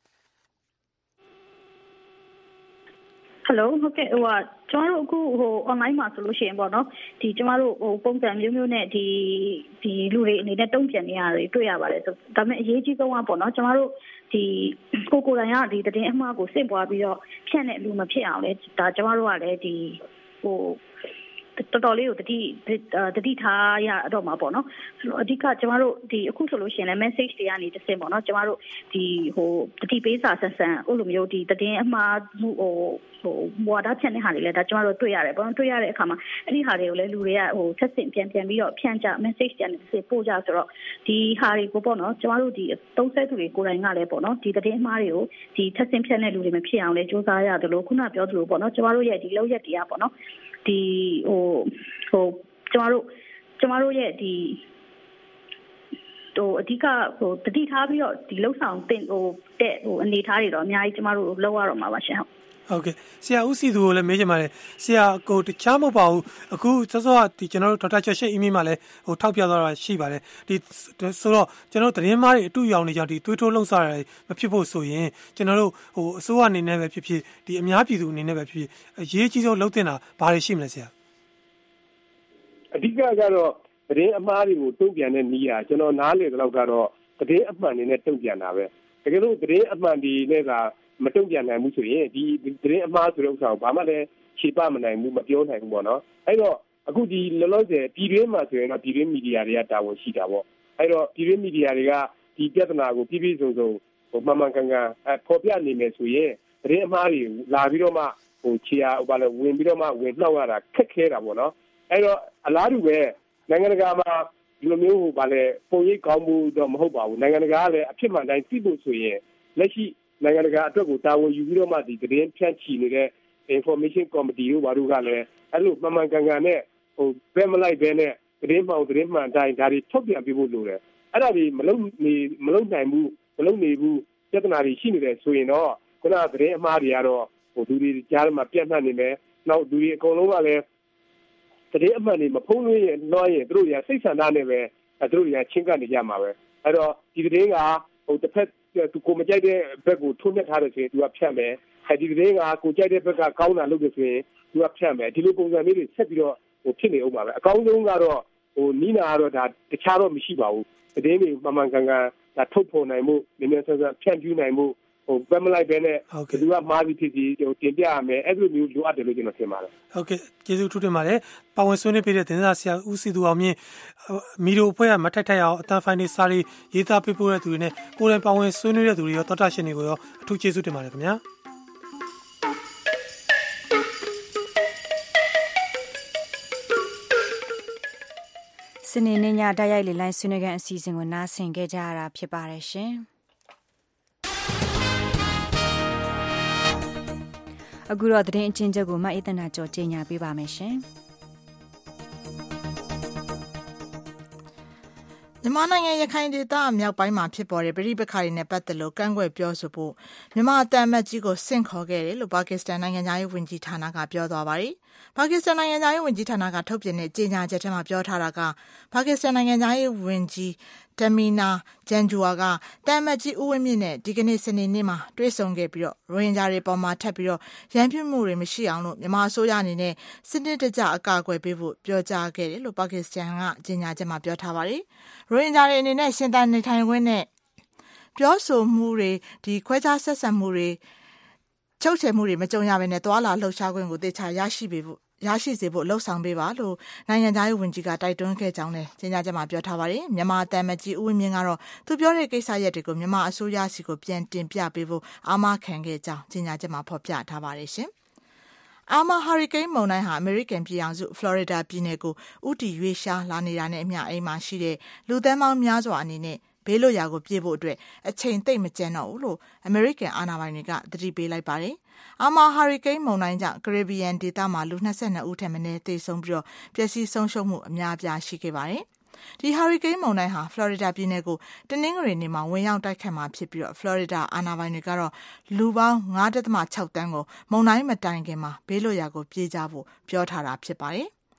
ဟယ်လိုဟုတ်ကဲ့ဟိုကကျွန်တော်တို့အခုဟို online မှာဆိုလို့ရှိရင်ပေါ့နော်ဒီကျွန်တော်တို့ဟိုပုံစံမျိုးမျိုးနဲ့ဒီဒီလူတွေအနေနဲ့တုံ့ပြန်နေရတယ်တွေ့ရပါတယ်ဆိုဒါပေမဲ့အရေးကြီးဆုံးကပေါ့နော်ကျွန်တော်တို့ဒီကိုကိုယ်တိုင်ကဒီသတင်းအမှားကိုစင့်ပွားပြီးတော့ဖြန့်တဲ့လူမဖြစ်အောင်လေဒါကျွန်တော်တို့ကလည်းဒီဟိုတော်တော်လေးကိုတတိတတိထားရတော့မှာပေါ့နော်ဆိုတော့အဓိကကျမတို့ဒီအခုဆိုလို့ရှိရင်လည်း message တွေကနေတစ်ဆင့်ပေါ့နော်ကျမတို့ဒီဟိုတတိပေးစာဆက်ဆံအဲ့လိုမျိုးဒီတည်င်းအမှားဟိုဟိုမွာဒါဖြန့်တဲ့ဟာတွေလည်းဒါကျမတို့တွေ့ရတယ်ပေါ့နော်တွေ့ရတဲ့အခါမှာအဲ့ဒီဟာတွေကိုလည်းလူတွေကဟိုဆက်စင်ပြန်ပြန်ပြီးတော့ဖြန့်ကြ message တွေကနေတစ်ဆင့်ပို့ကြဆိုတော့ဒီဟာတွေကိုပေါ့နော်ကျမတို့ဒီသုံးဆက်သူတွေကိုယ်တိုင်ကလည်းပေါ့နော်ဒီတည်င်းအမှားတွေကိုဒီဆက်စင်ဖြန့်တဲ့လူတွေမဖြစ်အောင်လည်းစူးစမ်းရတယ်လို့ခုနပြောသလိုပေါ့နော်ကျမတို့ရဲ့ဒီလောက်ရက်တရားပေါ့နော်ဒီဟိုဟိုကျမတို့ကျမတို့ရဲ့ဒီဟိုအဓိကဟိုတတိထားပြီးတော့ဒီလှုပ်ဆောင်တင်ဟိုတဲ့ဟိုအနေထားတွေတော့အများကြီးကျမတို့လောက်ရတော့မှာပါရှင်ဟုတ်ကဲ့ဆရာဦးစီသူကိုလည်းမေးချင်ပါတယ်ဆရာကိုတခြားမဟုတ်ပါဘူးအခုစောစောကဒီကျွန်တော်တို့ဒေါက်တာကျော်ရှိအီးမေးမှာလည်းဟိုထောက်ပြသွားတာရှိပါတယ်ဒီဆိုတော့ကျွန်တော်သတင်းမားတွေအတူရောင်နေကြဒီသွေးထိုးလှုပ်ရှားတာမဖြစ်ဖို့ဆိုရင်ကျွန်တော်တို့ဟိုအစိုးရအနေနဲ့ပဲဖြစ်ဖြစ်ဒီအများပြည်သူအနေနဲ့ပဲဖြစ်ဖြစ်အရေးကြီးဆုံးလုပ်တင်တာဘာတွေရှိမလဲဆရာအဓိကကတော့သတင်းအမှားတွေကိုတုံ့ပြန်တဲ့နည်းအားကျွန်တော်နားလေတော့ကတော့သတင်းအမှန်တွေနဲ့တုံ့ပြန်တာပဲတကယ်လို့သတင်းအမှန်တွေနဲ့ကမတုံ့ပြန်နိုင်ဘူးဆိုရင်ဒီသတင်းအမှားဆိုတဲ့ဥစ္စာကိုဘာမှလည်းခြေပမနိုင်ဘူးမပြောနိုင်ဘူးပေါ့နော်အဲ့တော့အခုဒီလောလောဆယ်ပြည်တွင်းမှာဆိုရင်တော့ပြည်တွင်းမီဒီယာတွေကတာဝန်ရှိတာပေါ့အဲ့တော့ပြည်တွင်းမီဒီယာတွေကဒီပြဿနာကိုပြည့်ပြည့်စုံစုံဟိုမှန်မှန်ကန်ကန်ပေါ်ပြနေမယ်ဆိုရင်သတင်းအမှားတွေလာပြီးတော့မှဟိုခြေအားဘာလဲဝင်ပြီးတော့မှဝင်နှောက်ရတာခက်ခဲတာပေါ့နော်အဲ့တော့အလားတူပဲနိုင်ငံတကာမှာဒီလိုမျိုးဟိုဘာလဲပုံရိပ်ကောင်းမှုတော့မဟုတ်ပါဘူးနိုင်ငံတကာကလည်းအဖြစ်မှန်တိုင်းသိဖို့ဆိုရင်လက်ရှိနိုင်ငံတကာအတွက်ကိုတာဝန်ယူပြီးတော့မှဒီသတင်းဖြန့်ချီနေတဲ့ information committee တို့ဘာလို့ကလည်းအဲ့လိုမှန်မှန်ကန်ကန်နဲ့ဟိုဘယ်မလိုက်ဘဲနဲ့သတင်းမှောင်သတင်းမှန်တိုင်းဒါတွေထုတ်ပြန်ပြဖို့လိုတယ်အဲ့ဒါဒီမလုံနေမလုံနိုင်ဘူးမလုံနေဘူးပြဿနာတွေရှိနေတယ်ဆိုရင်တော့ခုနကသတင်းအမှားတွေကတော့ဟိုလူတွေကြားမှာပြန့်နှံ့နေမယ်နောက်လူတွေအကုန်လုံးကလည်းသတင်းအမှန်တွေမဖုံးလွှင့်ရင်နှောရင်သူတို့တွေကစိတ်ဆန္ဒနဲ့ပဲသူတို့တွေကချင်းကပ်နေကြမှာပဲအဲ့တော့ဒီသတင်းကဟိုတစ်ဖက်သူကိုမကြိုက်တဲ့ဘက်ကိုထုံးနှက်ထားတယ်ဆိုရင်သူကဖြတ်မယ်အဲဒီသတင်းကကိုကြိုက်တဲ့ဘက်ကကောင်းတာလုပ်တယ်ဆိုရင်သူကဖြတ်မယ်ဒီလိုပုံစံမျိုးတွေဆက်ပြီးတော့ဟိုဖြစ်နေအောင်ပါပဲအကောင်းဆုံးကတော့ဟိုနီးနာကတော့ဒါတခြားတော့မရှိပါဘူးသတင်းတွေမှန်မှန်ကန်ကန်ဒါထုတ်ဖော်နိုင်မှုနည်းနည်းဆန်းဆန်းဖြန့်ပြနိုင်မှုဟိုဘယ်မလိုက်ပဲနဲ့ဒီကမားပြီးဖြစ်ပြီးဟိုတင်ပြရမယ်အဲ့လိုမျိုးလိုအပ်တယ်လို့ကျွန်တော်ထင်ပါတယ်ဟုတ်ကဲ့ကျေးဇူးထူးတင်ပါတယ်ပါဝင်ဆွေးနွေးပေးတဲ့တင်စားဆရာဦးစီသူအောင်မြင့်မီဒီယိုအဖွဲ့ကမထိုက်ထိုက်အောင်အတန်းဖိုင်နေစာရေးရေးသားပေးပို့တဲ့သူတွေနဲ့ကိုယ်တိုင်ပါဝင်ဆွေးနွေးတဲ့သူတွေရောတော်တာရှင်တွေကိုရောအထူးကျေးဇူးတင်ပါတယ်ခင်ဗျာစနေနေ့ညတိုက်ရိုက်လေလိုင်းဆွေးနွေးခန်းအစီအစဉ်ကိုနားဆင်ခဲ့ကြရတာဖြစ်ပါတယ်ရှင်အခုတော့သတင်းအချင်းချုပ်ကိုမအေးသနာကျော်ကြီးညာပေးပါမယ်ရှင်မြန်မာနိုင်ငံရခိုင်ဒေသမြောက်ပိုင်းမှာဖြစ်ပေါ်တဲ့ပြည်ပခါတွေနဲ့ပတ်သက်လို့ကန့်ကွက်ပြောဆိုဖို့မြန်မာအတမတ်ကြီးကိုဆင့်ခေါ်ခဲ့တယ်လို့ပါကစ္စတန်နိုင်ငံသားရေးဝန်ကြီးဌာနကပြောသွားပါတယ်။ပါကစ္စတန်နိုင်ငံသားရေးဝန်ကြီးဌာနကထုတ်ပြန်တဲ့ကြေညာချက်ထဲမှာပြောထားတာကပါကစ္စတန်နိုင်ငံသားရေးဝန်ကြီးတမီနာဂျန်ဂျူဝါကတမတ်ကြီးဦးဝင်းမြင့်နဲ့ဒီကနေ့စနေနေ့မှာတွေ့ဆုံခဲ့ပြီးတော့ရိုဟင်ဂျာတွေပေါ်မှာထပ်ပြီးတော့ရန်ပြုမှုတွေမရှိအောင်လို့မြန်မာအစိုးရအနေနဲ့စနစ်တကျအကာအကွယ်ပေးဖို့ပြောကြားခဲ့တယ်လို့ပါကစ္စတန်ကကြေညာချက်မှာပြောထားပါတယ်။ရိုဟင်ဂျာတွေအနေနဲ့ရှင်သန်နေထိုင်ခွင့်နဲ့ပြောဆိုမှုတွေဒီခွဲခြားဆက်ဆံမှုတွေချုပ်ချယ်မှုတွေမကြုံရဘဲနဲ့သွာလာလှုပ်ရှားခွင့်ကိုတေချာရရှိပေးဖို့ရရှိစေဖို့လှုံ့ဆော်ပေးပါလို့နိုင်ငံသားရေးဝန်ကြီးကတိုက်တွန်းခဲ့ကြောင်းလည်းကြေညာချက်မှာပြောထားပါတယ်။မြန်မာတမန်ကြီးဦးဝင်းမြင့်ကတော့သူပြောတဲ့ကိစ္စရပ်တွေကိုမြန်မာအစိုးရစီကိုပြန်တင်ပြပေးဖို့အာမခံခဲ့ကြောင်းကြေညာချက်မှာဖော်ပြထားပါတယ်ရှင်။အာမာဟာရီကိန်းမုန်တိုင်းဟာအမေရိကန်ပြည်ထောင်စုဖလော်ရီဒါပြည်နယ်ကိုဥတီရွေ့ရှားလာနေတာနဲ့အမျှအိမ်မှာရှိတဲ့လူသန်းပေါင်းများစွာအနေနဲ့ဘေးလွတ်ရာကိုပြေးဖို့အတွက်အချိန်သိပ်မကျန်တော့ဘူးလို့အမေရိကန်အာဏာပိုင်တွေကသတိပေးလိုက်ပါတယ်။အာမာဟာရီကိန်းမုန်တိုင်းကြောင့်ကာရစ်ဘီယံဒေသမှာလူ၂၂ဦးထက်မနည်းသေဆုံးပြီးတော့ပျက်စီးဆုံးရှုံးမှုအများအပြားရှိခဲ့ပါတယ်။ဒီဟာရီကိန်းမုန်တိုင်းဟာဖလော်ရီဒါပြည်နယ်ကိုတနင်္ဂနွေနေ့မှာဝင်ရောက်တိုက်ခတ်မှာဖြစ်ပြီးတော့ဖလော်ရီဒါအာဏာပိုင်တွေကတော့လူပေါင်း၅.၆ တန်းကိုမုန်တိုင်းမတိုင်ခင်မှာဘေးလွတ်ရာကိုပြေးကြဖို့ပြောထားတာဖြစ်ပါတယ်။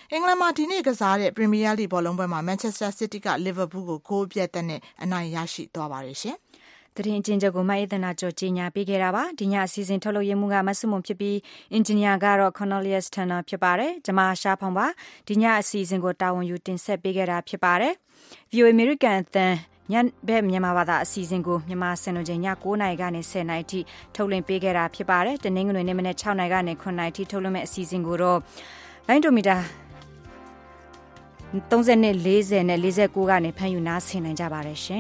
အင်္ဂလန်မှာဒီနေ့ကစားတဲ့ Premier League ဘောလုံးပွဲမှာ Manchester City က Liverpool ကိုဂိုးပြတ်တဲ့နဲ့အနိုင်ရရှိသွားပါတယ်ရှင်။သတင်းကျဉ်းချုပ်ကိုမအေးသနာကျော်ကြီးညာပေးခဲ့တာပါဒီညအစီအစဉ်ထုတ်လုပ်ရမှုကမဆုမွန်ဖြစ်ပြီးအင်ဂျင်နီယာကတော့ Cornelius Turner ဖြစ်ပါတယ်ကျွန်မရှားဖောင်ပါဒီညအစီအစဉ်ကိုတာဝန်ယူတင်ဆက်ပေးခဲ့တာဖြစ်ပါတယ် ဗီအိုအေ American အသံညဘက်မြန်မာဘာသာအစီအစဉ်ကိုမြန်မာစံတော်ချိန်ည၉နာရီကနေ၁၀နာရီထိထုတ်လွှင့်ပေးခဲ့တာဖြစ်ပါတယ်တနင်္ဂနွေနေ့မနက်၆နာရီကနေ၇နာရီထိထုတ်လွှင့်မယ့်အစီအစဉ်ကိုတော့လိုင်းဒိုမီတာ၃၀နဲ့၄၀နဲ့၄၉ကနေဖမ်းယူနားဆင်နိုင်ကြပါတယ်ရှင်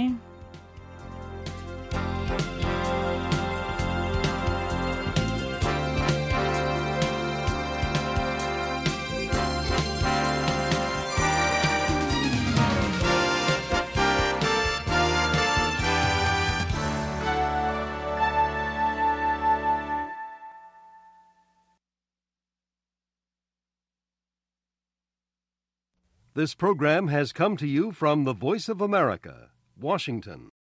This program has come to you from the Voice of America, Washington.